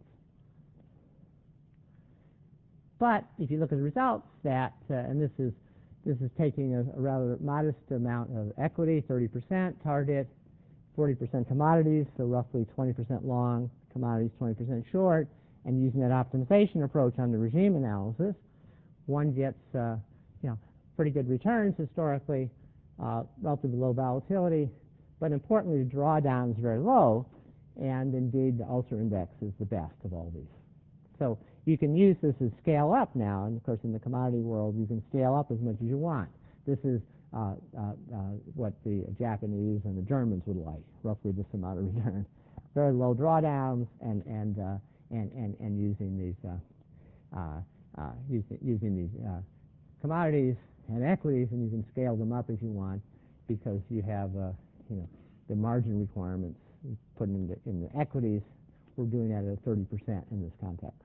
But if you look at the results, that uh, and this is this is taking a, a rather modest amount of equity, thirty percent target, forty percent commodities, so roughly twenty percent long, commodities twenty percent short, and using that optimization approach on the regime analysis, one gets uh, you know pretty good returns historically, uh, relatively low volatility, but importantly the drawdown is very low, and indeed the Ulster Index is the best of all these. So you can use this as scale up now, and of course in the commodity world you can scale up as much as you want. This is uh, uh, uh, what the Japanese and the Germans would like, roughly this amount of return. Very low drawdowns and and uh, and, and and using these uh, uh, uh, using, using these uh, commodities and equities, and you can scale them up if you want, because you have uh, you know the margin requirements put in the in the equities. We're doing that at thirty percent in this context.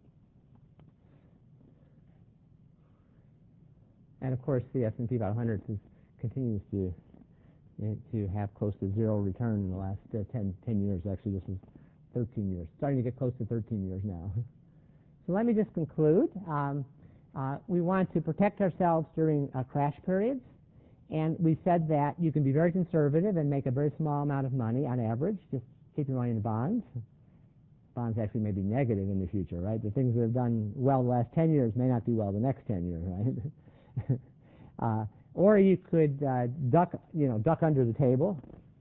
And of course, the S and P five hundred is, continues to to have close to zero return in the last uh, ten, ten years. Actually, this is thirteen years, starting to get close to thirteen years now. So let me just conclude. Um, uh, we want to protect ourselves during uh, crash periods, and we said that you can be very conservative and make a very small amount of money on average. Just keep your money in bonds. Bonds actually may be negative in the future, right? The things that have done well the last ten years may not do well the next ten years, right? uh, or you could uh, duck, you know, duck under the table.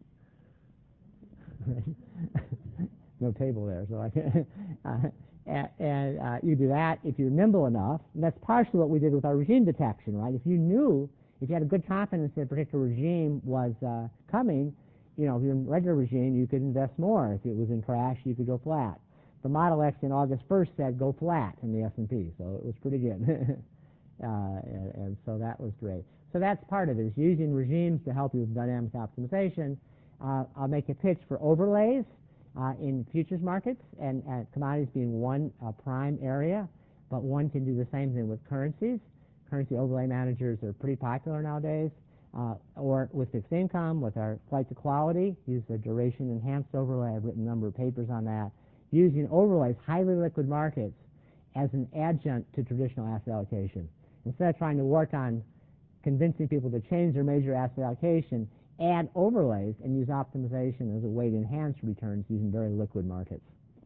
No table there, so I can. Uh, and and uh, you do that if you're nimble enough. And that's partially what we did with our regime detection, right? If you knew, if you had a good confidence that a particular regime was uh, coming, you know, if you're in regular regime, you could invest more. If it was in crash, you could go flat. The Model X in August first said go flat in the S and P, so it was pretty good. uh, and, and so that was great. So that's part of it, is using regimes to help you with dynamic optimization. Uh, I'll make a pitch for overlays uh, in futures markets, and uh, commodities being one uh, prime area, but one can do the same thing with currencies. Currency overlay managers are pretty popular nowadays. Uh, or with fixed income, with our flight to quality, use the duration enhanced overlay. I've written a number of papers on that. Using overlays, highly liquid markets, as an adjunct to traditional asset allocation. Instead of trying to work on convincing people to change their major asset allocation, add overlays and use optimization as a way to enhance returns using very liquid markets.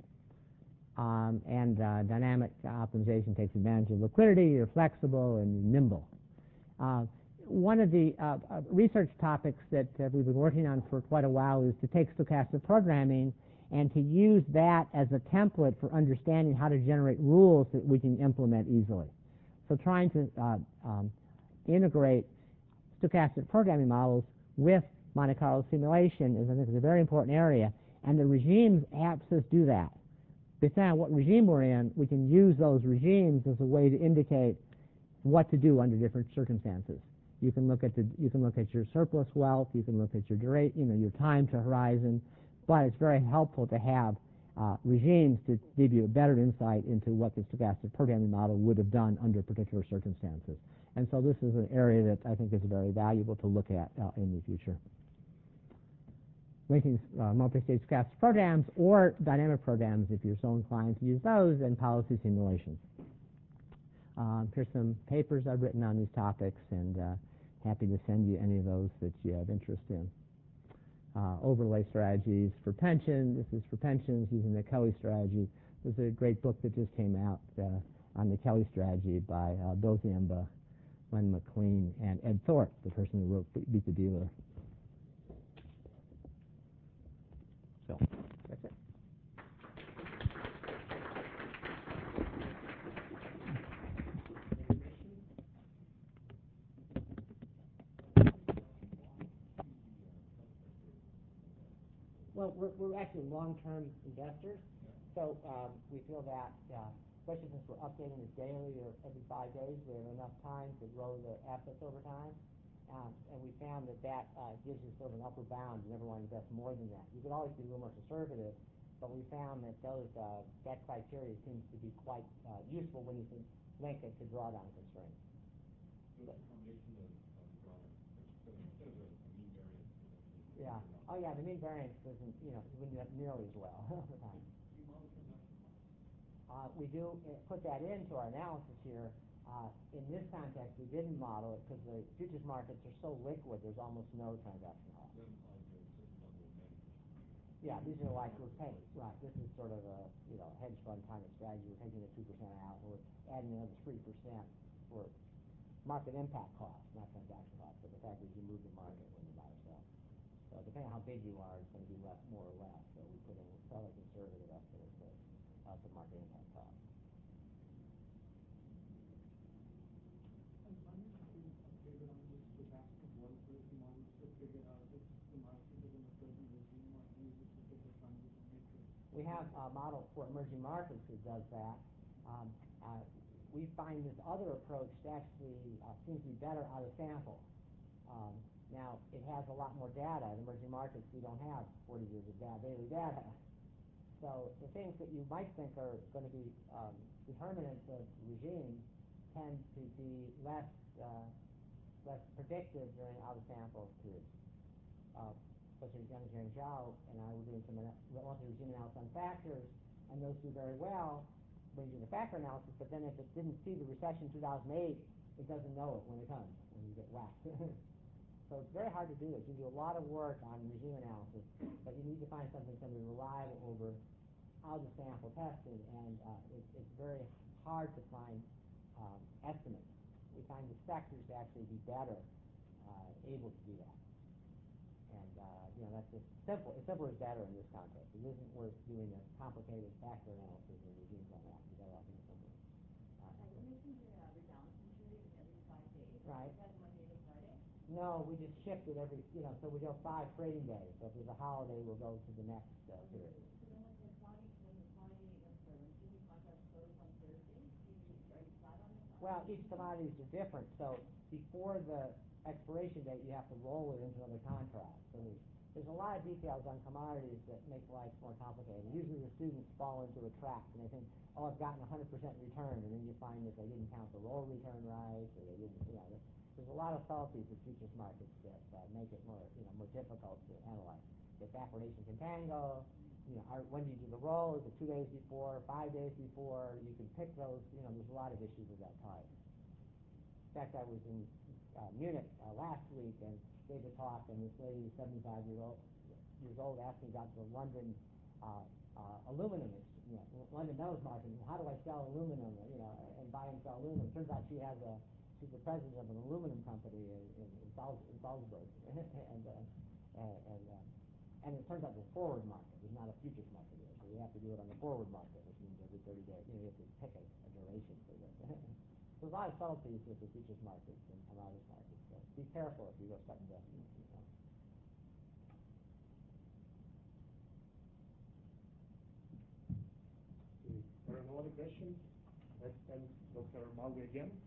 Um, and uh, dynamic optimization takes advantage of liquidity. You're flexible and nimble. Uh, One of the uh, uh, research topics that uh, we've been working on for quite a while is to take stochastic programming and to use that as a template for understanding how to generate rules that we can implement easily. So trying to uh, um, integrate stochastic programming models with Monte Carlo simulation is, I think, is a very important area, and the regimes helps us do that. Depending on what regime we're in, we can use those regimes as a way to indicate what to do under different circumstances. You can look at the you can look at your surplus wealth. You can look at your duration, you know, your time to horizon. But it's very helpful to have uh, regimes to give you a better insight into what the stochastic programming model would have done under particular circumstances. And so this is an area that I think is very valuable to look at uh, in the future. Linking uh, multi-stage stochastic programs or dynamic programs, if you're so inclined to use those, and policy simulations. Um, here's some papers I've written on these topics, and uh, happy to send you any of those that you have interest in. Uh, overlay strategies for pension. This is for pensions using the Kelly strategy. There's a great book that just came out uh, on the Kelly strategy by uh, Bill Ziemba, Len McLean, and Ed Thorpe, the person who wrote Beat the Dealer. So that's it. well, we're, we're actually long-term investors, so um, we feel that, uh, especially since we're updating this daily or every five days, we have enough time to grow the assets over time. Um, and we found that that uh, gives you sort of an upper bound. You never want to invest more than that. You could always be a little more conservative, but we found that those uh, that criteria seems to be quite uh, useful when you can link it to drawdown constraints. So it's a combination of, of drawdown. So instead of a, a mean variance. Yeah. Oh yeah, the mean variance doesn't, you know, wouldn't do nearly as well over time. Do you model transaction costs? Uh, we do uh, put that into our analysis here. Uh, in this context, we didn't model it because the futures markets are so liquid, there's almost no transaction cost. That implies a certain level of management. Yeah, these are like we're paying, right, this is sort of a, you know, hedge fund kind of strategy. We're taking the two percent out, and we're adding another three percent for market impact costs, not transaction costs, but the fact is you move the market when you buy or sell. So depending on how big you are, it's going to be less, more or less. So we put in fairly conservative estimates of uh, the market impact costs. We have a model for emerging markets that does that. Um, uh, we find this other approach actually uh, seems to be better out of sample. Um, now, it has a lot more data. In emerging markets, we don't have forty years of data, daily data. So the things that you might think are going to be um, determinants of regimes tend to be less uh, less predictive during out-of-sample periods. Uh, Professor Yang Zhao and I were doing some multi-regime analysis on factors, and those do very well when you do the factor analysis, but then if it didn't see the recession in two thousand eight, it doesn't know it when it comes, when you get whacked. So it's very hard to do this. You do a lot of work on regime analysis, but you need to find something that's going to be reliable over out-of-sample testing, and uh, it, it's very hard to find um, estimates. We find the sectors to actually be better uh, able to do that. And, uh, you know, that's just simple. It's simpler is better in this context. It isn't worth doing a complicated factor analysis and regimes on that. You got to do something. Uh, you mentioned the uh, rebalancing period every five days. Right. Is that Monday to Friday? No, we just shift it every, you know, so we go five trading days. So if there's a holiday, we'll go to the next uh, period. So then when the commodity, when the commodity, I'm sorry, when T V contracts close on Thursday, do you, are you flat on this? Well, each commodities are different. So before the expiration date, you have to roll it into another contract. So there's, there's a lot of details on commodities that make life more complicated. Usually the students fall into a trap and they think, oh, I've gotten one hundred percent return, and then you find that they didn't count the roll return right, or they didn't, you know, there's a lot of subtleties with futures markets that uh, make it more, you know, more difficult to analyze. The backwardation contango, you know, are, when do you do the roll? Is it two days before, five days before? You can pick those, you know, there's a lot of issues of that type. In fact, I was in uh, Munich uh, last week and gave a talk, and this lady, seventy-five years old, years old asked me about the London uh, uh, aluminum, you know, London metals market. How do I sell aluminum, you know, and buy and sell aluminum? Turns out she has a, she's the president of an aluminum company in, in, in, Salz, in Salzburg, and uh, and and, uh, and it turns out there's a forward market. There's not a futures market here, so you have to do it on the forward market, which means every thirty days, you know, you have to pick a, a duration for this. There's a lot of subtleties with the futures markets and commodities markets, so be careful if you go start investing. You know. There are no other questions? Let's thank Doctor Malvi again.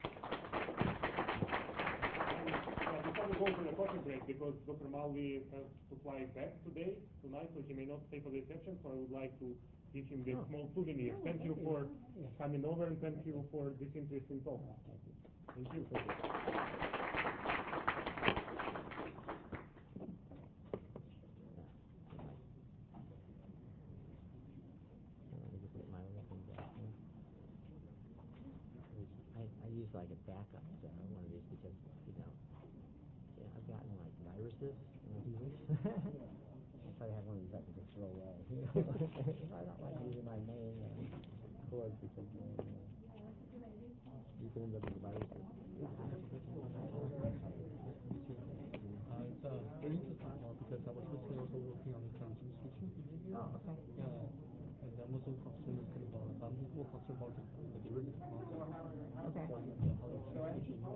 Uh, before we go to the coffee break, because Doctor Malvi has to fly back today, tonight, so he may not stay for the reception, so I would like to give him this small souvenir. Oh, Thank you thank for you. coming over, and thank you for this interesting talk. Thank you. Thank you. I, I use like a backup, so I one of these because, you know, yeah, I've gotten like viruses and I do this. I try to have one of these I can just throw away. I don't like using my main uh, cord because uh, you can end up with viruses. Uh, it's uh, very interesting uh, because I was recently also working on the transition switching. Oh, okay. Yeah. And I'm also concerned kind of about, I'm more concerned about the, the derivative market. Okay. So, yeah, how it's switching. Oh, okay.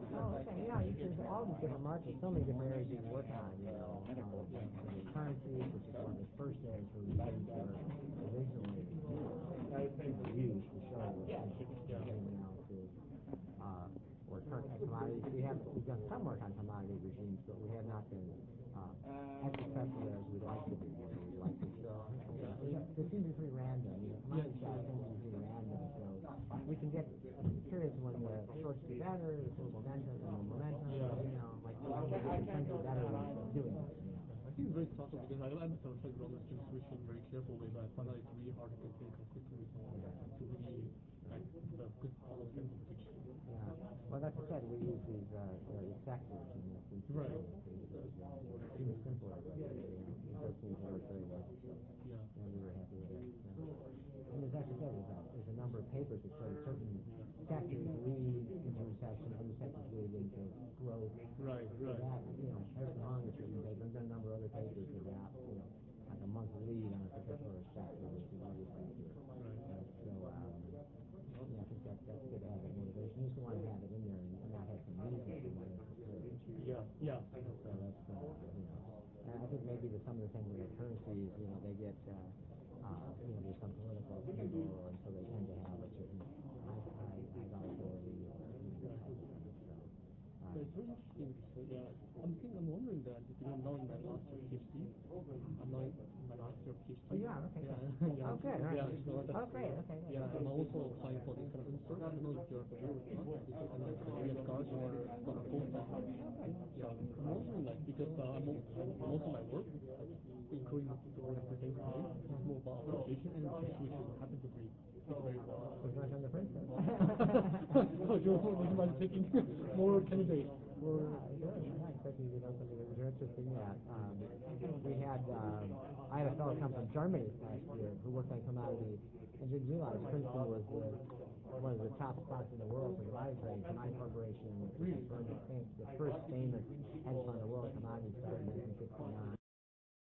Yeah, you know, there's all these different markets, so many different areas you can work on, you know. Um, currencies, which is one of the first areas where we came to originally uh, use to show the analysis. Uh, or commodities. We have we've done some work on commodity regimes, but we have not been uh, as successful as we'd like to be. We'd like to show. You know, it seems to be pretty random. You know, commodity stocks tend to be pretty random, so we can get periods when the shorts do better, there's a little momentum, and the momentum. Yeah. You know, like we tend to be better at doing this. You know. I think it's very subtle because I am sort of like running this switching very carefully, but I find out it's really hard to take a quick result to really like the good policy picture. Yeah. Well, that's what I said. We use these uh, uh, these factors in this. Right. It's simpler, but it does seem to work very well. Yeah. And we were happy with it. Yeah. And as I said, there's a, there's a number of papers that show certain sectors lead into recession, other sectors lead into growth. Right, right. That, you know, Harrison Hong has written papers, and a number of other papers about, you know, like a month lead on a particular sector versus another sector. Right. Uh, so, um, yeah, I think that, that's good to have that motivation. You just want to have it in there and not have some reason to want to pursue. Yeah, yeah. So that's, uh, you know, and I think maybe there's some of the things with the currencies, you know, they get, uh, uh, you know, there's some political upheaval, and so they tend to have a certain high, high, high volatility or, you know, type of thing. So, uh, It's very interesting because yeah, I'm thinking, I'm wondering that because I'm now in my last year PhD. I'm now in my last year PhD. Oh, yeah, okay. Yeah. yeah. Okay, all right. Yeah, so that's, oh, great, okay. Yeah, I'm also applying for this kind of research. I don't know if you're familiar with that. This is kind of like a guard or on a full time. Yeah, I'm wondering like because uh, I'm, I'm most of my work, including the work I'm presenting today, is more about application and intuition happen to be very well. We're going on the Princeton. So you're working on taking more candidates. Well, I expected you to know something that was interesting. Yeah, um, we had uh, I had a fellow come from Germany last year who worked on commodity and didn't realize Princeton was the, one of the top spots in the world for commodity trading. Commodity Corporation, the, the first famous hedge